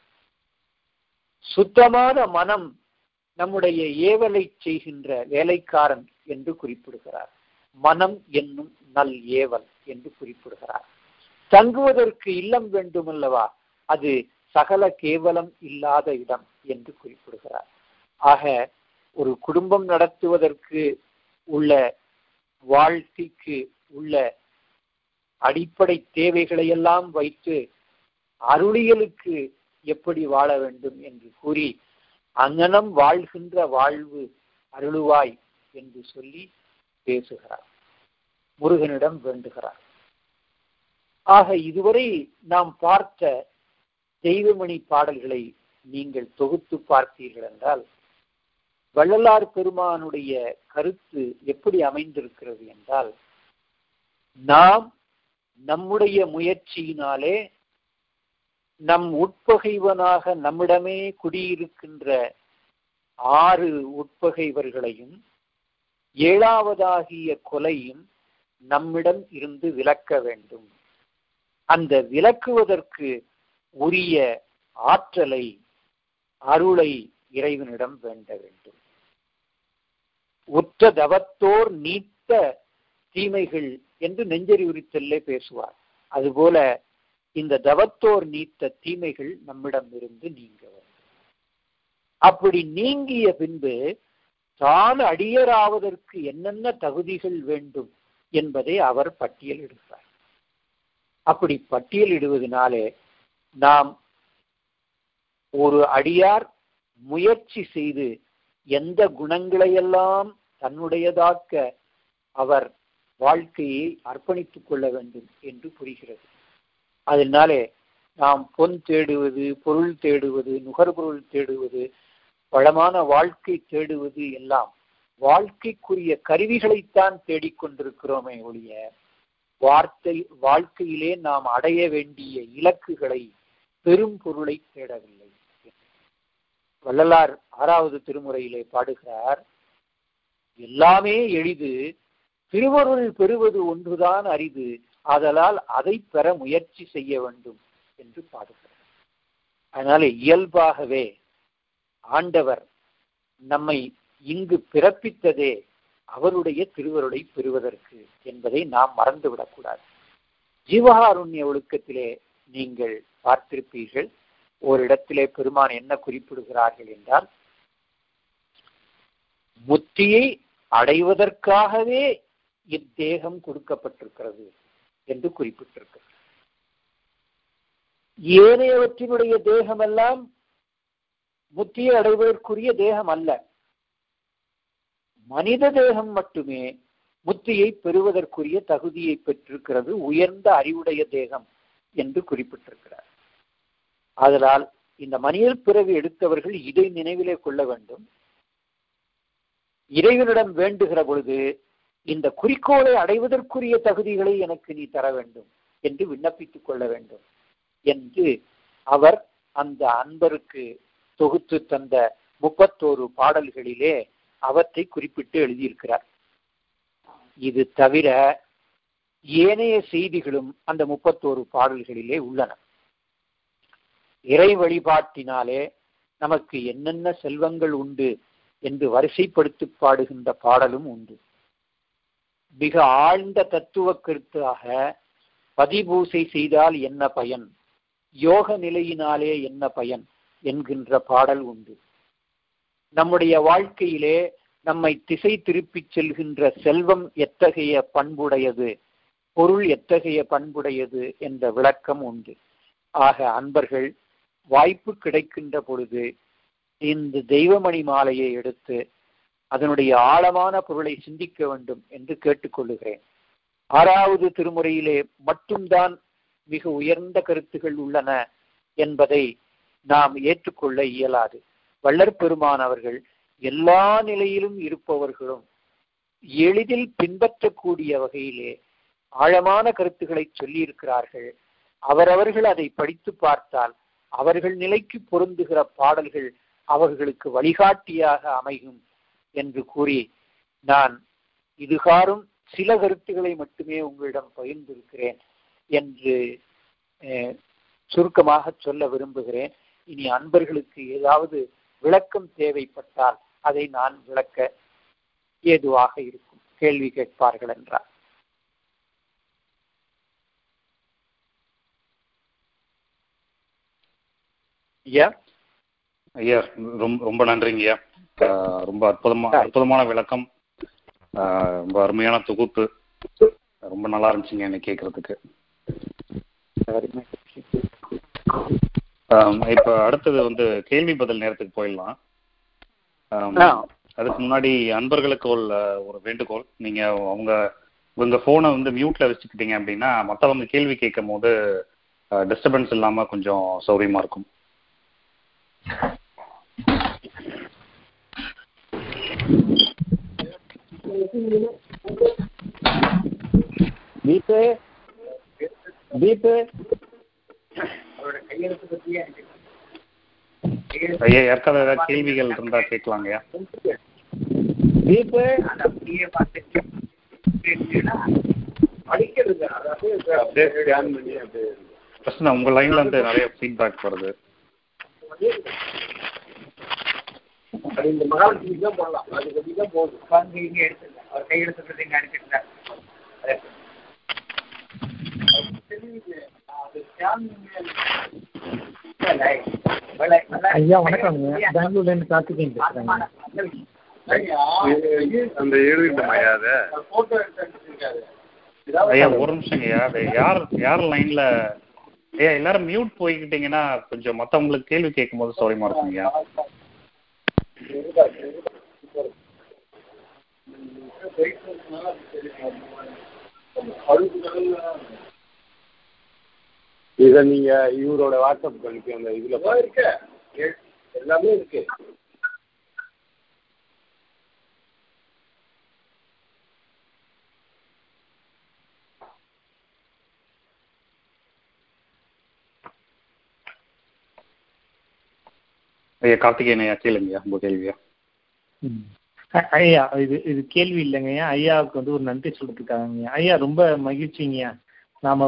சுத்தமான மனம் நம்முடைய ஏவலை செய்கின்ற வேலைக்காரன் என்று குறிப்பிடுகிறார். மனம் என்னும் நல் ஏவல் என்று குறிப்பிடுகிறார். தங்குவதற்கு இல்லம் வேண்டுமல்லவா? அது சகல கேவலம் இல்லாத இடம் என்று குறிப்பிடுகிறார். ஆக ஒரு குடும்பம் நடத்துவதற்கு உள்ள, வாழ்க்கைக்கு உள்ள அடிப்படை தேவைகளை எல்லாம் வைத்து அருளியலுக்கு எப்படி வாழ வேண்டும் என்று கூறி அங்கனம் வாழ்கின்ற வாழ்வு அருளுவாய் என்று சொல்லி பேசுகிறார், முருகனிடம் வேண்டுகிறார். ஆக இதுவரை நாம் பார்த்த தெய்வமணி பாடல்களை நீங்கள் தொகுத்து பார்த்தீர்கள் என்றால் வள்ளலார் பெருமானுடைய கருத்து எப்படி அமைந்திருக்கிறது என்றால், நாம் நம்முடைய முயற்சியினாலே நம் உட்பகைவனாக நம்மிடமே குடியிருக்கின்ற 6 உட்பகைவர்களையும் 7வதாகிய கொலையும் நம்மிடம் இருந்து விலக்க வேண்டும். அந்த விலக்குவதற்கு உரிய ஆற்றலை, அருளை இறைவனிடம் வேண்ட வேண்டும். உற்ற தவத்தோர் நீத்த தீமைகள் என்று நெஞ்சறிவுறுத்தலே பேசுவார். அதுபோல இந்த தவத்தோர் நீத்த தீமைகள் நம்மிடம் இருந்து நீங்க வேண்டும். அப்படி நீங்கிய பின்பு தான் அடியராவதற்கு என்னென்ன தகுதிகள் வேண்டும் என்பதை அவர் பட்டியலிடுகிறார். அப்படி பட்டியலிடுவதனாலே நாம் ஒரு அடியார் முயற்சி செய்து எந்த குணங்களையெல்லாம் தன்னுடையதாக்க அவர் வாழ்க்கையை அர்ப்பணித்துக் கொள்ள வேண்டும் என்று புரிகிறது. அதனாலே நாம் பொன் தேடுவது, பொருள் தேடுவது, நுகர்பொருள் தேடுவது, வளமான வாழ்க்கை தேடுவது எல்லாம் வாழ்க்கைக்குரிய கருவிகளைத்தான் தேடிக்கொண்டிருக்கிறோமே ஒழிய வாழ்க்கையிலே நாம் அடைய வேண்டிய இலக்குகளை, பெரும் பொருளை தேடவில்லை. வள்ளலார் 6வது திருமுறையிலே பாடுகிறார், எல்லாமே எளிது, திருவருள் பெறுவது ஒன்றுதான் அரிது, ஆதலால் அதை பெற முயற்சி செய்ய வேண்டும் என்று பாடுகிறார். அதனால இயல்பாகவே ஆண்டவர் நம்மை இங்கு பிறப்பித்ததே அவருடைய திருவருளை பெறுவதற்கு என்பதை நாம் மறந்துவிடக்கூடாது. ஜீவகாருண்ய ஒழுக்கத்திலே நீங்கள் பார்த்திருப்பீர்கள், ஓரிடத்திலே பெருமான் என்ன குறிப்பிடுகிறார்கள் என்றால், முத்தியை அடைவதற்காகவே இத்தேகம் கொடுக்கப்பட்டிருக்கிறது என்று குறிப்பிட்டிருக்கிறது. ஏனையவற்றினுடைய தேகமெல்லாம் முத்தியை அடைவதற்குரிய தேகம் அல்ல. மனித தேகம் மட்டுமே முத்தியை பெறுவதற்குரிய தகுதியை பெற்றிருக்கிறது, உயர்ந்த அறிவுடைய தேகம் என்று குறிப்பிட்டிருக்கிறார். அதனால் இந்த மனித பிறவி எடுத்தவர்கள் இதை நினைவிலே கொள்ள வேண்டும். இறைவனிடம் வேண்டுகிற பொழுது இந்த குறிக்கோளை அடைவதற்குரிய தகுதிகளை எனக்கு நீ தர வேண்டும் என்று விண்ணப்பித்துக் கொள்ள வேண்டும் என்று அவர் அந்த அன்பருக்கு தொகுத்து தந்த 31 பாடல்களிலே அவற்றை குறிப்பிட்டு எழுதியிருக்கிறார். இது தவிர ஏனைய செய்திகளும் அந்த 31 பாடல்களிலே உள்ளன. இறை வழிபாட்டினாலே நமக்கு என்னென்ன செல்வங்கள் உண்டு என்று வரிசைப்படுத்தி பாடுகின்ற பாடலும் உண்டு. மிக ஆழ்ந்த தத்துவ கருத்தாக பதிபூசை செய்தால் என்ன பயன், யோக நிலையினாலே என்ன பயன் என்கின்ற பாடல் உண்டு. நம்முடைய வாழ்க்கையிலே நம்மை திசை திருப்பிச் செல்கின்ற செல்வம் எத்தகைய பண்புடையது, பொருள் எத்தகைய பண்புடையது என்ற விளக்கம் உண்டு. ஆக அன்பர்கள் வாய்ப்பு கிடைக்கின்ற பொழுது இந்த தெய்வமணி மாலையை எடுத்து அதனுடைய ஆழமான பொருளை சிந்திக்க வேண்டும் என்று கேட்டுக்கொள்ளுகிறேன். 6வது திருமுறையிலே மட்டும்தான் மிக உயர்ந்த கருத்துகள் உள்ளன என்பதை நாம் ஏற்றுக்கொள்ள இயலாது. வள்ளற் பெருமான் அவர்கள் எல்லா நிலையிலும் இருப்பவர்களும் எளிதில் பின்பற்றக்கூடிய வகையிலே ஆழமான கருத்துக்களை சொல்லியிருக்கிறார்கள். அவரவர்கள் அதை படித்து பார்த்தால் அவர்கள் நிலைக்கு பொருந்துகிற பாடல்கள் அவர்களுக்கு வழிகாட்டியாக அமையும் என்று கூறி நான் இதுகாரும் சில கருத்துக்களை மட்டுமே உங்களிடம் பகிர்ந்திருக்கிறேன் என்று சுருக்கமாக சொல்ல விரும்புகிறேன். இனி அன்பர்களுக்கு ஏதாவது விளக்கம் தேவைப்பட்டால் அதை நான் விளக்க ஏதுவாக இருக்கும். கேள்வி கேட்பார்கள் என்றார். ஐயா ரொம்ப நன்றிங்க ஐயா. ரொம்ப அற்புதமான விளக்கம், ரொம்ப அருமையான தொகுப்பு, ரொம்ப நல்லா இருந்துச்சுங்க என்னை கேட்கறதுக்கு. இப்ப அடுத்தது கேள்வி பதில் நேரத்துக்கு போயிடலாம். அதுக்கு முன்னாடி அன்பர்களுக்கு ஒரு வேண்டுகோள், நீங்க உங்க போனை மியூட்ல வச்சுக்கிட்டீங்க அப்படின்னா மற்றவங்க கேள்வி கேட்கும் போது டிஸ்டர்பன்ஸ் இல்லாம கொஞ்சம் சௌரியமா இருக்கும். ஐயா யாருக்காவது ஏதாவது கேள்விகள் இருந்தா கேட்கலாங்கய்யா. உங்க லைன்ல இருந்து நிறைய ஃபீட்பேக் வருது. இந்த மகாலட்சுமி தான் போடலாம், அது பற்றி தான் போகுது. இங்கே எடுத்துருங்க, அவர் கையெழுத்து இங்கே அனுப்பிட்டுருங்க. ஐயா வணக்கம்ங்க, பெங்களூர்ல இருந்து கார்த்திகேயன் பேசுறேங்க. அந்த எழுதிட்டோம்யா, அதை போட்டோ எடுத்து ஐயா ஒரு நிமிஷங்கய்யா. அது யார் லைன்ல ஐயா எல்லாரும் மியூட் போய்கிட்டீங்கன்னா கொஞ்சம் மற்றவங்களுக்கு கேள்வி கேட்கும் போது சௌரியமா இருக்குங்கய்யா. இதை நீங்க இவரோட வாட்ஸ்அப் அனுப்பி அந்த இதுல இருக்கு, எல்லாமே இருக்கு. ஐயா கார்த்திகேயன் ஐயா கேளுங்கய்யா உங்க கேள்வியா. ஐயா இது கேள்வி இல்லைங்கய்யா, ஐயாவுக்கு ஒரு நன்றி சொல்றதுக்காகங்கய்யா. ஐயா ரொம்ப மகிழ்ச்சிங்கய்யா. நாம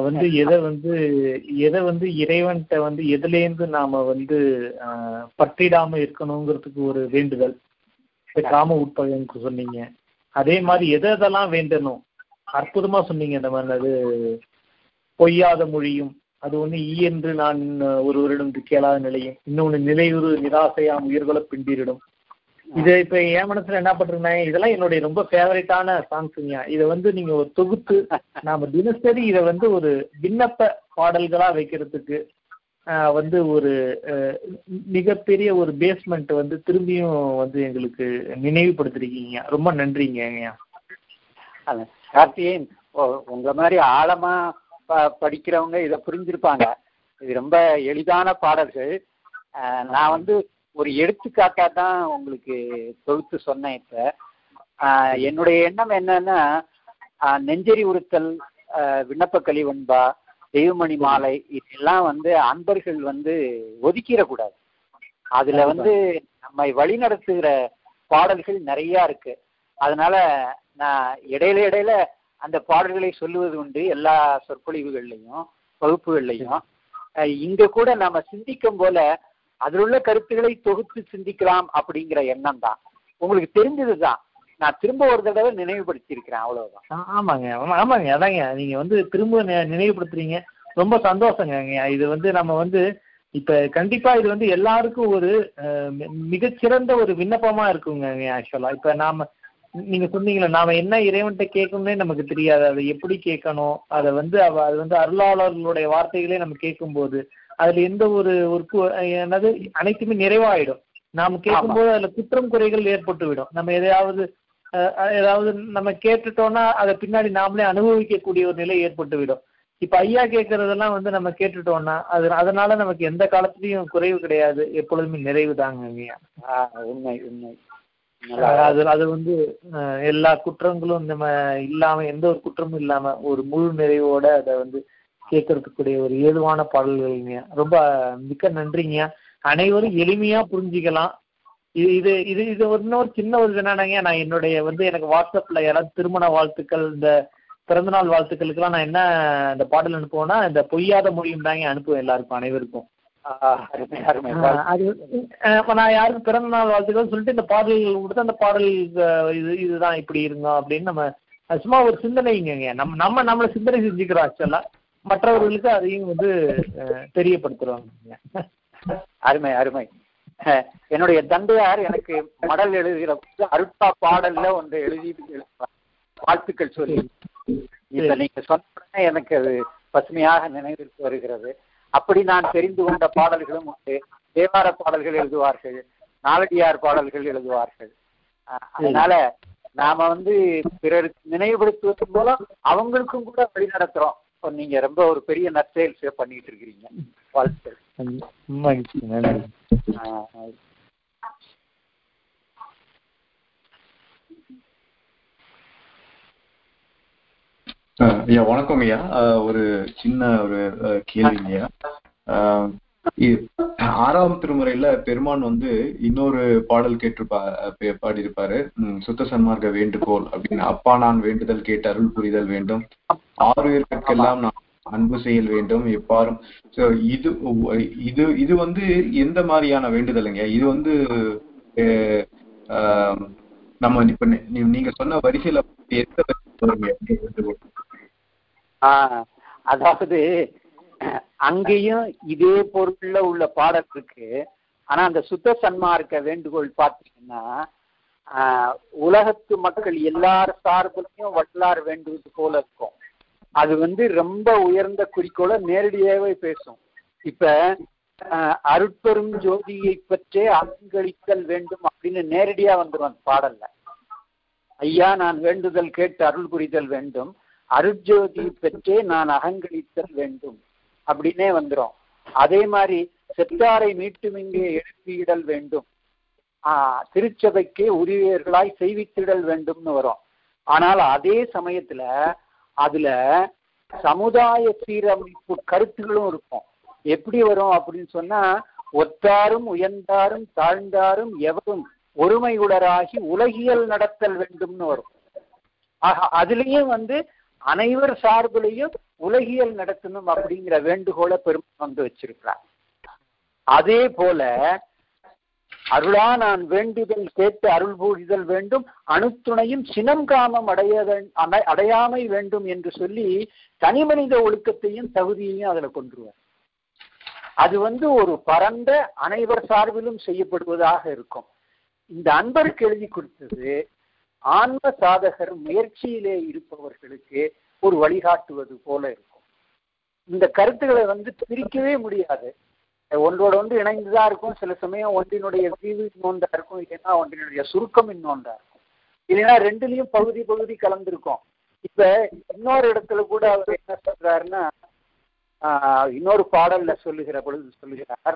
எதை இறைவன்கிட்ட எதுலேருந்து நாம பற்றிடாம இருக்கணுங்கிறதுக்கு ஒரு வேண்டுதல் காம உட்பகைன்னு சொன்னீங்க. அதே மாதிரி எதெல்லாம் வேண்டணும் அற்புதமா சொன்னீங்க. இந்த மாதிரி பொய்யாத மொழியும், அது ஈ என்று நான் ஒருவரிடம் கேளாத நிலையும், இன்னொன்று நிலையுறு நிராசையாம் உயிர்களை பிண்டிடும். இது இப்ப என் மனசுல என்ன பண்றேன், இதெல்லாம் என்னுடைய ரொம்ப ஃபேவரட்டான சாங்ஸுங்க. இதை நீங்க ஒரு தொகுத்து நாம தினசரி இதை ஒரு விண்ணப்ப பாடல்களா வைக்கிறதுக்கு ஒரு மிகப்பெரிய ஒரு பேஸ்மெண்ட் திரும்பியும் எங்களுக்கு நினைவுபடுத்திருக்கீங்க. ரொம்ப நன்றிங்க. கார்த்திகேயன், உங்க மாதிரி ஆழமா படிக்கிறவங்க இதை புரிஞ்சிருப்பாங்க. இது ரொம்ப எளிதான பாடல்கள். நான் ஒரு எடுத்துக்காட்டா தான் உங்களுக்கு தொகுத்து சொன்னேன். இப்ப என்னுடைய எண்ணம் என்னன்னா, நெஞ்சரி உறுத்தல், விண்ணப்ப கலிவன்பா, தெய்வமணி மாலை, இதெல்லாம் அன்பர்கள் ஒதுக்கிடக்கூடாது. அதுல நம்மை வழி நடத்துகிற பாடல்கள் நிறைய இருக்கு. அதனால நான் இடையில அந்த பாடல்களை சொல்லுவது உண்டு எல்லா சொற்பொழிவுகள்லையும் வகுப்புகள்லையும். இங்க கூட நாம சிந்திக்கும் போல அதில் உள்ள கருத்துக்களை தொகுத்து சிந்திக்கலாம் அப்படிங்கிற எண்ணம் தான். உங்களுக்கு தெரிஞ்சதுதான், நான் திரும்ப ஒரு தடவை நினைவுபடுத்தி இருக்கிறேன், அவ்வளவுதான். ஆமாங்க அதாங்க நீங்க திரும்ப நினைவுபடுத்துறீங்க, ரொம்ப சந்தோஷங்க. இது நம்ம இப்ப கண்டிப்பா இது எல்லாருக்கும் ஒரு மிகச்சிறந்த ஒரு விண்ணப்பமா இருக்குங்க. ஆக்சுவலா இப்ப நீங்க சொன்னீங்களா, நாம என்ன இறைவன்கிட்ட கேட்கணும்னே நமக்கு தெரியாது, அதை எப்படி கேட்கணும், அதை அது அருளாளர்களுடைய வார்த்தைகளே நம்ம கேட்கும் போது அதுல எந்த ஒரு என்னது அனைத்துமே நிறைவாயிடும். நாம கேட்கும்போது அதுல குற்றம் குறைகள் ஏற்பட்டு விடும். நம்ம ஏதாவது நம்ம கேட்டுட்டோம்னா அதை பின்னாடி நாமளே அனுபவிக்கக்கூடிய ஒரு நிலை ஏற்பட்டு விடும். இப்ப ஐயா கேட்கறதெல்லாம் நம்ம கேட்டுட்டோம்னா அதனால நமக்கு எந்த காலத்திலயும் குறைவு கிடையாது, எப்பொழுதுமே நிறைவு தாங்க ஐயா. உண்மை உண்மை. அது எல்லா குற்றங்களும் நம்ம இல்லாம, எந்த ஒரு குற்றமும் இல்லாம ஒரு முழு நிறைவோட அதை கேட்கறதுக்குரிய ஒரு ஏதுவான பாடல்கள்ங்க. ரொம்ப மிக்க நன்றிங்க. அனைவரும் எளிமையா புரிஞ்சுக்கலாம். இது இது இது இன்னொரு சின்ன ஒரு என்னன்னாங்க, நான் என்னுடைய எனக்கு வாட்ஸ்அப்ல யாராவது திருமண வாழ்த்துக்கள், இந்த பிறந்தநாள் வாழ்த்துக்களுக்கெல்லாம் நான் என்ன இந்த பாடல் அனுப்புவேன்னா, இந்த பொய்யாத மொழியும் தாங்க அனுப்புவேன் எல்லாருக்கும், அனைவருக்கும். அது நான் யாருக்கும் பிறந்த நாள் வாழ்த்துக்கள் சொல்லிட்டு இந்த பாடல்கள் கொடுத்து அந்த பாடல் இதுதான் இப்படி இருங்க அப்படின்னு நம்ம சும்மா ஒரு சிந்தனைங்க. நம்மளை சிந்தனை செஞ்சுக்கிறோம். ஆக்சுவலா மற்றவர்களுக்கு அதையும் தெரியப்படுத்துறோம். அருமை அருமை. என்னுடைய தந்தையார் எனக்கு மடல் எழுதுகிற அருட்பா பாடல்ல ஒன்று எழுதி வாழ்த்துக்கள் சொல்லி, இப்ப நீங்க சொன்ன எனக்கு அது பசுமையாக நினைவிற்கு வருகிறது. அப்படி நான் தெரிந்து கொண்ட பாடல்களும் உண்டு. தேவார பாடல்கள் எழுதுவார்கள், நாலடியார் பாடல்கள் எழுதுவார்கள். அதனால நாம பிறருக்கு நினைவுபடுத்துவது போல அவங்களுக்கும் கூட வழி நடத்துறோம். நீங்க ரொம்ப ஒரு பெரிய நற்செயல் பண்ணிட்டு இருக்கிறீங்க. வாழ்த்துக்கள். ஐயா வணக்கம் ஐயா. ஒரு சின்ன ஒரு கேள்விங்க ஐயா. 6ஆம் திருமுறையில பெருமான் இன்னொரு பாடல் பாடியிருப்பாரு, சுத்த சன்மார்க்க வேண்டுகோள் அப்படின்னு. அப்பா நான் வேண்டுதல் கேட்டு அருள் புரிதல் வேண்டும், ஆறுயிர்க்கெல்லாம் நான் அன்பு செயல் வேண்டும் எப்பாரும். இது இது இது எந்த மாதிரியான வேண்டுதலுங்க? இது நம்ம இப்ப நீங்க சொன்ன வரிசையில எந்த வேண்டுகோள்? அதாவது அங்கேயும் இதே பொருள்ல உள்ள பாடல் இருக்கு. ஆனா அந்த சுத்த சன்மார்க்க வேண்டுகோள் பார்த்தீங்கன்னா, உலகத்து மக்கள் எல்லார் சார்பிலையும் வள்ளலார் வேண்டுவது போல இருக்கும். அது ரொம்ப உயர்ந்த குறிக்கோளை நேரடியாகவே பேசும். இப்ப அருட்பெரும் ஜோதியை பற்றே அகங்களித்தல் வேண்டும் அப்படின்னு நேரடியா வந்துடும் பாடல்ல. ஐயா நான் வேண்டுதல் கேட்டு அருள் புரிதல் வேண்டும், அருட்ஜோதி பெற்றே நான் அகங்களித்தல் வேண்டும் அப்படின்னே வந்துடும். அதே மாதிரி செத்தாரை மீட்டும் இங்கே எழுப்பிடல் வேண்டும், திருச்சபைக்கே உரியர்களாய் செய்வித்திடல் வேண்டும்னு வரும். ஆனால் அதே சமயத்துல அதுல சமுதாய சீரமைப்பு கருத்துகளும் இருக்கும். எப்படி வரும் அப்படின்னு சொன்னா, ஒத்தாரும் உயர்ந்தாரும் தாழ்ந்தாரும் எவரும் ஒருமை உடராகி உலகியல் நடத்தல் வேண்டும்னு வரும். அதுலயும் அனைவர் சார்பிலையும் உலகியல் நடத்தணும் அப்படிங்கிற வேண்டுகோளை பெருமை வச்சிருக்கிறார். அதே போல அருளா நான் வேண்டுதல் கேட்டு அருள் புரிதல் வேண்டும், அணுத்துணையும் சினம் காமம் அடையாமை வேண்டும் என்று சொல்லி தனி மனித ஒழுக்கத்தையும் தகுதியையும் அதுல கொண்டுருவார். அது ஒரு பரந்த அனைவர் சார்பிலும் செய்யப்படுவதாக இருக்கும். இந்த அன்பருக்கு எழுதி கொடுத்தது ஆன்ம சாதகர் முயற்சியிலே இருப்பவர்களுக்கு ஒரு வழிகாட்டுவது போல இருக்கும். இந்த கருத்துக்களை பிரிக்கவே முடியாது, ஒன்றோட ஒன்று இணைந்துதான் இருக்கும். சில சமயம் ஒன்றினுடைய விரிவு இன்னொன்றா இருக்கும், இல்லைன்னா ஒன்றினுடைய சுருக்கம் இன்னொன்றா இருக்கும், இல்லைன்னா ரெண்டுலயும் பகுதி பகுதி கலந்துருக்கும். இப்ப இன்னொரு இடத்துல கூட அவர் என்ன சொல்றாருன்னா, இன்னொரு பாடல்ல சொல்லுகிறார்,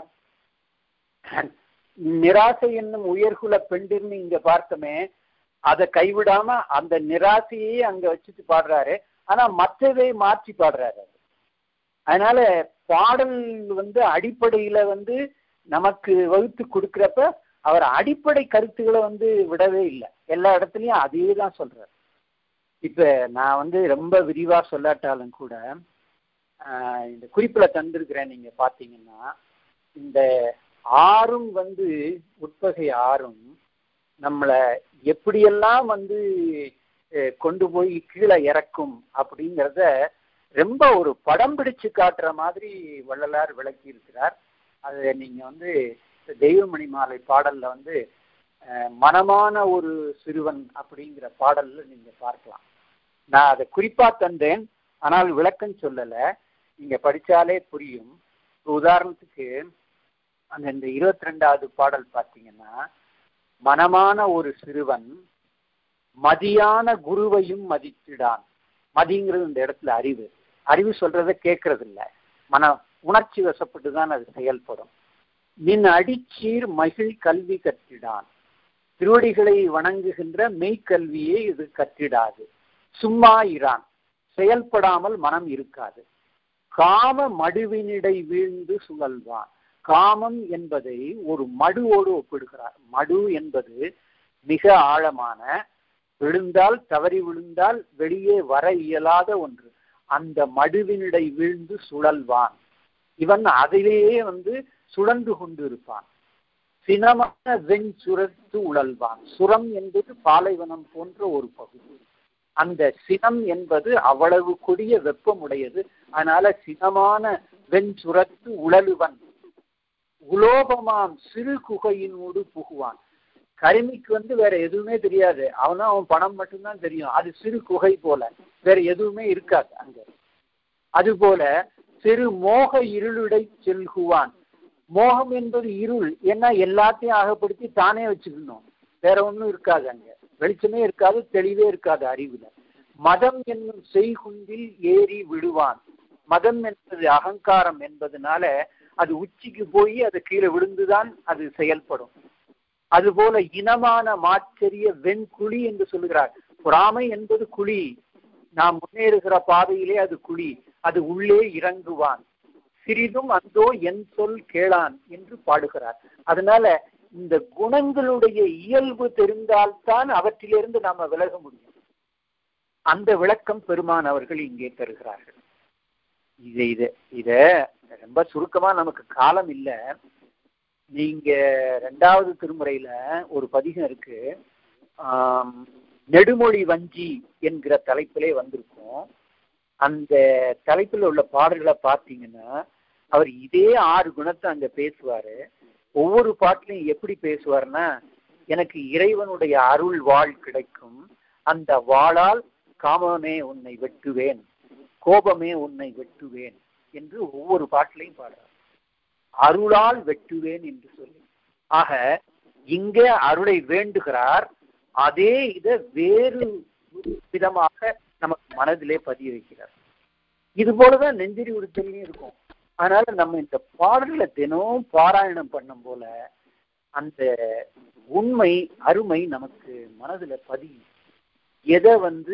நிராசை என்னும் உயர்குல பெண்டிர்னு இங்க பார்த்தோமே, அதை கைவிடாம அந்த நிராசையே அங்க வச்சுட்டு பாடுறாரு. ஆனா மற்றதை மாற்றி பாடுறாரு. அதனால பாடல் அடிப்படையில நமக்கு வகுத்து கொடுக்கிறப்ப அவர் அடிப்படை கருத்துக்களை விடவே இல்லை. எல்லா இடத்துலயும் அதே தான் சொல்றாரு. இப்ப நான் ரொம்ப விரிவா சொல்லாட்டாலும் கூட இந்த குறிப்புல தந்திருக்கிறேன். நீங்க பாத்தீங்கன்னா இந்த ஆறும் உட்பகை ஆறும் நம்மளை எப்படியெல்லாம் கொண்டு போய் கீழே இறக்கும் அப்படிங்கிறத ரொம்ப ஒரு படம் பிடிச்சு காட்டுற மாதிரி வள்ளலார் விளக்கி இருக்கிறார். அது நீங்க தெய்வமணி மாலை பாடல்ல மனமான ஒரு சிறுவன் அப்படிங்கிற பாடல்ல நீங்க பார்க்கலாம். நான் அதை குறிப்பா தந்தேன், ஆனால் விளக்கம் சொல்லல. நீங்க படிச்சாலே புரியும். உதாரணத்துக்கு இந்த 22வது பாடல் பார்த்தீங்கன்னா, மனமான ஒரு சிறுவன் மதியான குருவையும் மதித்திடான். மதிங்கிறது இந்த இடத்துல அறிவு. அறிவு சொல்றத கேட்கறது இல்லை, உணர்ச்சி வசப்பட்டுதான் அது செயல்படும். நின் அடிச்சீர் மகிழ் கல்வி கற்றிடான். திருவடிகளை வணங்குகின்ற மெய்க்கல்வியை இது கற்றிடாது. சும்மா இரான், செயல்படாமல் மனம் இருக்காது. காம மடுவினிடை வீழ்ந்து சுழல்வான். காமம் என்பதை ஒரு மடுவோடு ஒப்பிடுகிறார். மடு என்பது மிக ஆழமான, விழுந்தால் தவறி விழுந்தால் வெளியே வர இயலாத ஒன்று. அந்த மடுவினிடை வீழ்ந்து சுழல்வான். இவன் அதிலேயே சுழன்று கொண்டு இருப்பான். சினமான வெண் சுரத்து உழல்வான். சுரம் என்பது பாலைவனம் போன்ற ஒரு பகுதி. அந்த சினம் என்பது அவ்வளவு கொடிய வெப்பம் உடையது. அதனால சினமான வெண் சுரத்து உழலுவன். உலோபமாம் சிறு குகையினோடு புகுவான். கருமிக்கு வேற எதுவுமே தெரியாது, அவன் பணம் மட்டும்தான் தெரியும். அது சிறு குகை போல, வேற எதுவுமே இருக்காது அங்க. அதுபோல சிறு மோக இருளுடை செல்குவான். மோகம் என்பது இருள். ஏன்னா எல்லாத்தையும் அகப்படுத்தி தானே வச்சுக்கணும், வேற ஒன்றும் இருக்காது அங்க. வெளிச்சமே இருக்காது, தெளிவே இருக்காது அறிவுல. மதம் என்னும் செய்குந்தில் ஏறி விடுவான். மதம் என்பது அகங்காரம் என்பதனால அது உச்சிக்கு போய் அது கீழே விழுந்துதான் அது செயல்படும். அதுபோல இனமான மாச்சரிய வெண்குழி என்று சொல்லுகிறார். பொறாமை என்பது குழி, நாம் முன்னேறுகிற பாதையிலே அது குழி. அது உள்ளே இறங்குவான். சிறிதும் அந்தோ என் சொல் கேளான் என்று பாடுகிறார். அதனால இந்த குணங்களுடைய இயல்பு தெரிந்தால்தான் அவற்றிலிருந்து நாம விலக முடியும். அந்த விளக்கம் பெருமான் அவர்கள் இங்கே தருகிறார்கள். இத ரொம்ப சுருக்கமா, நமக்கு காலம் இல்லை. நீங்க 2வது திருமுறையில ஒரு பதிகம் இருக்கு, நெடுமொழி வஞ்சி என்கிற தலைப்பிலே வந்திருக்கும். அந்த தலைப்பில் உள்ள பாடல்களை பார்த்தீங்கன்னா அவர் இதே 6 குணத்தை அங்க பேசுவாரு. ஒவ்வொரு பாட்டிலையும் எப்படி பேசுவார்னா, எனக்கு இறைவனுடைய அருள் வாழ் கிடைக்கும், அந்த வாளால் காமமே உன்னை வெட்டுவேன், கோபமே உன்னை வெட்டுவேன் என்று ஒவ்வொரு பாட்டிலையும் பாடுறார். அருளால் வெட்டுவேன் என்று சொல்லி. ஆக இங்கே அருளை வேண்டுகிறார். அதே இதை வேறு விதமாக நமக்கு மனதிலே பதிய வைக்கிறார். இது போலதான் நெஞ்சரி உறுத்தலையும் இருக்கும். அதனால நம்ம இந்த பாடல்களை தினமும் பாராயணம் பண்ணும் போல அந்த உண்மை அருமை நமக்கு மனதுல பதியும். எதை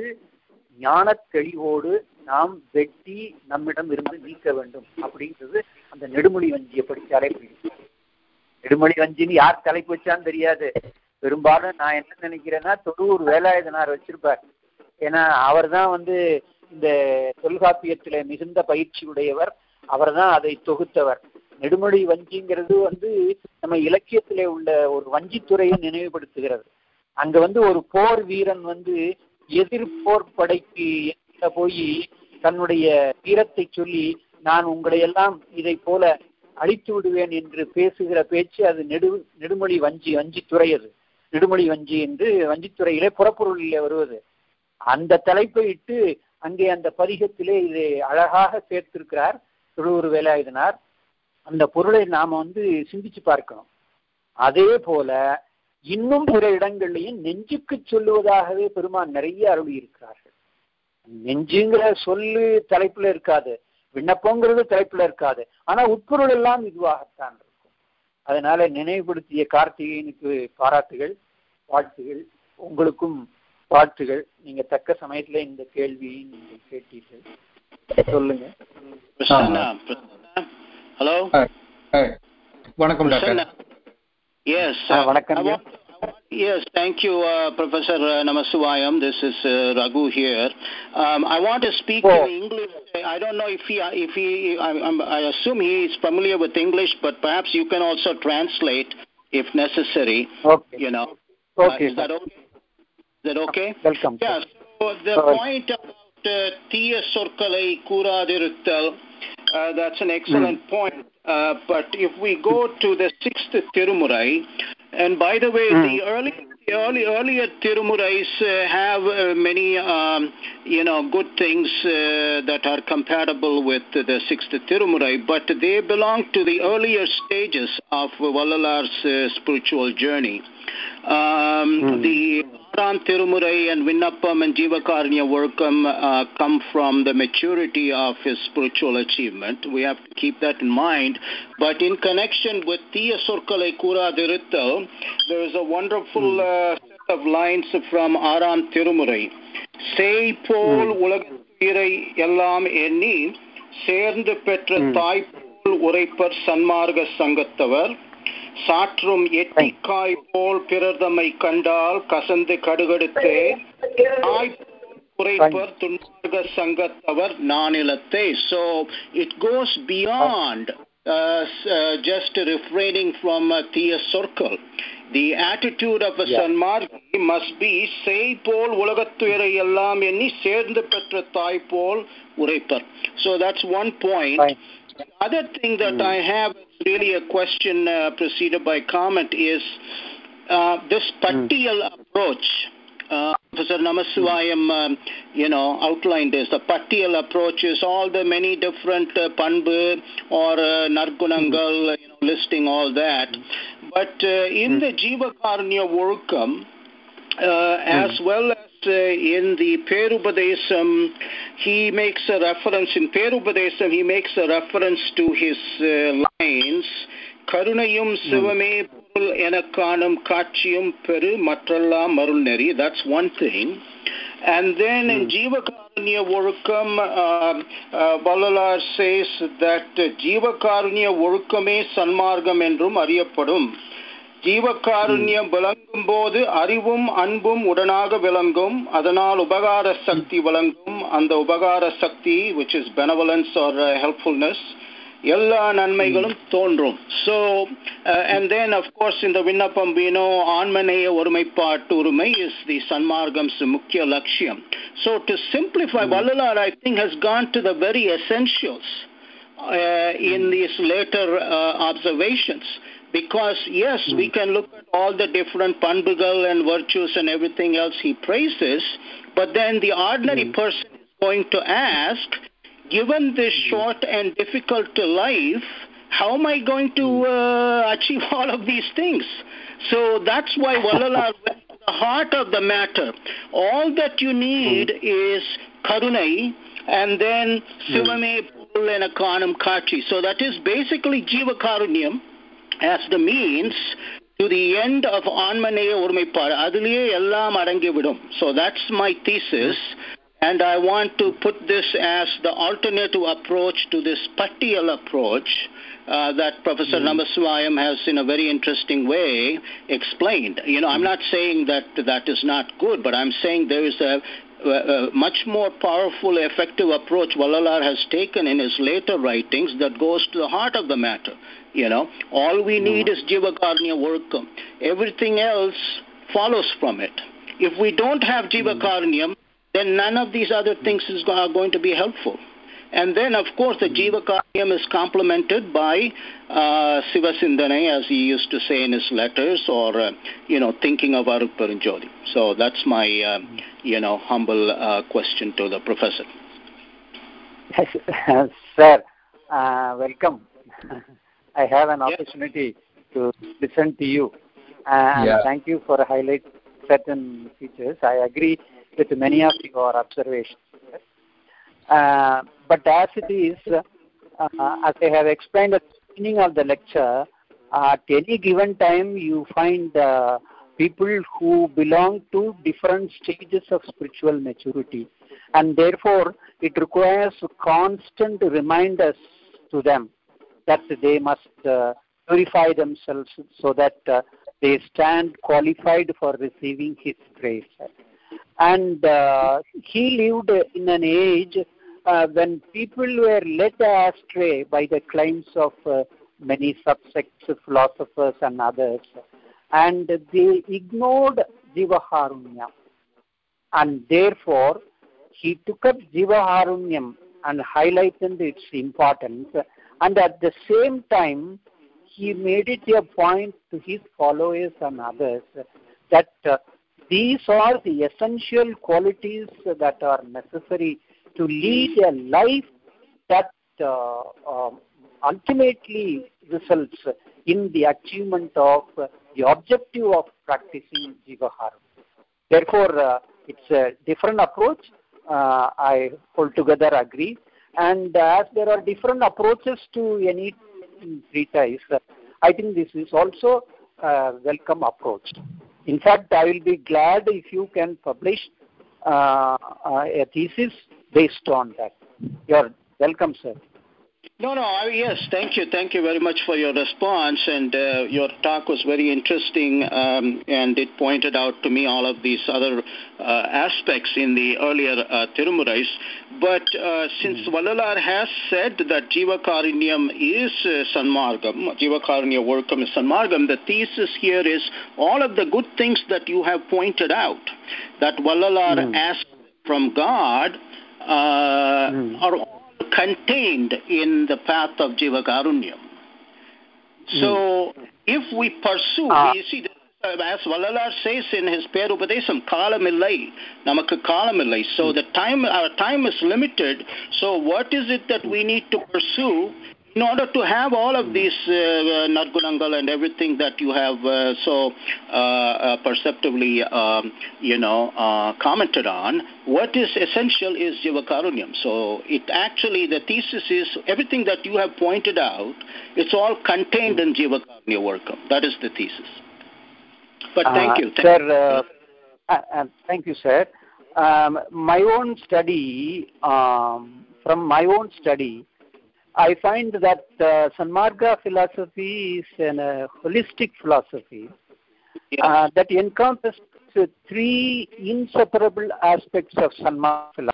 ஞான தெளிவோடு நாம் வெட்டி நம்மிடம் இருந்து நீக்க வேண்டும் அப்படிங்கிறது அந்த நெடுமொழி வஞ்சியை படிச்சாலே புரியும். நெடுமொழி வஞ்சின்னு யார் தலைப்பு வச்சான்னு தெரியாது. பெரும்பாலும் நான் என்ன நினைக்கிறேன்னா, தொழுவூர் வேலாயுதனார் வச்சிருப்பார். ஏன்னா அவர் தான் இந்த தொல்காப்பியத்துல மிகுந்த பயிற்சி உடையவர். அவர் தான் அதை தொகுத்தவர். நெடுமொழி வஞ்சிங்கிறது நம்ம இலக்கியத்திலே உள்ள ஒரு வஞ்சித்துறையை நினைவுபடுத்துகிறது. அங்க ஒரு போர் வீரன் எதிர்போர் படைக்கு போய் தன்னுடைய வீரத்தை சொல்லி, நான் உங்களை எல்லாம் இதை போல அழித்து விடுவேன் என்று பேசுகிற பேச்சு அது நெடுமொழி வஞ்சித்துறை. அது நெடுமொழி வஞ்சி என்று வஞ்சித்துறையிலே புறப்பொருளிலே வருவது. அந்த தலைப்பை இட்டு அங்கே அந்த பதிகத்திலே இதை அழகாக சேர்த்திருக்கிறார் தொழுவூர் வேலாயுதனார். அந்த பொருளை நாம சிந்திச்சு பார்க்கணும். அதே போல இன்னும் பிற இடங்கள்லையும் நெஞ்சுக்கு சொல்லுவதாகவே பெருமான் நிறைய அருளி இருக்கிறார்கள். நெஞ்சுங்கிற சொல்லு தலைப்புல இருக்காது, விண்ணப்பங்கிறது தலைப்புல இருக்காது, ஆனா உட்பொருள் எல்லாம் இதுவாகத்தான் இருக்கும். அதனால நினைவுபடுத்திய கார்த்திகேயனுக்கு பாராட்டுகள், வாழ்த்துகள். உங்களுக்கும் வாழ்த்துகள். நீங்க தக்க சமயத்துல இந்த கேள்வியை நீங்கள் கேட்டீர்கள். சொல்லுங்க. ஹலோ, வணக்கம் doctor. Yes. Yes, thank you, Professor Namasuvayam. This is Raghu here. I want to speak in English. I don't know if I assume he is familiar with English, but perhaps you can also translate if necessary. Okay. You know. Okay. Is that okay? Is that okay? Welcome. Yeah. So the point about Tiya Sorkalai Kuradiruttal, that's an excellent point. But if we go to the 6th Tirumurai, and by the way, the earlier Tirumurais have many, good things that are compatible with the 6th Tirumurai, but they belong to the earlier stages of Vallalar's spiritual journey. The Aram Tirumurai and Vinnappam and Jivakarnya Workam come from the maturity of his spiritual achievement. We have to keep that in mind. But in connection with Tiya Sorkalai Kuradiruttal, there is a wonderful set of lines from Aram Tirumurai. Sei pol ulagatuirai ellam enni சேர்ந்து பெற்ற தாய் போல் உரைப்பர் சன்மார்க்க சங்கத்தவர் சாற்றும் எட்டிக்காய் போல் பிறர்தமை கண்டால் கசந்து கடுகடுத்தே தாய் உரைப்பர் துன்மார்க்க சங்கத்தவர் நானிலத்தே. So it goes beyond just refraining from Tiya Sorkal. The attitude of a Sanmargi must be sei pol ulagathuyரை எல்லாம் எண்ணி சேர்ந்து பெற்ற தாய் போல் உரைப்பர். So that's one point. The other thing that I have, really a question preceded by comment, is this Pattiyal approach. Professor Namasuvayam, outlined this. The Pattiyal approach is all the many different Panbu or Nargunangal, listing all that. But in the Jivakarnya Workam, as well as in the Perupadesam, he makes a reference, to his lines, Karunayum Sivame Purul Enakanam Kachiyum Peru Matralla Marulneri. That's one thing. And then in Jivakarnya Workam, Vallalar says that Jivakarnya Workame Sanmargam Endrum Ariyapadum. ஜீவகாருண்யம் விளங்கும் போது அறிவும் அன்பும் உடனாக விளங்கும், அதனால் உபகார சக்தி விளங்கும். அந்த உபகார சக்தி, which is benevolence or helpfulness, எல்லா நன்மைகளும் தோன்றும். So and then of course in the Vinnapam we know ஆன்மநேய ஒருமைப்பாட்டு உரிமை is the Sanmargam's முக்கிய லட்சியம். So to simplify, Vallalar I think has gone to the very essentials in these later observations. Because, yes, we can look at all the different panbugal and virtues and everything else he praises, but then the ordinary person is going to ask, given this short and difficult life, how am I going to achieve all of these things? So that's why Vallalar went to the heart of the matter. All that you need is karunai and then sivame pul and akanam kachi. So that is basically jiva karunyam as the means to the end of Anmaneya Urmaippadu. Adiliye ellam adangividum. So that's my thesis, and I want to put this as the alternative approach to this Pattiyal approach that Professor Namasuvayam has in a very interesting way explained. I'm not saying that that is not good, but I'm saying there is a much more powerful, effective approach Vallalar has taken in his later writings that goes to the heart of the matter. All we need is Jivakarnya Workam. Everything else follows from it. If we don't have Jivakarnyam, then none of these other things are going to be helpful. And then, of course, the Jivakarnyam is complemented by Sivasindane, as he used to say in his letters, or, thinking of Arupparinjodi. So that's my, humble question to the professor. Sir, welcome. I have an opportunity to listen to you. Thank you for highlighting certain features. I agree with many of your observations. But as it is, as I have explained at the beginning of the lecture, at any given time you find people who belong to different stages of spiritual maturity, and therefore it requires constant reminders to them that they must purify themselves so that they stand qualified for receiving His grace. And He lived in an age when people were led astray by the claims of many subsects, philosophers and others, and they ignored Jivaharunya. And therefore, He took up Jivaharunyam and highlighted its importance, and at the same time, He made it a point to His followers and others that these are the essential qualities that are necessary to lead a life that ultimately results in the achievement of the objective of practicing Jivaharunya. Therefore, it's a different approach. I altogether agree. And as there are different approaches to any treatise, I think this is also a welcome approach. In fact, I will be glad if you can publish a thesis based on that. You're welcome, sir. Yes, thank you. Thank you very much for your response, and your talk was very interesting, and it pointed out to me all of these other aspects in the earlier Tirumurais. But since Vallalar has said that Jivakarunyam is Sanmargam, Jivakarunya Workam is Sanmargam, the thesis here is all of the good things that you have pointed out, that Vallalar asked from God, are all contained in the path of Jivakarunyam. So, if we pursue, you see, as Vallalar says in his Perupadesam, Kalamillai, Namakku Kalamillai. So our time is limited. So what is it that we need to pursue in order to have all of these Nargunangal and everything that you have so perceptively, commented on? What is essential is Jivakarunyam. So it actually, the thesis is everything that you have pointed out, it's all contained in Jivakarunya Workam. That is the thesis. But thank you. Sir, thank you, sir. My own study, from my own study, I find that Sanmarga philosophy is a holistic philosophy that encompasses three inseparable aspects of Sanmarga philosophy.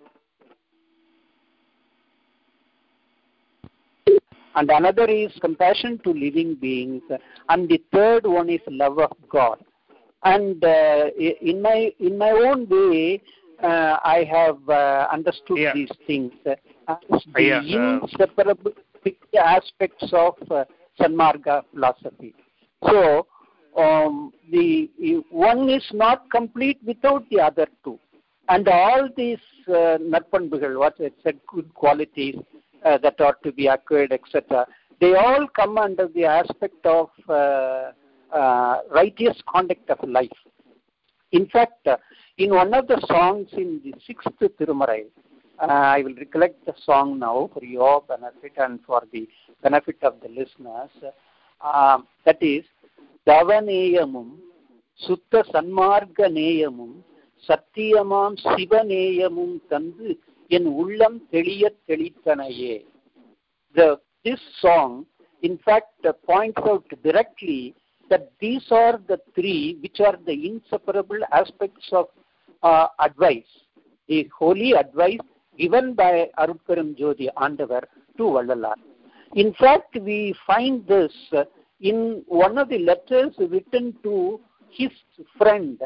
And another is compassion to living beings, and the third one is love of God. And in my own way, I have understood these things as the inseparable aspects of Sanmarga philosophy. So, the one is not complete without the other two. And all these Narpanbugal, what I said, good qualities that are to be acquired, etc., they all come under the aspect of righteous conduct of life. In fact, in one of the songs in the 6th Tirumurai, I will recollect the song now for your benefit and for the benefit of the listeners. That is, Davaneyamum, Sutta Sanmarga Neyamum, Satyamam Sivaneyamum Tandu, En Ullam Teliya Telitanaye. This song, in fact, points out directly that these are the three which are the inseparable aspects of advice, the holy advice given by Arupperum Jyoti Andavar to Vallalar. In fact, we find this in one of the letters written to his friend,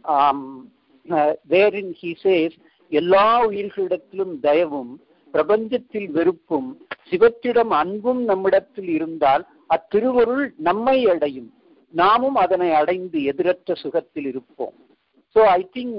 wherein he says, எல்லா உயிர்களிடத்திலும் தயவும் பிரபஞ்சத்தில் வெறுப்பும் சிவத்திடம் அன்பும் நம்மிடத்தில் இருந்தால் அத்திருவருள் நம்மை அடையும் நாமும் அதனை அடைந்து எதிரற்ற சுகத்தில் இருப்போம். So I think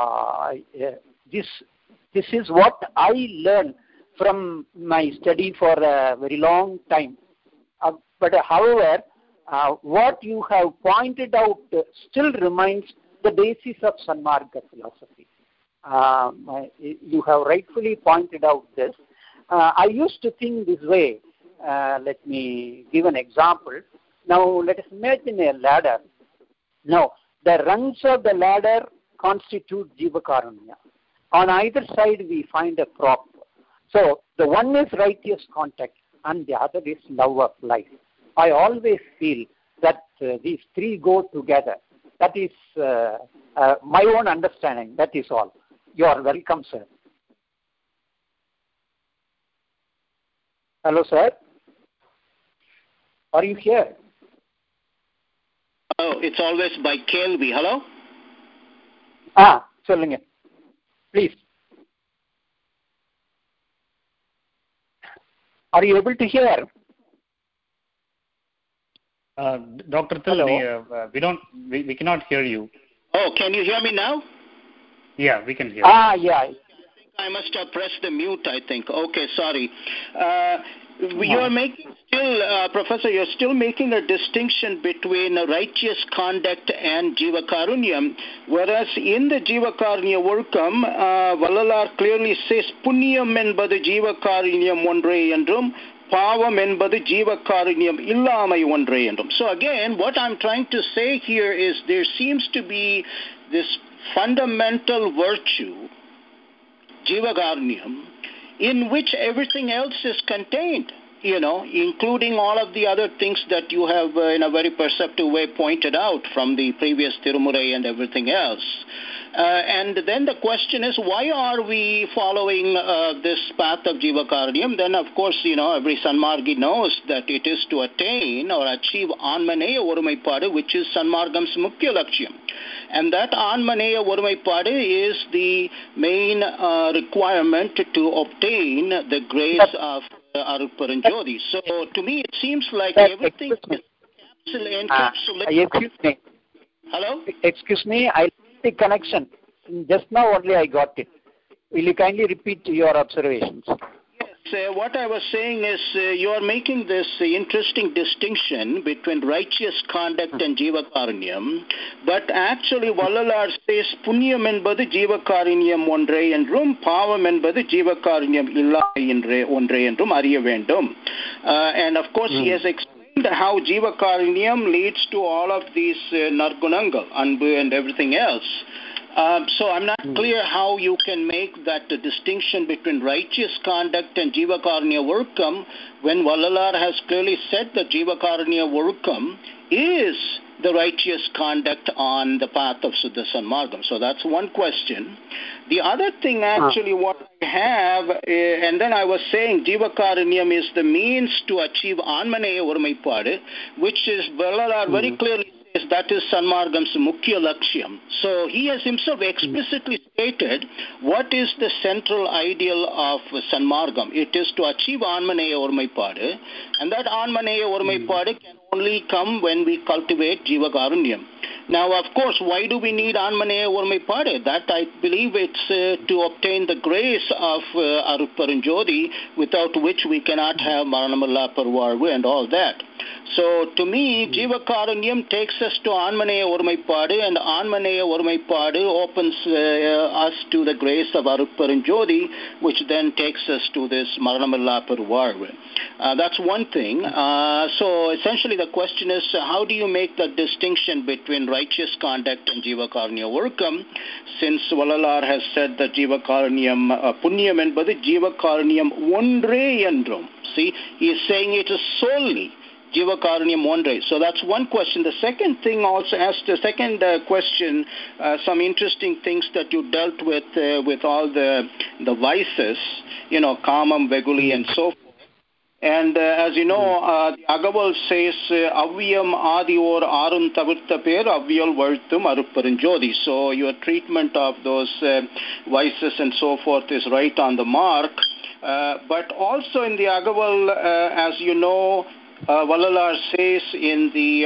this is what I learned from my study for a very long time. But however, what you have pointed out still remains the basis of Sanmarga philosophy. You have rightfully pointed out this. I used to think this way. Let me give an example. Now, let us imagine a ladder. Now, the rungs of the ladder constitute Jivakarunya. On either side, we find a prop. So, the one is righteous contact and the other is love of life. I always feel that these three go together. That is my own understanding. That is all. You are welcome, sir. Hello, sir. Are you here? Oh, it's always by Kelby. Hello? Solunga. Please. Are you able to hear? Dr. Till, we cannot hear you. Oh, can you hear me now? Yeah, we can hear. Yeah. I must have pressed the mute, I think. Okay, sorry. You're making still, Professor, you're still making a distinction between righteous conduct and Jivakarunyam, whereas in the Jivakarunya Workam, Vallalar clearly says, Punyam என்பது Jivakarunyam ஒன்றே என்றும், பாவம் என்பது ஜீவகாருண்யம் இல்லாமை ஒன்றே என்றும். So again, what I'm trying to say here is there seems to be this fundamental virtue, Jivakarunyam, in which everything else is contained, including all of the other things that you have in a very perceptive way pointed out from the previous Tirumurai and everything else. And then the question is, why are we following this path of Jivakarunyam? Then, of course, every Sanmargi knows that it is to attain or achieve Anmaneya Orumaippadu, which is Sanmargam's Mukhya Lakshya. And that Anmaneya Orumaippadu is the main requirement to obtain the grace of Arupparanjodi. So, to me, it seems like everything is encapsulated. Excuse me. Hello? Excuse me, I lost the connection. Just now only I got it. Will you kindly repeat your observations? Yes, what I was saying is you are making this interesting distinction between righteous conduct and Jivakarunyam, but actually Vallalar says Punyam என்பது Jivakarunyam ஒன்றே என்றும் பாவம் என்பது Jivakarunyam இல்லை ஒன்றே என்றும் அறிய வேண்டும். And of course he has explained how Jivakarunyam leads to all of these Nargunangal, Anbu and everything else. So I'm not clear how you can make that distinction between righteous conduct and Jivakarunya Workam when Vallalar has clearly said that Jivakarunya Workam is the righteous conduct on the path of Siddha Sanmargam. So that's one question. The other thing actually what I have, and then I was saying Jivakarunyam is the means to achieve Anmaneya Orumaippadu, which is Vallalar very clearly that is Sanmargam's Mukhya Lakshyam. So he has himself explicitly stated what is the central ideal of Sanmargam. It is to achieve Anmaneya Orumaippadu, and that Anmaneya Orumaippadu can only come when we cultivate Jivakarunyam. Now, of course, why do we need Anmaneya Orumaippadu? That I believe it's to obtain the grace of Arupparanjodi, without which we cannot have Maranamalla Parvarvu and all that. So, to me, Jivakarunyam takes us to Anmaneya Orumaippadu, and Anmaneya Orumaippadu opens us to the grace of Arupparanjodi, which then takes us to this Maranamalla Parvarvu. That's one thing. So, essentially, the question is, how do you make the distinction between righteous conduct and Jivakarunya Workam, since Vallalar has said that Jivakarunyam, Punyam என்பது Jivakarunyam ஒன்றே என்றும். See, he is saying it is solely Jivakarunyam ஒன்றே. So that's one question. The second thing also as the second question, some interesting things that you dealt with all the vices, Kamam, Veguli, and so forth. And as you know, the Agaval says, Avviyam Adior Arun Tavirtha Per Avviyal Varthum Arupparanjodi. So your treatment of those vices and so forth is right on the mark. But also in the Agaval, as you know, Vallalar says in the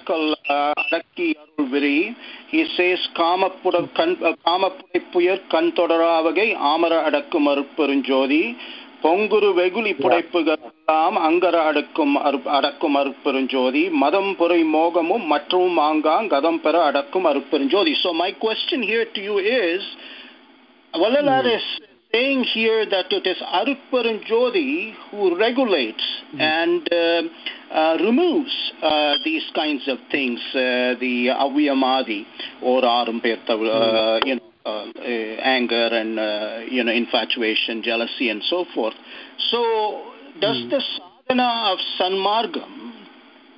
Adakki Arulviri, he says, Kamapudai Puyar Kantodaraavagai Amara Adakkum Arupparanjodi. Ponguru Veguli Pudaipugalam, Angara Adakkum Arupparanjodi, Madam Purai Mogamum, Matrum Mangang, Gadampera Adakkum Arupparanjodi. So my question here to you is, Vallalar is saying here that it is Arupparanjodi who regulates and removes these kinds of things, the Avviyamadi or Arumpeta, anger and infatuation, jealousy, and so forth. So, does the sadhana of Sanmargam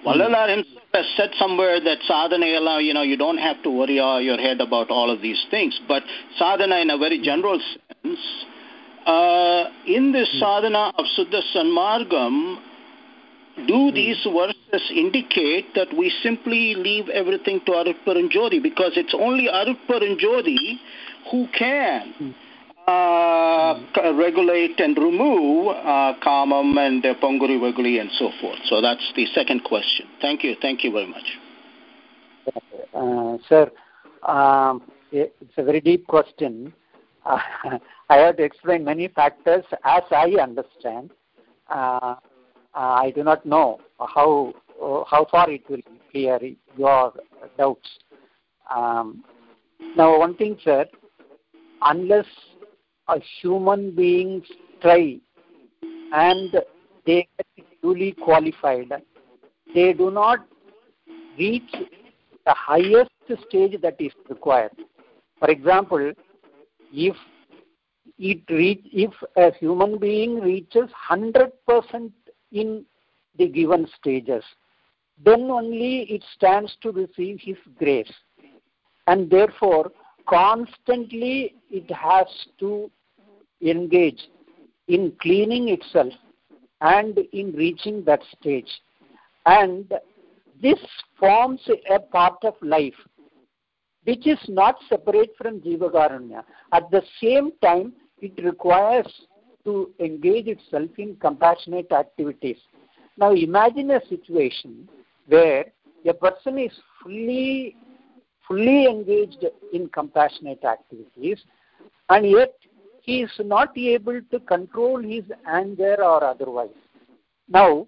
Vallalar himself has said somewhere that sadhana, you don't have to worry your head about all of these things. But sadhana, in a very general sense, in this sadhana of Suddha Sanmargam, do these verses indicate that we simply leave everything to Arutparanjodi? Because it's only Arutparanjodi who can regulate and remove Kamam and Panguri Vaguli and so forth. So that's the second question. Thank you. Thank you very much. Sir, it's a very deep question. I have to explain many factors as I understand. I do not know how far it will clear your doubts. Now, one thing, sir, unless a human beings try and they get duly qualified, they do not reach the highest stage that is required. For example, if a human being reaches 100% in the given stages, then only it stands to receive his grace. And therefore, constantly it has to engage in cleaning itself and in reaching that stage. And this forms a part of life which is not separate from Jivakarunya. At the same time, it requires to engage itself in compassionate activities. Now imagine a situation where a person is fully engaged in compassionate activities, and yet he is not able to control his anger or otherwise. Now,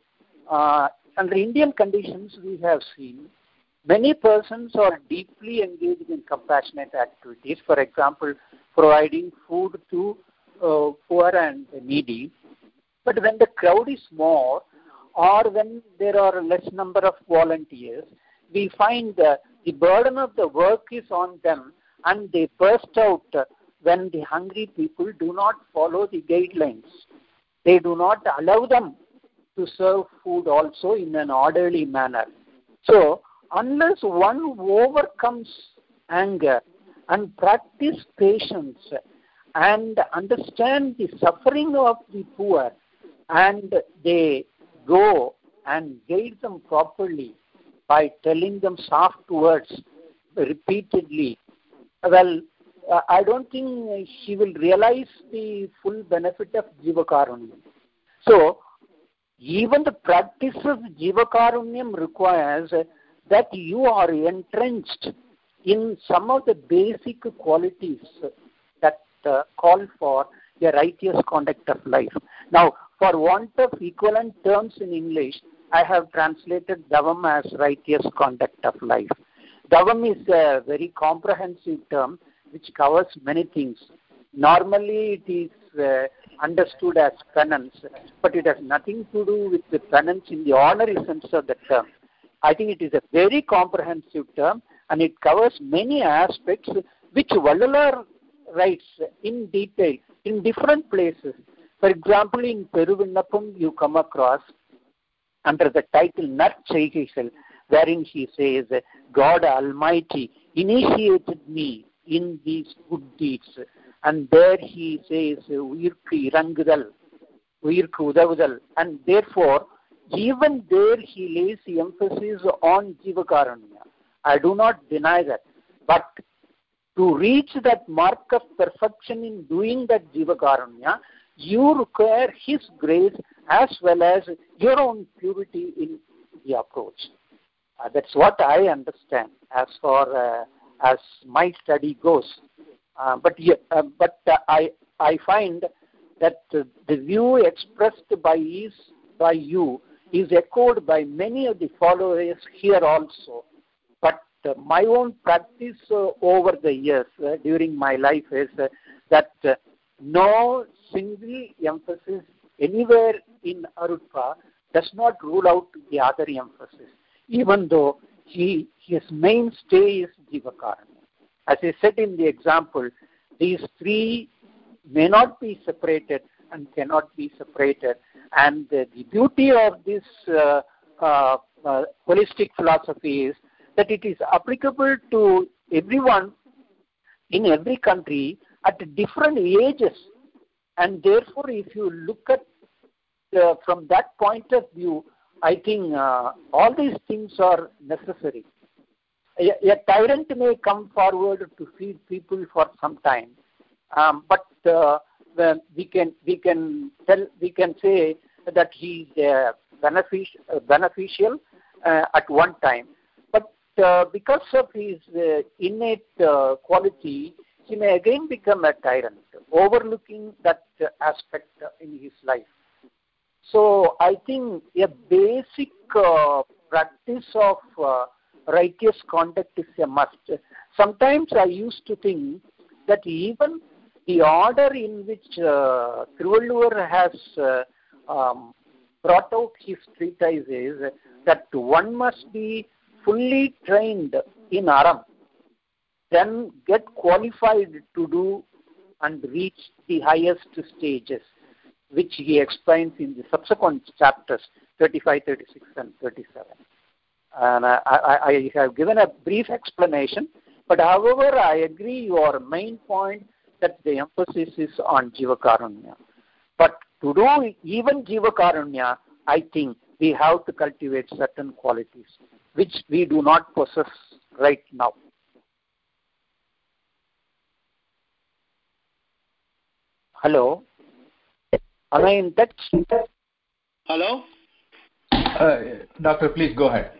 under Indian conditions, we have seen many persons are deeply engaged in compassionate activities. For example, providing food to poor and needy. But when the crowd is more, or when there are less number of volunteers, we find the burden of the work is on them, and they burst out when the hungry people do not follow the guidelines. They do not allow them to serve food also in an orderly manner. So, unless one overcomes anger and practice patience and understand the suffering of the poor, and they go and guide them properly by telling them soft words repeatedly, well, I don't think he will realize the full benefit of Jivakarunyam. So, even the practice of Jivakarunyam requires that you are entrenched in some of the basic qualities that call for a righteous conduct of life. Now, for want of equivalent terms in English, I have translated Davam as righteous conduct of life. Davam is a very comprehensive term which covers many things. Normally, it is understood as penance, but it has nothing to do with the penance in the ordinary sense of the term. I think it is a very comprehensive term, and it covers many aspects which Vallalar writes in detail in different places. For example, in Peruvinnapam, you come across under the title Narchaigal, wherein he says, God Almighty initiated me in these good deeds. And there he says, Uyirku Irangudal, Uyirku Udavudal. And therefore, even there he lays the emphasis on Jivakarunya. I do not deny that. But to reach that mark of perfection in doing that Jivakarunya, you require his grace as well as your own purity in the approach. That's what I understand as far as my study goes. But I find that the view expressed by you is echoed by many of the followers here also. But my own practice over the years during my life is that no single emphasis anywhere in Arutpa does not rule out the other emphasis, even though his mainstay is Jivakarunya. As I said in the example, these three may not be separated and cannot be separated. And the beauty of this holistic philosophy is that it is applicable to everyone in every country at different ages. And therefore, if you look at from that point of view, I think all these things are necessary. A tyrant may come forward to feed people for some time, but we can say that he is beneficial at one time. But because of his innate quality, he may again become a tyrant, overlooking that aspect in his life. So I think a basic practice of righteous conduct is a must. Sometimes I used to think that even the order in which Thiruvalluvar has brought out his treatise is that one must be fully trained in Aram, then get qualified to do and reach the highest stages, which he explains in the subsequent chapters 35, 36, and 37. And I have given a brief explanation, but however, I agree your main point that the emphasis is on Jivakarunya. But to do even Jivakarunya, I think we have to cultivate certain qualities which we do not possess right now. Hello? Am I in touch? Hello? Doctor, please go ahead.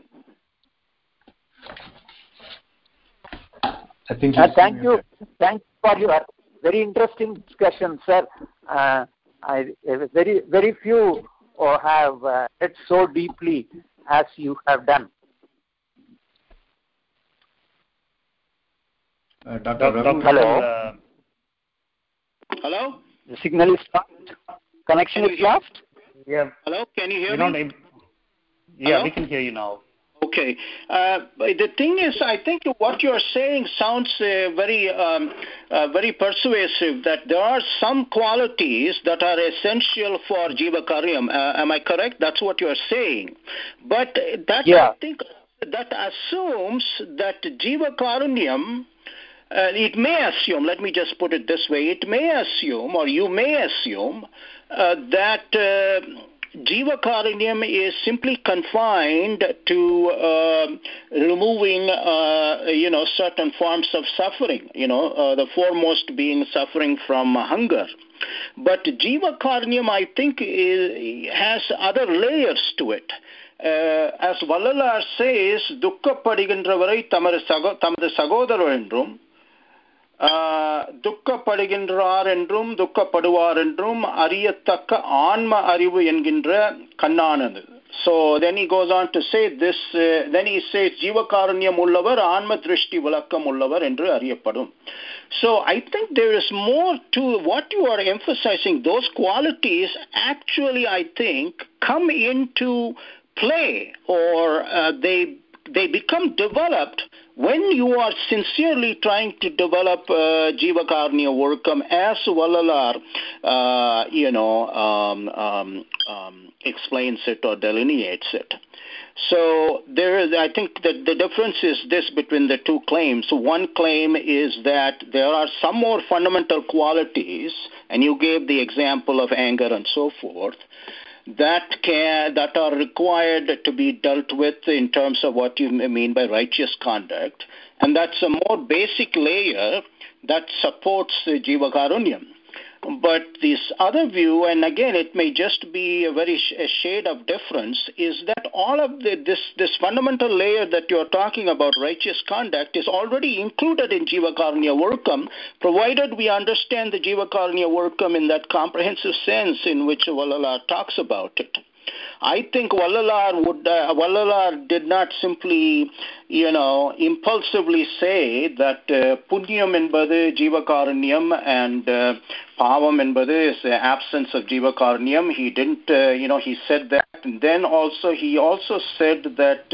I think thank you. Thanks for your very interesting discussion, sir. Very few have read so deeply as you have done. Dr. Ravi. Hello. Hello? The signal is lost. Connection is lost. Yeah. Hello? Can you hear me? Yeah, we can hear you now. Okay. The thing is, I think what you're saying sounds very persuasive, that there are some qualities that are essential for Jivakarunyam. Am I correct? That's what you're saying. But that, yeah. I think that assumes that Jivakarunyam, it may assume, let me just put it this way, it may assume, or you may assume, that Jivakarunyam is simply confined to removing, certain forms of suffering, the foremost being suffering from hunger. But Jivakarunyam, I think, has other layers to it. As Vallalar says, துக்கப்படுகின்றவரை தமது சகோதரர் என்றும் துக்கப்படுகின்றார் என்றும் துக்கப்படுவார் என்றும் அறியத்தக்க ஆன்ம அறிவு என்கின்ற கண்ணானது. So then he goes on to say this, then he says ஜீவகாருண்யம் உள்ளவர் ஆன்ம திருஷ்டி விளக்கம் உள்ளவர் என்று அறியப்படும். So I think there is more to what you are emphasizing. Those qualities actually, I think, come into play, or they become developed when you are sincerely trying to develop Jivakarunya Workam, as Vallalar explains it or delineates it. So there is, I think that the difference is this between the two claims. One claim is that there are some more fundamental qualities, and you gave the example of anger and so forth, that are required to be dealt with in terms of what you mean by righteous conduct, and that's a more basic layer that supports Jivakarunyam. But this other view, and again it may just be a shade of difference, is that all of this fundamental layer that you're talking about, righteous conduct, is already included in Jivakarunya Workam, provided we understand the Jivakarunya Workam in that comprehensive sense in which Vallalar talks about it. I think Vallalar did not simply, impulsively say that punyam என்பது ஜீவகாருண்யம் and pavam என்பது is the absence of ஜீவகாருண்யம். He didn't, he said that. And then he also said that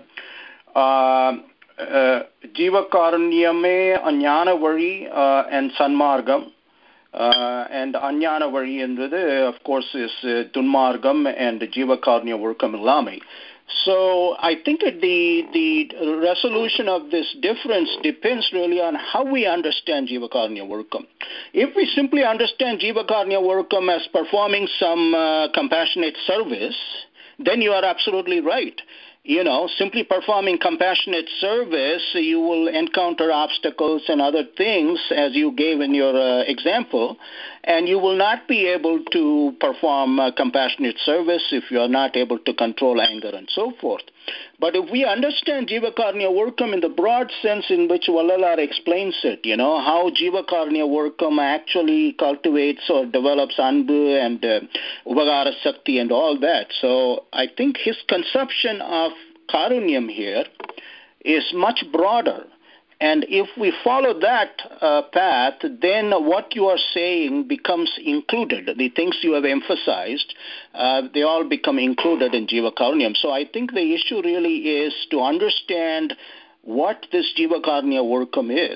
ஜீவகாருண்யமே ஞான வழி and sanmargam. And Anyana Vari, of course, is Dunmargam and Jivakarunya Workam Illami. So I think that the resolution of this difference depends really on how we understand Jivakarnya Workam. If we simply understand Jivakarnya Workam as performing some compassionate service, then you are absolutely right. Simply performing compassionate service, you will encounter obstacles and other things, as you gave in your example, and you will not be able to perform compassionate service if you are not able to control anger and so forth. But if we understand Jivakarnya Workam in the broad sense in which Vallalar explains it, how Jivakarnya Workam actually cultivates or develops Anbu and Upagara Sakti and all that. So I think his conception of Karunyam here is much broader. And if we follow that path, then what you are saying becomes included. The things you have emphasized, they all become included in Jivakarnyam. So I think the issue really is to understand what this Jivakarnya Workam is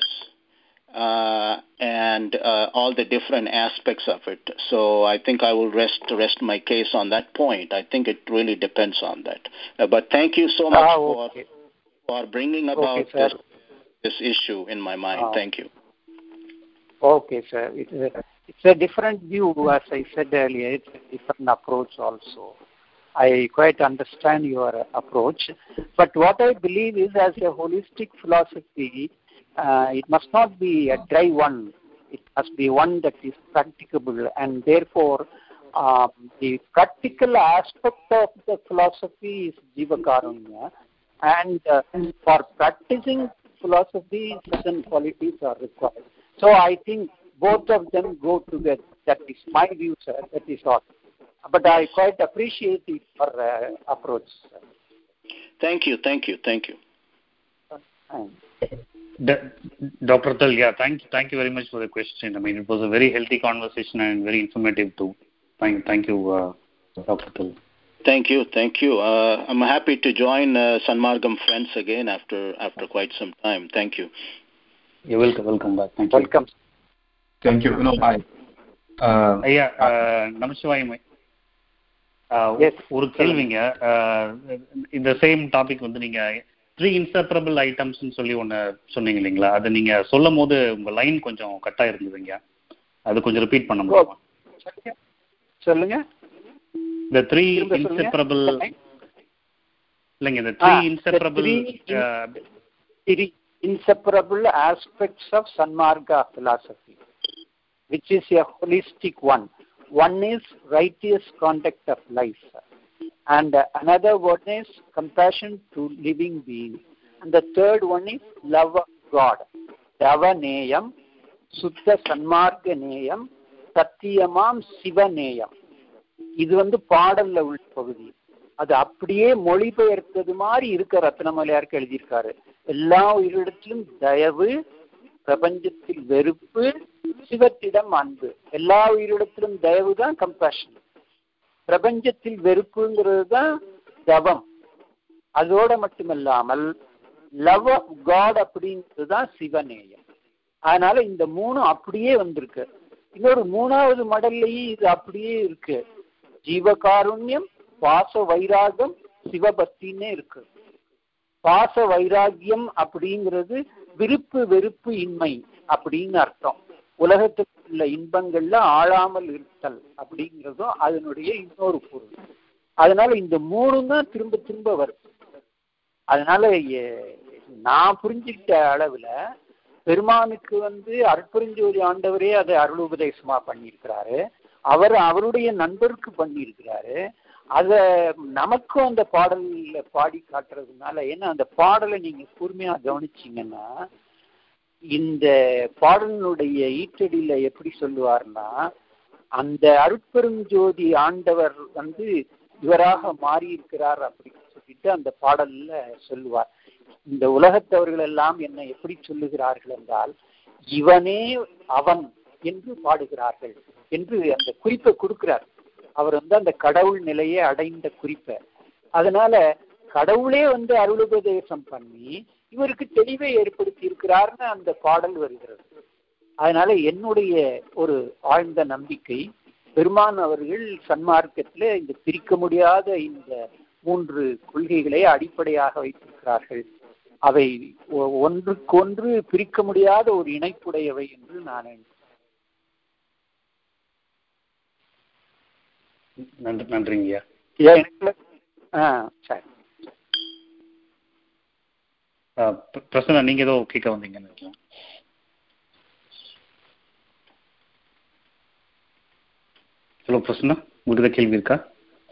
and all the different aspects of it. So I think I will rest my case on that point. I think it really depends on that. But thank you so much for bringing about this issue in my mind. Thank you. Okay, sir. It's a different view, as I said earlier. It's a different approach also. I quite understand your approach. But what I believe is, as a holistic philosophy, it must not be a dry one. It must be one that is practicable. And therefore, the practical aspect of the philosophy is Jivakarunya. And for practicing philosophy, certain qualities are required. So I think both of them go together. That is my view, sir. That is all. But I quite appreciate your approach, sir. Thank you. Dr. Tal, thank you very much for the question. I mean, it was a very healthy conversation and very informative too. Thank you, Dr. Tal. Thank you. I'm happy to join Sanmargam friends again after quite some time. Thank you. You're welcome back. Thank you. Welcome. Thank you. Hi. Namasivayam. ஒரு Yes. கேள்விங்க. இந்த same topic வந்து நீங்க 3 inseparable items சொல்லி ஒன்று சொன்னீங்க இல்லைங்களா? அது நீங்க சொல்லும் போது உங்க லைன் கொஞ்சம் கட்டாக இருந்ததுங்க. அது கொஞ்சம் ரிப்பீட் பண்ண முடியுமா? சொல்லுங்க. The 3 inseparable இல்லைங்க, the 3 inseparable three inseparable aspects of Sanmarga philosophy, which is a holistic one. One is righteous conduct of life, and another one is compassion to living beings, and the third one is love of God. Davaneyam, Sutta Sanmarga Neyam, Satyamam Sivaneyam. இது வந்து பாடல்ல உள்ள பகுதி. அது அப்படியே மொழிபெயர்த்தது மாதிரி இருக்க ரத்னமலையாருக்கு எழுதியிருக்காரு. எல்லா உயிரிடத்திலும் தயவு, பிரபஞ்சத்தில் வெறுப்பு, சிவத்திடம் அன்பு. எல்லா உயிரிடத்திலும் தயவு தான் கம்பேஷன், பிரபஞ்சத்தில் வெறுப்புங்கிறது தான் தவம். அதோட மட்டுமல்லாமல் லவ் ஆஃப் காட் அப்படிங்கிறது தான் சிவநேயம். அதனால இந்த 3 அப்படியே வந்திருக்கு. இன்னொரு 3வது மடல்லையும் இது அப்படியே இருக்கு. ஜீவகாருண்யம், பாச வைராகம், சிவபக்தின்னே இருக்கு. பாச வைராகியம் அப்படிங்கிறது விருப்பு வெறுப்பு இன்மை அப்படின்னு அர்த்தம். உலகத்தில் உள்ள இன்பங்கள்ல ஆழாமல் இருத்தல் அப்படிங்கிறதும் அதனுடைய இன்னொரு பொருள். அதனால இந்த 3 தான் திரும்ப திரும்ப வருது. அதனால நான் புரிஞ்சுக்கிட்ட அளவுல பெருமானுக்கு வந்து அருட்பெருஞ்சோதி ஆண்டவரே அதை அருளுபதேசமா பண்ணியிருக்கிறாரு. அவருடைய நண்பருக்கு பண்ணியிருக்கிறாரு. அத நமக்கும் அந்த பாடல்ல பாடி காட்டுறதுனால, ஏன்னா அந்த பாடலை நீங்க கூர்மையா கவனிச்சீங்கன்னா, இந்த பாடலினுடைய ஈட்டடியில எப்படி சொல்லுவார்னா, அந்த அருட்பெருஞ்சோதி ஆண்டவர் வந்து இவராக மாறி இருக்கிறார் அப்படின்னு சொல்லிட்டு அந்த பாடல்ல சொல்லுவார். இந்த உலகத்தவர்கள் எல்லாம் என்னை எப்படி சொல்லுகிறார்கள் என்றால், இவனே அவன் என்று பாடுகிறார்கள் என்று அந்த குறிப்பை கொடுக்கிறார். அவர் வந்து அந்த கடவுள் நிலையை அடைந்த குறிப்பை. அதனால கடவுளே வந்து அருளுபதேசம் பண்ணி இவருக்கு தெளிவை ஏற்படுத்தி இருக்கிறார்னு அந்த பாடல் வருகிறது. அதனால என்னுடைய ஒரு ஆழ்ந்த நம்பிக்கை, பெருமான் அவர்கள் சன்மார்க்கத்துல இந்த பிரிக்க முடியாத இந்த 3 கொள்கைகளை அடிப்படையாக வைத்திருக்கிறார்கள். அவை ஒன்றுக்கொன்று பிரிக்க முடியாத ஒரு இணைப்புடையவை என்று நான் நன்றிங்க. சரி, பிரசன்னா நீங்க ஏதோ கேட்க வந்தீங்கன்னு நினைக்கிறேன். ஹலோ பிரசன்னா, உங்களுக்கு ஏதாவது கேள்வி இருக்கா?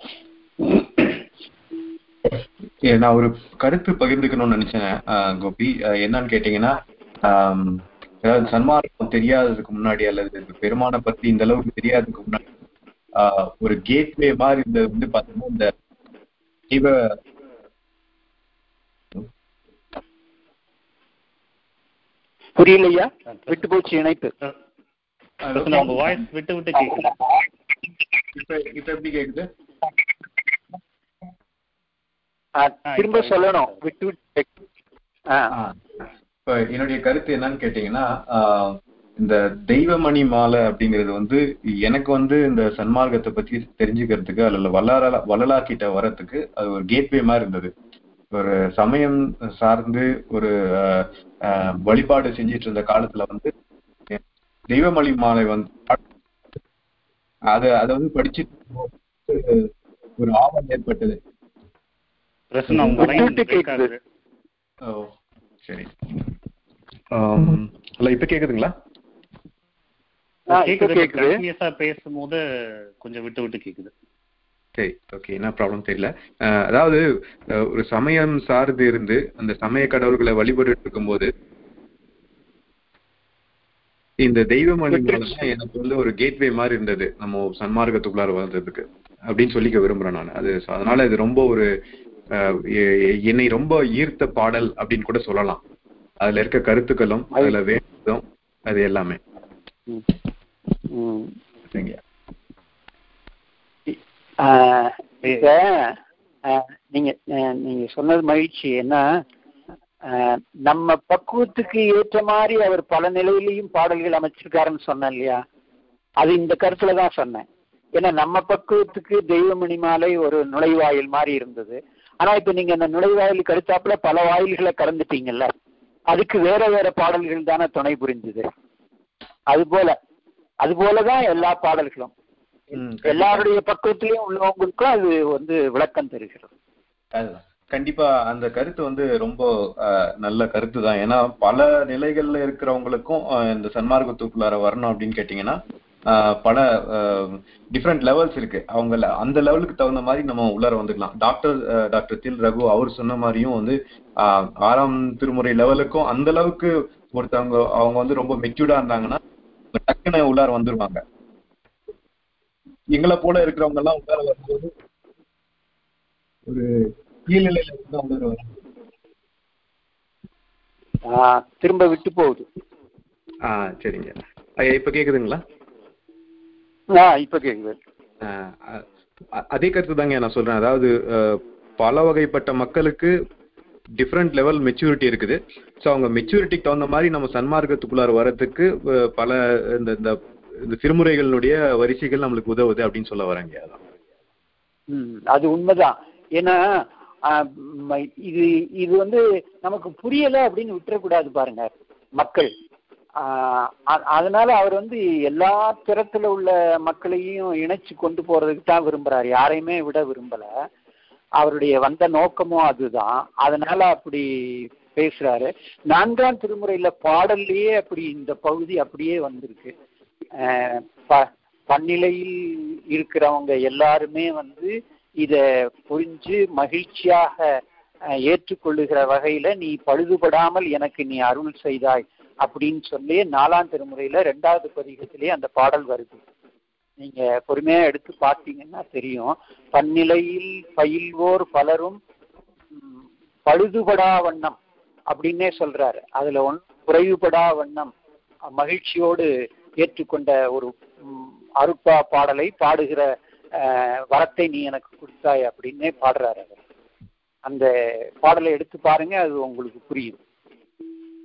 நான் ஒரு கருத்து பகிர்ந்துக்கணும்னு நினைச்சேன் கோபி. என்னன்னு கேட்டீங்கன்னா, அதாவது சன்மார்க்கம் தெரியாததுக்கு முன்னாடி அல்லது பெருமானை பத்தி இந்த அளவுக்கு தெரியாததுக்கு முன்னாடி ஒரு கேட்வே மாதிரி இந்த வந்து பாத்தீங்கன்னா இந்த புரியலையா? விட்டு போச்சு இணைப்பு. உங்க வாய்ஸ் விட்டு விட்டு கேக்குது. இப்ப எப்படி கேக்குது? திரும்ப சொல்லணும். விட்டு விட்டு. இப்ப என்னுடைய கருத்து என்னன்னு கேட்டீங்கன்னா, இந்த தெய்வமணி மாலை அப்படிங்கிறது வந்து எனக்கு வந்து இந்த சன்மார்க்கத்தை பத்தி தெரிஞ்சுக்கிறதுக்கு அல்ல வள்ளலார்கிட்ட வர்றதுக்கு அது ஒரு கேட்வே மாதிரி இருந்தது. ஒரு சமயம் சார்ந்து ஒரு வழிபாடு செஞ்சிட்டு இருந்த காலத்துல வந்து தெய்வமணி மாலை வந்து அதை வந்து படிச்சு ஒரு ஆவல் ஏற்பட்டது. சரி, இப்ப கேக்குதுங்களா? பேசும்போது கொஞ்சம் விட்டு விட்டு கேக்குது. சரி, ஓகே, என்ன ப்ராப்ளம் தெரியல. அதாவது ஒரு சமயம் சார்ந்து இருந்து அந்த சமய கடவுள்களை வழிபட்டு இருக்கும்போது இந்த தெய்வமணி எனக்கு வந்து ஒரு கேட்வே மாதிரி இருந்தது நம்ம சன்மார்க்கத்துக்குள்ளார வந்ததுக்கு அப்படின்னு சொல்லிக்க விரும்புறேன் நான். அது அதனால இது ரொம்ப ஒரு என்னை ரொம்ப ஈர்த்த பாடல் அப்படின்னு கூட சொல்லலாம். அதுல இருக்க கருத்துக்களும் அதுல வேண்டுதலும் அது எல்லாமே. நீங்க சொன்னது மகிழ்ச்சி. என்ன, நம்ம பக்குவத்துக்கு ஏற்ற மாதிரி அவர் பல நிலையிலையும் பாடல்கள் அமைச்சிருக்காருன்னு சொன்னேன் இல்லையா? அது இந்த கருத்துலதான் சொன்னேன். ஏன்னா நம்ம பக்குவத்துக்கு தெய்வமணி மாலை ஒரு நுழைவாயில் மாதிரி இருந்தது. ஆனா இப்ப நீங்க அந்த நுழைவாயிலுக்கு அடுத்தாப்புல பல வாயில்களை கடந்துட்டீங்கல்ல, அதுக்கு வேற வேற பாடல்கள் தானே துணை புரிஞ்சுது. அது போலதான் எல்லா பாடல்களும் எல்லாருடைய பக்குவத்திலையும் உள்ளவங்களுக்கும் அது வந்து விளக்கம் தருகிறது. கண்டிப்பா அந்த கருத்து வந்து ரொம்ப நல்ல கருத்து தான். ஏன்னா பல நிலைகள்ல இருக்கிறவங்களுக்கும் இந்த சன்மார்க்கத்துக்குள்ளார வரணும் அப்படின்னு கேட்டீங்கன்னா பல டிஃப்ரெண்ட் லெவல்ஸ் இருக்கு. அவங்க அந்த லெவலுக்கு தகுந்த மாதிரி நம்ம உள்ளார வந்துக்கலாம். டாக்டர் தில் ரகு அவர் சொன்ன மாதிரியும் வந்து 6ஆம் திருமுறை லெவலுக்கும் அந்த அளவுக்கு ஒருத்தவங்க அவங்க வந்து ரொம்ப மெச்சூர்டா இருந்தாங்கன்னா டக்குன்னு உள்ளார வந்துருவாங்க. எங்களை போல இருக்கிறவங்க எல்லாம் உள்ளார வரும்போது ஒரு கீழ்நிலையில இருந்து உள்ளார வரும். திரும்ப விட்டு போகுது. சரிங்க, இப்ப கேக்குதுங்களா? இப்ப கேக்குது. அதே கருத்து தாங்க நான் சொல்றேன். அதாவது பல வகைப்பட்ட மக்களுக்கு டிஃப்ரெண்ட் லெவல் மெச்சூரிட்டி இருக்குது. ஸோ அவங்க மெச்சூரிட்டிக்கு தகுந்த மாதிரி நம்ம சன்மார்க்கத்துக்குள்ளார வர்றதுக்கு பல இந்த திருமுறைகளுடைய வரிசைகள் நம்மளுக்கு உதவுது அப்படின்னு சொல்ல வரேங்க. அதான் அது உண்மைதான். ஏன்னா இது வந்து நமக்கு புரியல அப்படின்னு விட்டுறக்கூடாது பாருங்க மக்கள். அதனால அவர் வந்து எல்லா தரத்துல உள்ள மக்களையும் இணைச்சு கொண்டு போறதுக்கு தான் விரும்புறாரு, யாரையுமே விட விரும்பல. அவருடைய வந்த நோக்கமும் அதுதான். அதனால அப்படி பேசுறாரு. 4ஆம் திருமுறையில பாடல்லையே அப்படி இந்த பகுதி அப்படியே வந்திருக்கு. பன்னிலையில் இருக்கிறவங்க எல்லாருமே வந்து இத புரிஞ்சு மகிழ்ச்சியாக ஏற்றுக்கொள்ளுகிற வகையில நீ பழுதுபடாமல் எனக்கு நீ அருள் செய்தாய் அப்படின்னு சொல்லி 4ஆம் திருமுறையில 2வது பதிகத்திலேயே அந்த பாடல் வருது. நீங்க பொறுமையா எடுத்து பார்த்தீங்கன்னா தெரியும். பன்னிலையில் பயில்வோர் பலரும் பழுதுபடா வண்ணம் அப்படின்னே சொல்றாரு. அதுல குறைவுபடா வண்ணம் மகிழ்ச்சியோடு ஏற்றுக்கொண்ட ஒரு அருட்பா பாடலை பாடுகிற வரத்தை நீ எனக்கு கொடுத்தாய் அப்படின்னே பாடுறாரு அவர். அந்த பாடலை எடுத்து பாருங்க, அது உங்களுக்கு புரியும்.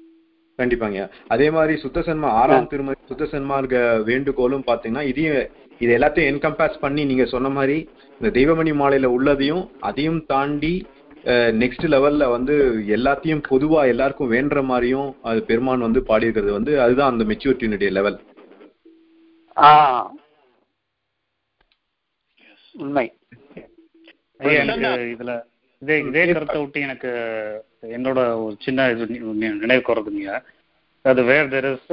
கண்டிப்பாங்க. அதே மாதிரி 6ஆம் திருமுறை சுத்த சன்மார்க்க வேண்டுகோளும் பாத்தீங்கன்னா இது எல்லாத்தையும் என்கம்பேஸ் பண்ணி நீங்க சொன்ன மாதிரி இந்த தெய்வமணி மாலையில உள்ளதையும் அதையும் தாண்டி நெக்ஸ்ட் லெவல்ல வந்து எல்லாத்தையும் பொதுவா எல்லாருக்கும் வேண்ட மாதிரியும் அது பெருமான் வந்து பாடியிருக்கிறது வந்து அதுதான் அந்த மெச்சூரிட்டியினுடைய லெவல். உண்மை. எனக்கு இதுல இதே கருத்தை விட்டு எனக்கு என்னோட ஒரு சின்ன இது நினைவுக்கு வருதுங்க. அது where there is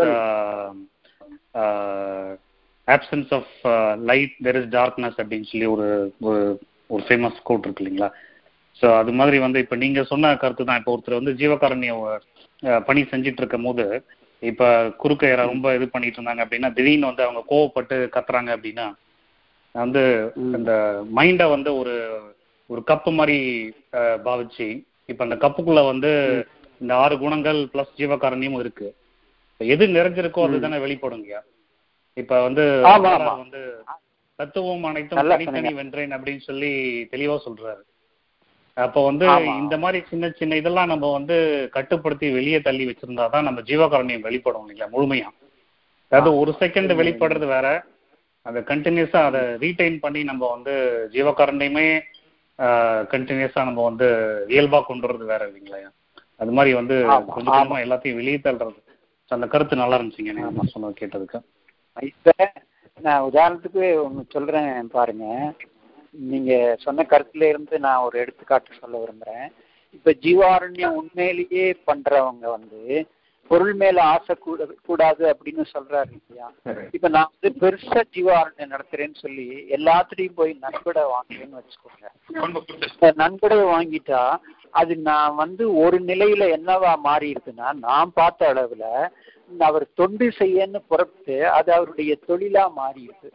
absence of light there is darkness அப்படின்னு சொல்லி ஒரு ஃபேமஸ் கோட் இருக்கு இல்லைங்களா? ஸோ அது மாதிரி வந்து இப்போ நீங்கள் சொன்ன கருத்து தான். இப்போ ஒருத்தர் வந்து ஜீவகாரண்ய பணி செஞ்சுட்டு இருக்கும் போது இப்போ குறுக்க ரொம்ப இது பண்ணிட்டு இருந்தாங்க அப்படின்னா திடீர்னு வந்து அவங்க கோவப்பட்டு கத்துறாங்க அப்படின்னா வந்து இந்த மைண்டை வந்து ஒரு கப்பு மாதிரி பாவிச்சு இப்போ அந்த கப்புக்குள்ள வந்து இந்த 6 குணங்கள் பிளஸ் ஜீவகாரண்யமும் இருக்கு. எது நிறைஞ்சிருக்கோ அது தானே வெளிப்படுங்க. இப்ப வந்து வந்து தத்துவம் அனைத்தும் தனித்தனி வென்றேன் அப்படின்னு சொல்லி தெளிவா சொல்றாரு. அப்போ வந்து இந்த மாதிரி சின்ன சின்ன இதெல்லாம் நம்ம வந்து கட்டுப்படுத்தி வெளியே தள்ளி வச்சிருந்தாதான் நம்ம ஜீவகாரண்யம் வெளிப்படும் இல்லைங்களா முழுமையா. அதாவது ஒரு செகண்ட் வெளிப்படுறது வேற, அதை கண்டினியூஸா அதை ரீடைன் பண்ணி நம்ம வந்து ஜீவகாரண்யமே கண்டினியூஸா நம்ம வந்து இயல்பா கொண்டு வரது வேற இல்லைங்களா. அது மாதிரி வந்து கொஞ்சம் கொஞ்சமா எல்லாத்தையும் வெளியே தள்ளுறது. அந்த கருத்து நல்லா இருந்துச்சுங்க நீங்க சொன்னது கேட்டதுக்கு. இப்ப நான் உதாரணத்துக்கு ஒண்ணு சொல்றேன் பாருங்க. நீங்க சொன்ன கருத்துல இருந்து நான் ஒரு எடுத்துக்காட்டு சொல்ல விரும்புறேன். இப்ப ஜீவாரண்யம் உண்மையிலேயே பண்றவங்க வந்து பொருள் மேல ஆசை கூடாது அப்படின்னு சொல்றாரு இல்லையா. இப்ப நான் வந்து பெருசா ஜீவாரண்யம் நடத்துறேன்னு சொல்லி எல்லாத்துலயும் போய் நன்கொடை வாங்குறேன்னு வச்சுக்கோங்க. நன்கொடை வாங்கிட்டா அது நான் வந்து ஒரு நிலையில என்னவா மாறி இருக்குன்னா, நான் பார்த்த அளவுல அவர் தொண்டு செய்யன்னு புறப்பட்டு அது அவருடைய தொழிலா மாறி இருக்கு.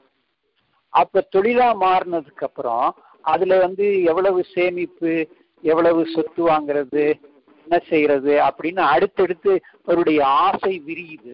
அப்ப தொழிலா மாறினதுக்கு அப்புறம் அதுல வந்து எவ்வளவு சேமிப்பு, எவ்வளவு சொத்து வாங்குறது, என்ன செய்யறது அப்படின்னு அடுத்தடுத்து அவருடைய ஆசை விரியுது.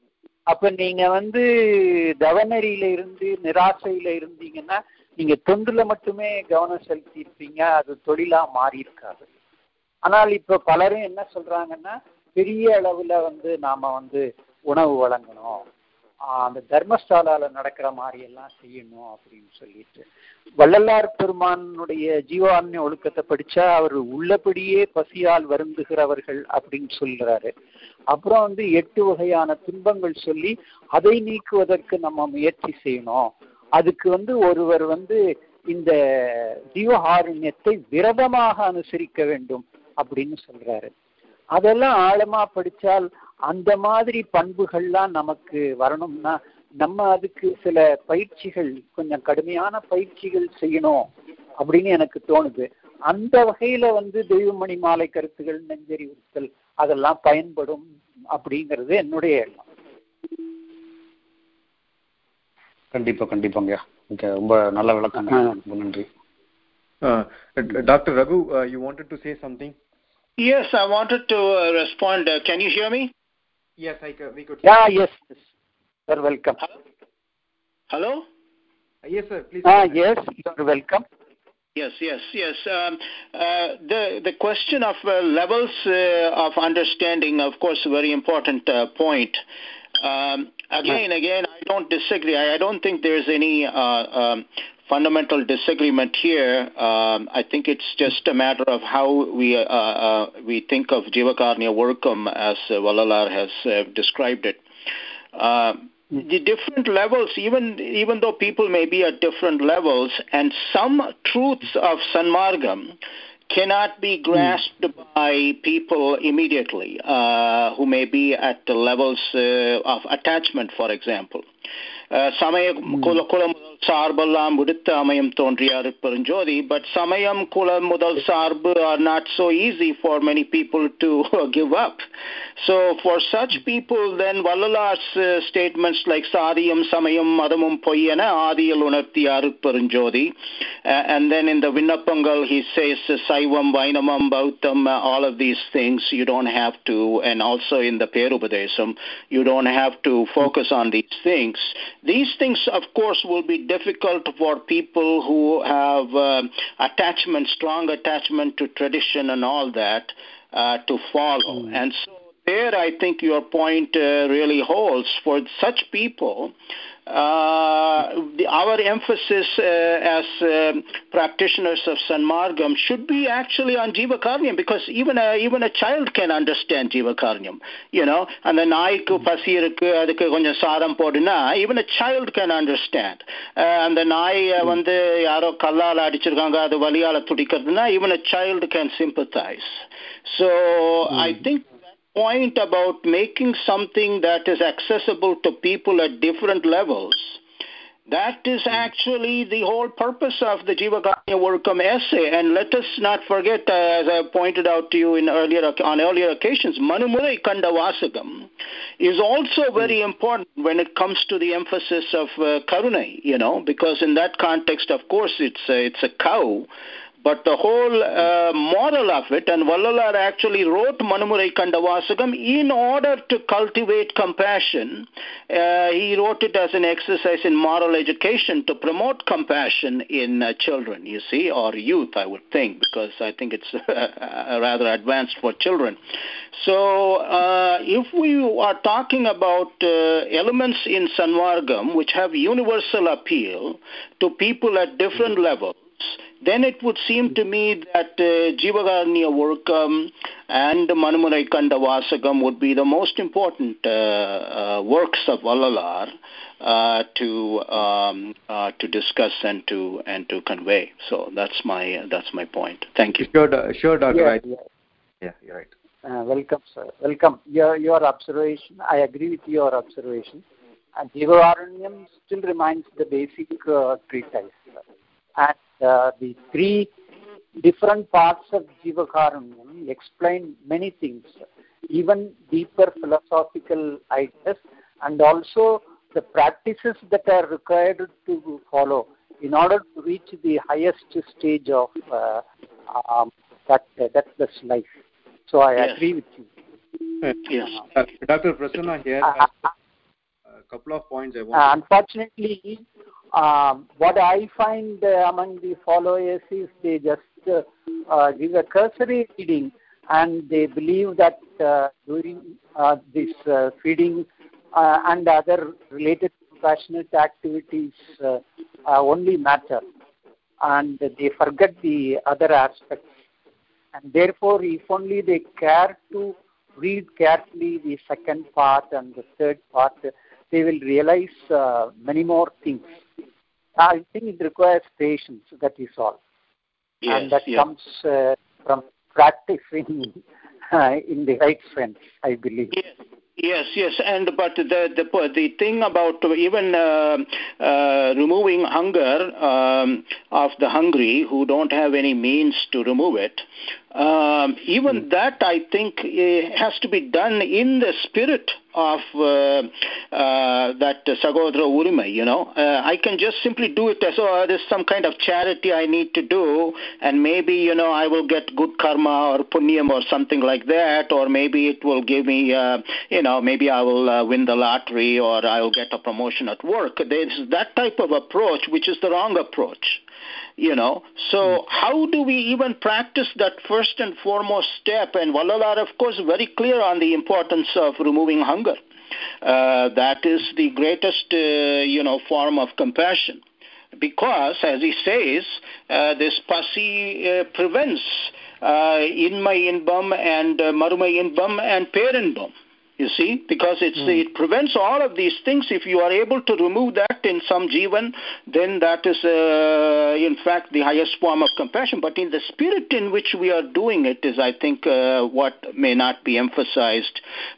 அப்ப நீங்க வந்து தவநெறியில இருந்து நிராசையில இருந்தீங்கன்னா நீங்க தொண்டுல மட்டுமே கவனம் செலுத்தி இருப்பீங்க, அது தொழிலா மாறி இருக்காது. ஆனால் இப்ப பலரும் என்ன சொல்றாங்கன்னா, பெரிய அளவுல வந்து நாம வந்து உணவு வழங்கணும், அந்த தர்மஸ்தாலால நடக்கிற மாதிரி எல்லாம் செய்யணும் அப்படின்னு சொல்லிட்டு. வள்ளலார் பெருமானுடைய ஜீவாரண்ய ஒழுக்கத்தை படிச்சா அவர் உள்ளபடியே பசியால் வருந்துகிறவர்கள் அப்படின்னு சொல்றாரு. அப்புறம் வந்து 8 வகையான துன்பங்கள் சொல்லி அதை நீக்குவதற்கு நம்ம முயற்சி செய்யணும். அதுக்கு வந்து ஒருவர் வந்து இந்த ஜீவகாருண்யத்தை விரதமாக அனுசரிக்க வேண்டும் அப்படின்னு சொல்றாரு. அதெல்லாம் ஆழமா படிச்சால் அந்த மாதிரி பண்புகள்லாம் நமக்கு வரணும்னா நம்ம அதுக்கு சில பயிற்சிகள், கொஞ்சம் கடுமையான பயிற்சிகள் செய்யணும் அப்படின்னு எனக்கு தோணுது. அந்த வகையில வந்து தெய்வமணி மாலை கருத்துகள், நெஞ்சறிவுறுத்தல் அதெல்லாம் பயன்படும் அப்படிங்கிறது என்னுடைய எண்ணம். கண்டிப்பா கண்டிப்பாங்க. ரொம்ப நல்ல விளக்கம். நன்றி. Dr. Raghu, you wanted to say something? Yes, I wanted to respond. Can you hear me? Yes, we could. Yeah, yes. Sir, welcome. Hello? Yes, sir, please. Yes, you're welcome. Yes. The question of levels of understanding, of course, a very important point. Again, I don't disagree. I don't think there's any fundamental disagreement here. I think it's just a matter of how we think of Jivakarnya Workam as Vallalar has described it. The different levels, even though people may be at different levels, and some truths of Sanmargam cannot be grasped by people immediately who may be at the levels of attachment, for example. Samaya kulam sarballam vidutha amayam thondriyar peranjodi, but samayam kulam mudal sarbu are not so easy for many people to give up. So for such people, then Vallalar's statements like sariyam samayam madamum poyyana adiyal unarthiyar peranjodi, and then in the Vinnapangal he says saivam vainamam bautam, all of these things you don't have to, and also in the Perupadesam you don't have to focus on these things. These things, of course, will be difficult for people who have strong attachment to tradition and all that to follow. And so there I think your point really holds. For such people, our emphasis as practitioners of Sanmargam should be actually on Jivakarnyam, because even a child can understand Jivakarnyam, and the நாய்க்கு பசி இருக்கு அதுக்கு கொஞ்சம் சாதம் போடுனா even a child can understand. அந்த நாய் வந்து யாரோ கல்லால அடிச்சிருக்காங்க அது வலியால துடிக்கிறதுனா even a child can sympathize. So I think point about making something that is accessible to people at different levels, that is actually the whole purpose of the Jivakarnya Workam essay. And let us not forget, as I pointed out to you on earlier occasions, Manumurai Kanda Vasagam is also very important when it comes to the emphasis of Karunai, because in that context, of course, it's a cow. But the whole moral of it, and Vallalar actually wrote Manumurai Kandavasagam in order to cultivate compassion. He wrote it as an exercise in moral education to promote compassion in children, you see, or youth, I would think, because I think it's rather advanced for children. So if we are talking about elements in Sanmargam which have universal appeal to people at different levels, then it would seem to me that Jivakarnya Workam and Manumurai Kandavasagam would be the most important works of Vallalar to discuss and to convey. So that's my point. Thank you. Sure, Doctor. Yeah, you're right. Welcome, sir. Welcome. Your observation, I agree with your observation. And Jivakaranyam still remains the basic treatise. And the three different parts of Jivakaranyam explain many things, even deeper philosophical ideas, and also the practices that are required to follow in order to reach the highest stage of that life. So I agree with you. Yes. Dr. Prasanna here. A couple of points I want. Unfortunately, what I find among the followers is they just give a cursory reading, and they believe that during this feeding and other related passionate activities only matter, and they forget the other aspects. And therefore, if only they care to read carefully the second part and the third part, they will realize many more things. I think it requires patience, that is all. Yes, and that comes from practicing in the right sense, I believe. Yes, but the thing about even removing hunger of the hungry who don't have any means to remove it, even that I think has to be done in the spirit of that Sagodra Urimai, I can just simply do it as there's some kind of charity I need to do, and maybe, I will get good karma or punyam or something like that, or maybe it will give me, maybe I will win the lottery, or I will get a promotion at work. There's that type of approach, which is the wrong approach. So how do we even practice that first and foremost step? And Vallalar, of course, very clear on the importance of removing hunger. That is the greatest, form of compassion. Because, as he says, this pasi prevents inmai inbam and marumai inbam and perinbam. You see, because it prevents all of these things. If you are able to remove that in some jivan, then that is, in fact, the highest form of compassion. But in the spirit in which we are doing it is, I think, what may not be emphasized,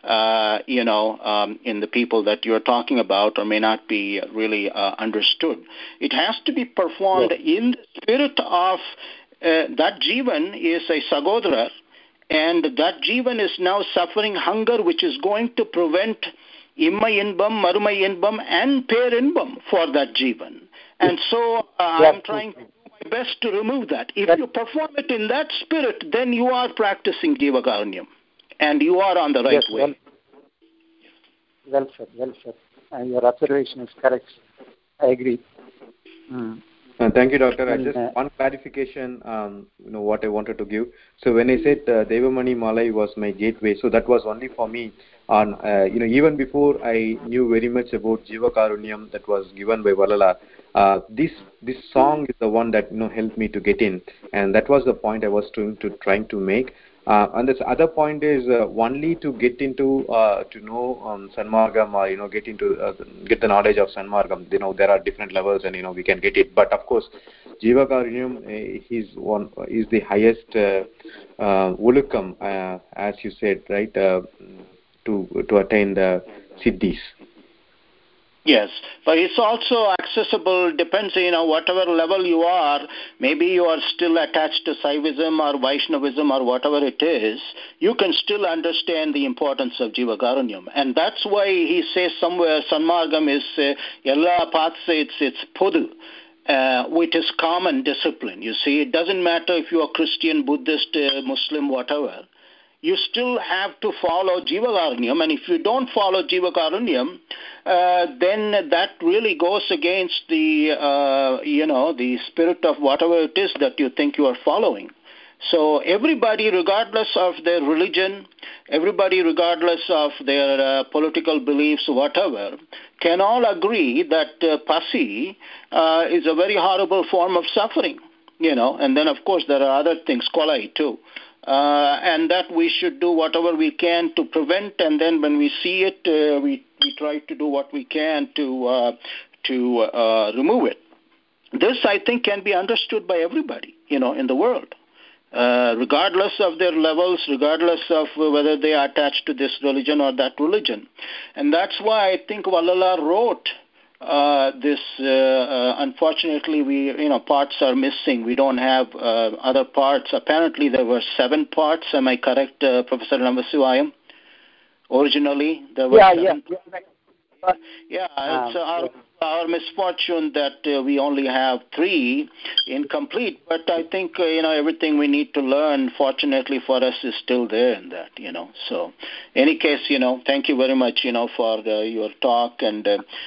in the people that you are talking about, or may not be really understood. It has to be performed in the spirit of that jivan is a sagodra, and that jivan is now suffering hunger, which is going to prevent immai inbam, marumai inbam, and per inbam for that jivan. And so I'm trying to do my best to remove that. If you perform it in that spirit, then you are practicing Jivakarnyam, and you are on the right way. Well said. Your observation is correct. I agree. Thank you, Doctor. I just one clarification, what I wanted to give. So when I said Devamani Malai was my gateway, so that was only for me on, even before I knew very much about Jiva Karunyam that was given by Vallala. This song is the one that helped me to get in, and that was the point I was trying to make. And this other point is only to get into to know Sanmargam, or get the knowledge of Sanmargam. There are different levels, and we can get it. But of course, Jiva Karunyam is the highest ulukam, as you said, right? To attain the siddhis. Yes, but it's also accessible, depends, whatever level you are, maybe you are still attached to Saivism or Vaishnavism or whatever it is, you can still understand the importance of Jiva Karunyam. And that's why he says somewhere, Sanmargam is, Yalla Paths, it's Podu, which is common discipline. You see, it doesn't matter if you are Christian, Buddhist, Muslim, whatever. You still have to follow Jiva Karunyam, and if you don't follow Jiva Karunyam, then that really goes against the the spirit of whatever it is that you think you are following. So everybody, regardless of their religion, everybody regardless of their political beliefs, whatever, can all agree that Pasi is a very horrible form of suffering. And then of course there are other things, Kolai too. And that we should do whatever we can to prevent, and then when we see it, we try to do what we can to remove it. This, I think, can be understood by everybody, in the world, regardless of their levels, regardless of whether they are attached to this religion or that religion. And that's why I think Vallala wrote this. Unfortunately, parts are missing. We don't have other parts. Apparently, there were 7 parts. Am I correct, Professor Namasivayam? Originally, there were 7. Yeah, it's our misfortune that we only have 3 incomplete. But I think everything we need to learn, fortunately for us, is still there in that. So, any case, thank you very much, for your talk and.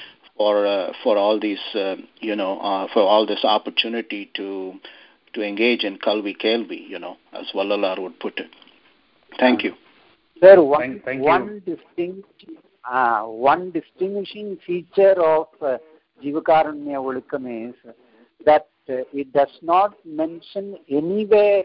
For all these, for all this opportunity to engage in Kalvi Kelvi, as Vallalar would put it. Thank you. Sir, one distinguishing feature of Jiva Karunya Ulukam is that it does not mention anywhere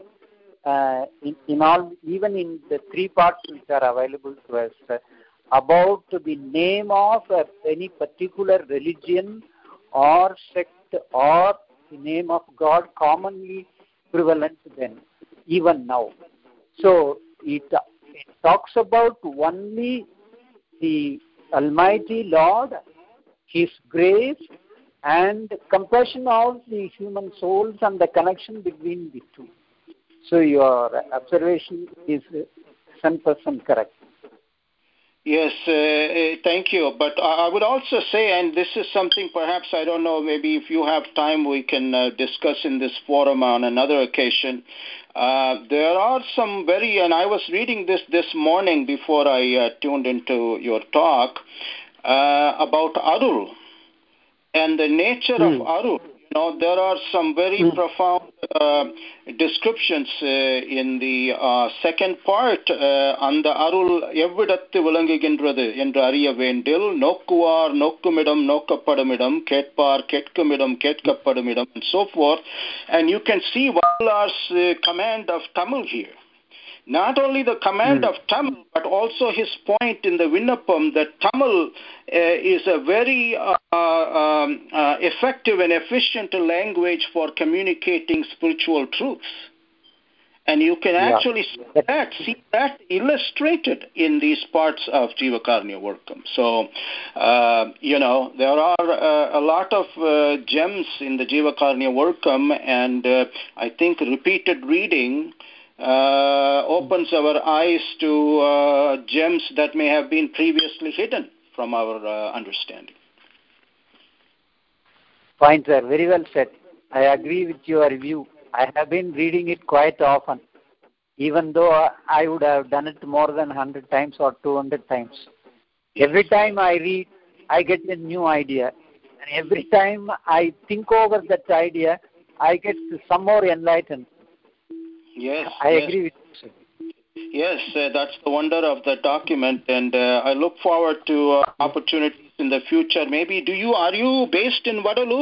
in all, even in the 3 parts which are available to us, about the name of any particular religion or sect or the name of God commonly prevalent then, even now. So it talks about only the Almighty Lord, His grace and compassion of the human souls and the connection between the two. So your observation is 100% correct. Yes, thank you. But I would also say, and this is something perhaps, I don't know, maybe if you have time we can discuss in this forum on another occasion. There are some and I was reading this morning before I tuned into your talk about Arul and the nature of Arul. There are some very profound descriptions in the second part on the Arul Evvidathu Vilanguகின்றது என்று அறிய வேண்டில் நோக்குவார் நோக்குமிடம் நோக்கப்படுமிடம் கேட்பார் கேட்குமிடம் கேட்கப்படுமிடம் and so forth. And you can see Vallalar's command of Tamil here. Not only the command of Tamil, but also his point in the Vinnapam that Tamil is a very effective and efficient language for communicating spiritual truths. And you can actually see that illustrated in these parts of Jiva Karunya Workam. So, there are a lot of gems in the Jiva Karunya Workam, and I think repeated reading opens our eyes to gems that may have been previously hidden from our understanding. Fine, sir. Very well said. I agree with your view. I have been reading it quite often, even though I would have done it more than 100 times or 200 times. Every time I read, I get a new idea, every time I think over that idea, I get some more enlightened. Yes, I yes. agree with you, sir. Yes, that's the wonder of the document, and I look forward to opportunities in the future. Maybe are you based in Vadalur?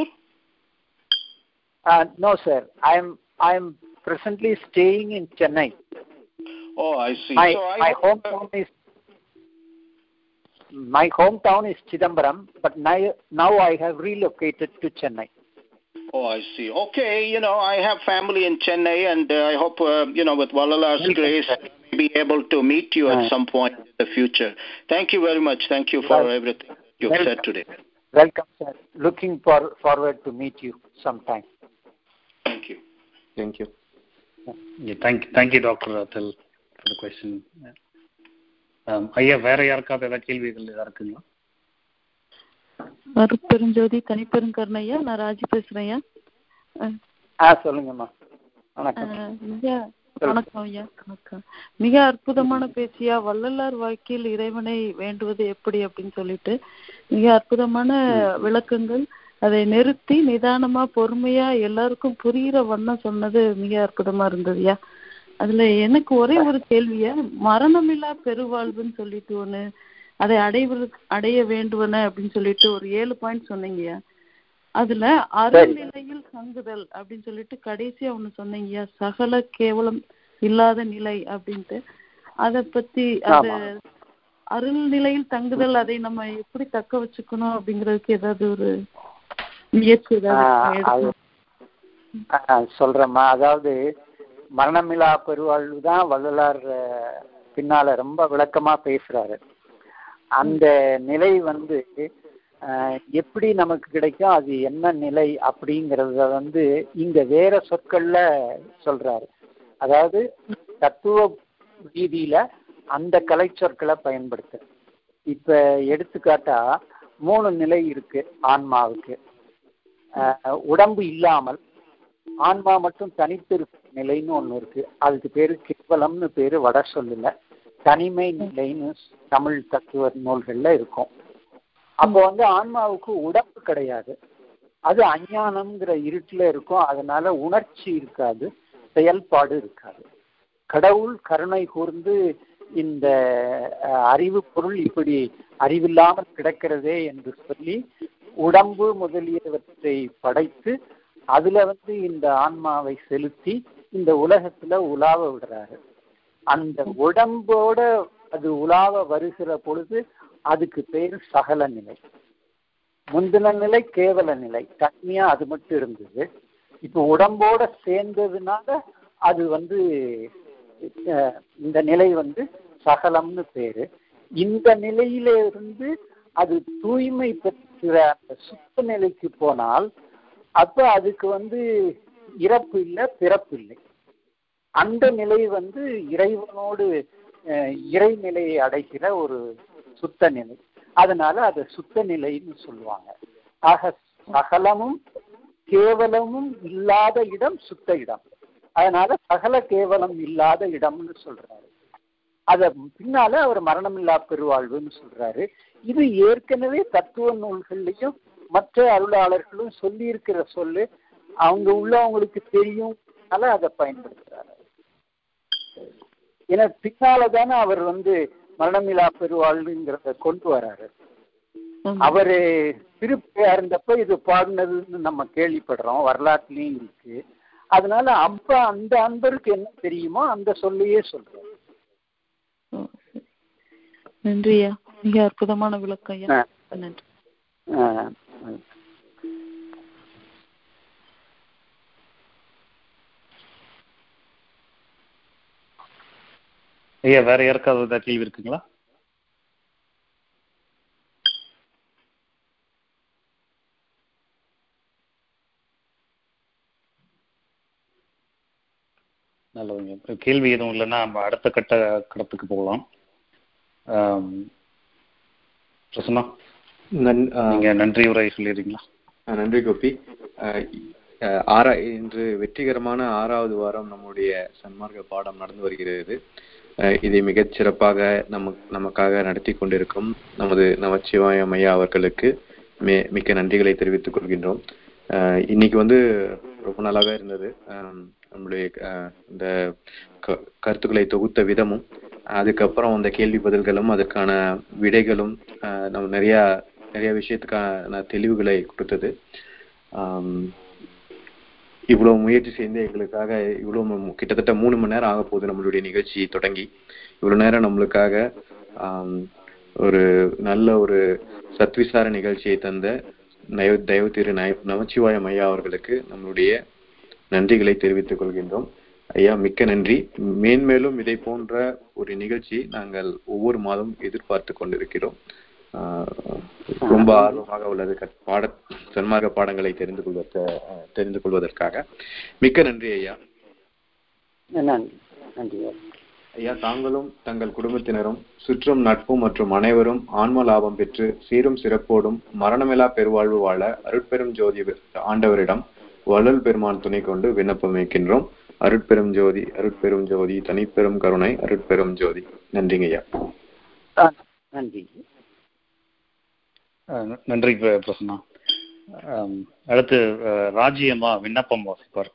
No, sir. I'm presently staying in Chennai. Oh, I see. My hometown is Chidambaram, but now I have relocated to Chennai. Oh, I see. Okay, I have family in Chennai, and I hope, with Vallalar's grace, I'll be able to meet you at some point in the future. Thank you very much. Thank you for everything you've said today. Welcome, sir. Looking forward to meet you sometime. Thank you. Thank you. Yeah, thank you, Dr. Atal, for the question. ஐயா, வேற யாருக்காவது ஏதாவது கேள்விகள் இருக்குங்களா? அருட்பெருஞ்சோதி தனிப்பெருங்கருணையா, நான் ராஜி பேசுறேன். சொல்லுங்கம்மா. வணக்கம் ஐயா. வணக்கம். மிக அற்புதமான பேச்சியா, வள்ளலார் வாழ்க்கையில் இறைவனை வேண்டுவது எப்படி அப்படின்னு சொல்லிட்டு மிக அற்புதமான விளக்கங்கள், அதை நிறுத்தி நிதானமா பொறுமையா எல்லாருக்கும் புரிகிற வண்ணம் சொன்னது மிக அற்புதமா இருந்ததுயா. அதுல எனக்கு ஒரே ஒரு கேள்வியா, மரணமில்லா பெருவாழ்வுன்னு சொல்லிட்டு ஒண்ணு, அதை அடைய வேண்டுவன அப்படின்னு சொல்லிட்டு ஒரு 7 பாயிண்ட் சொன்னீங்கயா. அதுல அருள்நிலையில் தங்குதல் அப்படின்னு சொல்லிட்டு கடைசியா ஒண்ணு சொன்னீங்கயா, சகல கேவலம் இல்லாத நிலை அப்படின்ட்டு. அத பத்தி அது அருள்நிலையில் தங்குதல், அதை நம்ம எப்படி தக்க வச்சுக்கணும் அப்படிங்கறதுக்கு ஏதாவது ஒரு முயற்சி ஏதாவது சொல்றேம்மா. அதாவது மரணமில்லா பெருவாழ்வு தான் வள்ளலார் பின்னால ரொம்ப விளக்கமா பேசுறாரு. அந்த நிலை எப்படி நமக்கு கிடைக்கும், அது என்ன நிலை அப்படிங்கறத இங்க வேற சொற்கள்ல சொல்றாரு. அதாவது தத்துவ ரீதியில அந்த கலை சொற்களை பயன்படுத்த. இப்ப எடுத்துக்காட்டா 3 நிலை இருக்கு ஆன்மாவுக்கு. உடம்பு இல்லாமல் ஆன்மா மட்டும் தனித்திருக்கும் நிலைன்னு ஒண்ணு இருக்கு. அதுக்கு பேரு கேவலம்னு பேரு வட சொல்லுல. தனிமை நிலைன்னு தமிழ் தத்துவ நூல்கள்ல இருக்கும். அப்போ ஆன்மாவுக்கு உடம்பு கிடையாது, அது அஞ்ஞானம்ங்கிற இருட்டுல இருக்கும். அதனால உணர்ச்சி இருக்காது, செயல்பாடு இருக்காது. கடவுள் கருணை கூர்ந்து இந்த அறிவு பொருள் இப்படி அறிவில்லாமல் கிடக்கிறதே என்று சொல்லி உடம்பு முதலியவற்றை படைத்து அதுல இந்த ஆன்மாவை செலுத்தி இந்த உலகத்துல உலாவ விடுறாரு. அந்த உடம்போட அது உலாவ வருகிற பொழுது அதுக்கு பேரு சகல நிலை. முந்தின நிலை கேவல நிலை, தனியா அது மட்டும் இருந்தது. இப்ப உடம்போட சேர்ந்ததுனால அது இந்த நிலை சகலம்னு பேரு. இந்த நிலையில இருந்து அது தூய்மை பெற்ற அந்த சுத்த நிலைக்கு போனால் அப்ப அதுக்கு இறப்பு இல்லை, பிறப்பு இல்லை. அந்த நிலை இறைவனோடு இறைநிலையை அடைகிற ஒரு சுத்த நிலை. அதனால அது சுத்த நிலைன்னு சொல்லுவாங்க. ஆக சகலமும் கேவலமும் இல்லாத இடம் சுத்த இடம். அதனால சகல கேவலம் இல்லாத இடம்னு சொல்றாரு. அத பின்னால அவர் மரணமில்லா பெருவாழ்வுன்னு சொல்றாரு. இது ஏற்கனவே தத்துவ நூல்கள்லையும் மற்ற அருளாளர்களும் சொல்லி இருக்கிற சொல்லு. அவங்க உள்ளவங்களுக்கு தெரியும், அதை பயன்படுத்துறாரு. ஏன்னா பின்னாலதானே அவர் மரணமில்லா பெருவாழ்வுங்கிறத கொண்டு வராரு. அவரு திருப்பியா இருந்தப்ப இது பாடினதுன்னு நம்ம கேள்விப்படுறோம், வரலாற்றுலயும் இருக்கு. அதனால அப்ப அந்த அன்பருக்கு என்ன தெரியுமோ அந்த சொல்லையே சொல்றாரு. நன்றியா, மிக அற்புதமான விளக்கம். நன்றி. ஐயா, வேற யாருக்காவது கேள்வி இருக்குங்களா? நல்லதுங்க. கேள்வி எதுவும் இல்லைன்னா நம்ம அடுத்த கட்டத்துக்கு போகலாம். நீங்க நன்றி உரை சொல்லிடுறீங்களா? நன்றி கோபி. இன்று வெற்றிகரமான 6வது வாரம் நம்முடைய சன்மார்க்க பாடம் நடந்து வருகிறது. இதை மிகச் சிறப்பாக நமக்காக நடத்தி கொண்டிருக்கும் நமது நமச்சிவாயம் ஐயா அவர்களுக்கு மிக்க நன்றிகளை தெரிவித்துக் கொள்கின்றோம். இன்னைக்கு வந்து ரொம்ப நல்லாவே இருந்தது. நம்மளுடைய இந்த கருத்துக்களை தொகுத்த விதமும், அதுக்கப்புறம் அந்த கேள்வி பதில்களும், அதற்கான விடைகளும் நம்ம நிறைய விஷயத்துக்கான தெளிவுகளை கொடுத்தது. இவ்வளவு முயற்சி செய்து எங்களுக்காக இவ்வளவு கிட்டத்தட்ட 3 மணி நேரம் ஆக போகுது நம்மளுடைய நிகழ்ச்சி தொடங்கி. இவ்வளவு நேரம் நம்மளுக்காக ஒரு நல்ல ஒரு சத்விசார நிகழ்ச்சியை தந்த தயவு திரு நமச்சிவாயம் ஐயா அவர்களுக்கு நம்மளுடைய நன்றிகளை தெரிவித்துக் கொள்கின்றோம். ஐயா, மிக்க நன்றி. மேன்மேலும் இதை போன்ற ஒரு நிகழ்ச்சி நாங்கள் ஒவ்வொரு மாதம் எதிர்பார்த்து கொண்டிருக்கிறோம். ரொம்ப ஆர்வமாக உள்ளது சன்மார்க்க பாடங்களை தெரிந்து கொள்வதற்காக. மிக்க நன்றி ஐயா. நன்றி ஐயா. தாங்களும் தங்கள் குடும்பத்தினரும் சுற்றும் நட்பும் மற்றும் அனைவரும் ஆன்ம லாபம் பெற்று சீரும் சிறப்போடும் மரணமில்லா பெருவாழ்வு வாழ அருட்பெரும் ஜோதி ஆண்டவரிடம் வள்ளல் பெருமான் துணை கொண்டு விண்ணப்பம் வைக்கின்றோம். அருட்பெரும் ஜோதி, அருட்பெரும் ஜோதி, தனிப்பெரும் கருணை, அருட்பெரும் ஜோதி. நன்றிங்க ஐயா. நன்றி. நன்றி பிரசன்னா. அடுத்து ராஜ்யமா விண்ணப்பம் வாசிப்பார்.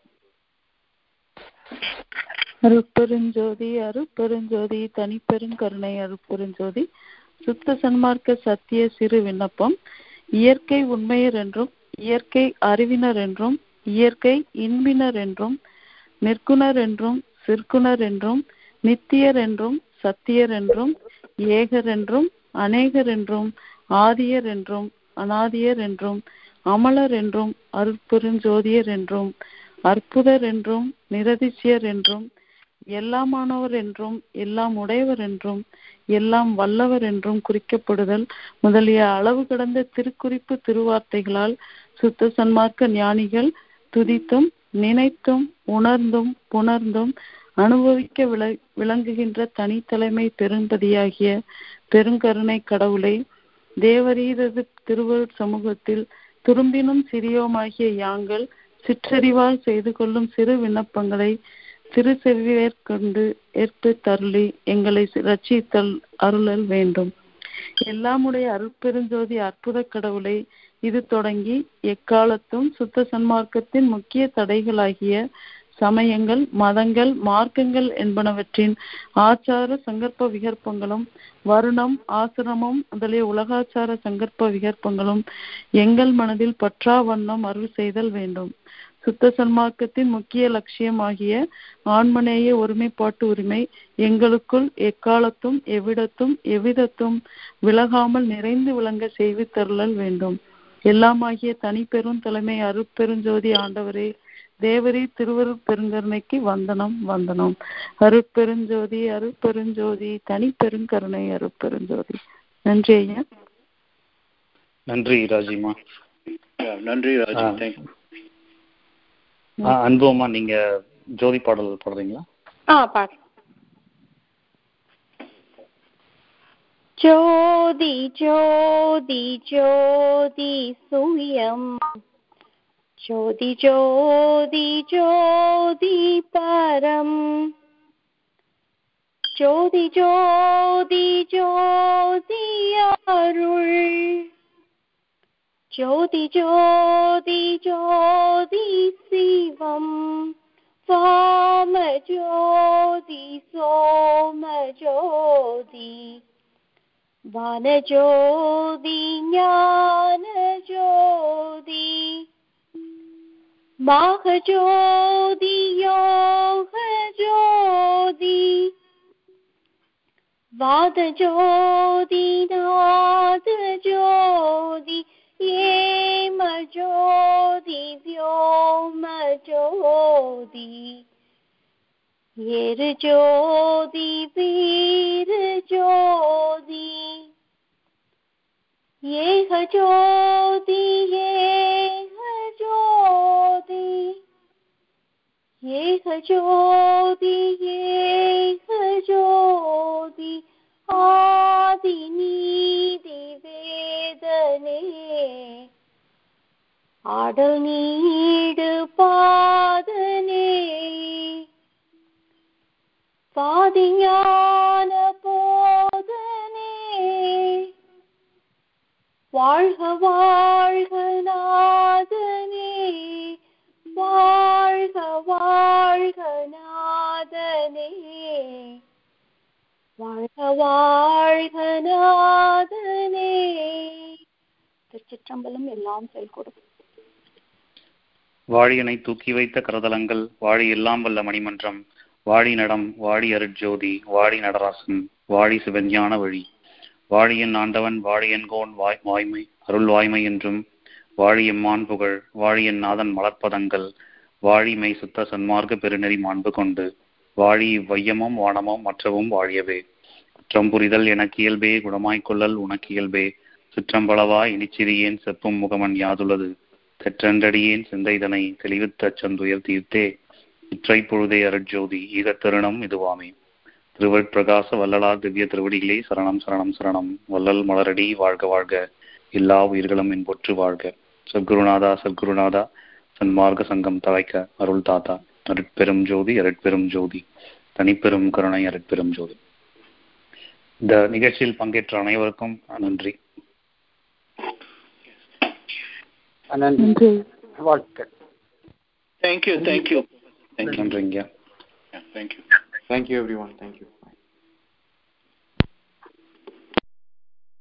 அருட்பெருஞ்சோதி, அருட்பெருஞ்சோதி, தனிப்பெருங்கருணை, அருட்பெருஞ்சோதி. சுத்த சன்மார்க்க சத்திய சிறு விண்ணப்பம். இயற்கை உண்மையர் என்றும், இயற்கை அறிவினர் என்றும், இயற்கை இன்பினர் என்றும், நிற்குணர் என்றும், சிற்குணர் என்றும், நித்தியர் என்றும், சத்தியர் என்றும், ஏகர் என்றும், அநேகர் என்றும், ஆதியர் என்றும், அநாதியர் என்றும், அமலர் என்றும், அருட்பெருஞ்சோதியர் என்றும், அற்புதர் என்றும், நிரதிசியர் என்றும், எல்லாமானவர் என்றும், எல்லாம் உடையவர் என்றும், எல்லாம் வல்லவர் என்றும் குறிக்கப்படுதல் முதலிய அளவு கடந்த திருக்குறிப்பு திருவார்த்தைகளால் சுத்த சன்மார்க்க ஞானிகள் துதித்தும் நினைத்தும் உணர்ந்தும் புணர்ந்தும் அனுபவிக்க விளங்குகின்ற தனித்தலைமை பெரும்பதியாகிய பெருங்கருணை கடவுளை தேவரீரது திருவருட் சமூகத்தில் துரும்பினும் சிறியோமாகிய யாங்கள் சிற்றறிவால் செய்து கொள்ளும் சிறு விண்ணப்பங்களை திருச்செவியேற்கொண்டு ஏற்று தருளி எங்களை ரட்சித்தல் அருளல் வேண்டும். எல்லாமுடைய அருட்பெருஞ்சோதி அற்புத கடவுளை இது தொடங்கி எக்காலத்தும் சுத்த சன்மார்க்கத்தின் முக்கிய தடைகளாகிய சமயங்கள், மதங்கள், மார்க்கங்கள் என்பனவற்றின் ஆச்சார சங்கற்ப விகற்பங்களும், வருணம், ஆசிரமம் முதலிய உலகாச்சார சங்கற்ப விகற்பங்களும் எங்கள் மனதில் பற்றா வண்ணம் அருள் செய்தல் வேண்டும். சுத்த சன்மார்க்கத்தின் முக்கிய லட்சியமாகிய ஆன்மநேய ஒருமைப்பாட்டு உரிமை எங்களுக்குள் எக்காலத்தும் எவ்விடத்தும் எவ்விதத்தும் விலகாமல் நிறைந்து விளங்க செய்து தருளல் வேண்டும். எல்லாமாகிய தனிப்பெரும் தலைமை அருட்பெருஞ்சோதி ஆண்டவரே, தேவரீ திருவருட் பெருங்கருணைக்கு வந்தனம் வந்தனம். அருட்பெருஞ்சோதி, அருட்பெருஞ்சோதி, தனிப்பெருங்கருணை, அருட்பெருஞ்சோதி. நன்றி ஐயா. நன்றி ராஜிமா. நன்றி ராஜி. அன்புமா, நீங்க ஜோதி பாடல் பாடுறீங்களா? பாடு. ஜோதி ஜோதி ஜோதி சூயம், ஜோதி ஜோதி ஜோதி பரம், ஜோதி ஜோதி ஜோதி அருள், ஜோதி ஜோதி ஜோதி சிவம், வாம ஜோதி சோம ஜோதி, வான ஜோதி ஞான ஜோதி, மாக ஜோதி யோக ஜோதி, வாத ஜோதி நாத ஜோதி, ஏம ஜோதி வியோம ஜோதி, ஏரு ஜோதி வீர ஜோதி, ஏக ஜோதி ஏக ஜோதி, ஏக ஜோதி ஏக ஜோதி, ஆதி நீதி வேதனே, ஆடல் நீடு பாதனே, பாதிஞான போதனே, வாழ்க வாழ்க நாதனே, வாழ்க வாழ்க நாதனே, வாழ்க வாழ்க நாதனே. திருச்சிற்றம்பலம். எல்லாம் செயல்கூடும். வாழியனை தூக்கி வைத்த கரதலங்கள், வாழி எல்லாம் வல்ல மணிமன்றம், வாழி நடம், வாழி அருட்ஜோதி, வாழி நடராசன், வாழி சிவஞான வழி, வாழியன் ஆண்டவன், வாழியன்கோன் வாய்மை அருள் வாய்மை என்றும், வாழியம்மான் புகழ், வாழியன் நாதன் மலர்ப்பதங்கள், வாழிமை சுத்த சன்மார்க்க பெருநெறி மாண்பு கொண்டு, வாழி வையமும் வானமும் மற்றவும் வாழியவே. குற்றம் புரிதல் எனக்கு இயல்பே, குணமாய்க்கொள்ளல் உனக்கு இயல்பே, சுற்றம்பளவாய் இனிச்சிறியேன் செப்பும் முகமன் யாதுள்ளது, தெற்றண்டடியேன் சிந்தைதனை தெளிவித்த சந்துயர் தீர்த்தே, இற்றை பொழுதே அருட்ஜோதி ஈகத்தருணம் இதுவாமே. திருவற்பிரகாச வள்ளலார் திவ்ய திருவடிகளே சரணம் சரணம் சரணம். வள்ளல் மலரடி வாழ்க வாழ்க, எல்லா உயிர்களும் என்பொற்று வாழ்க. சத்குருநாதா சத்குருநாதா, சன்மார்க்க சங்கம் தழைக்க அருள் தாத்தா, அருட்பெரும் ஜோதி அருட்பெரும் ஜோதி, தனிப்பெரும் கருணை அருட்பெரும் ஜோதி. இந்த நிகழ்ச்சியில் பங்கேற்ற அனைவருக்கும் நன்றி. நன்றி. வாழ்த்துக்கள். Thank you. நன்றிங்க. Thank you. Thank you everyone. Thank you.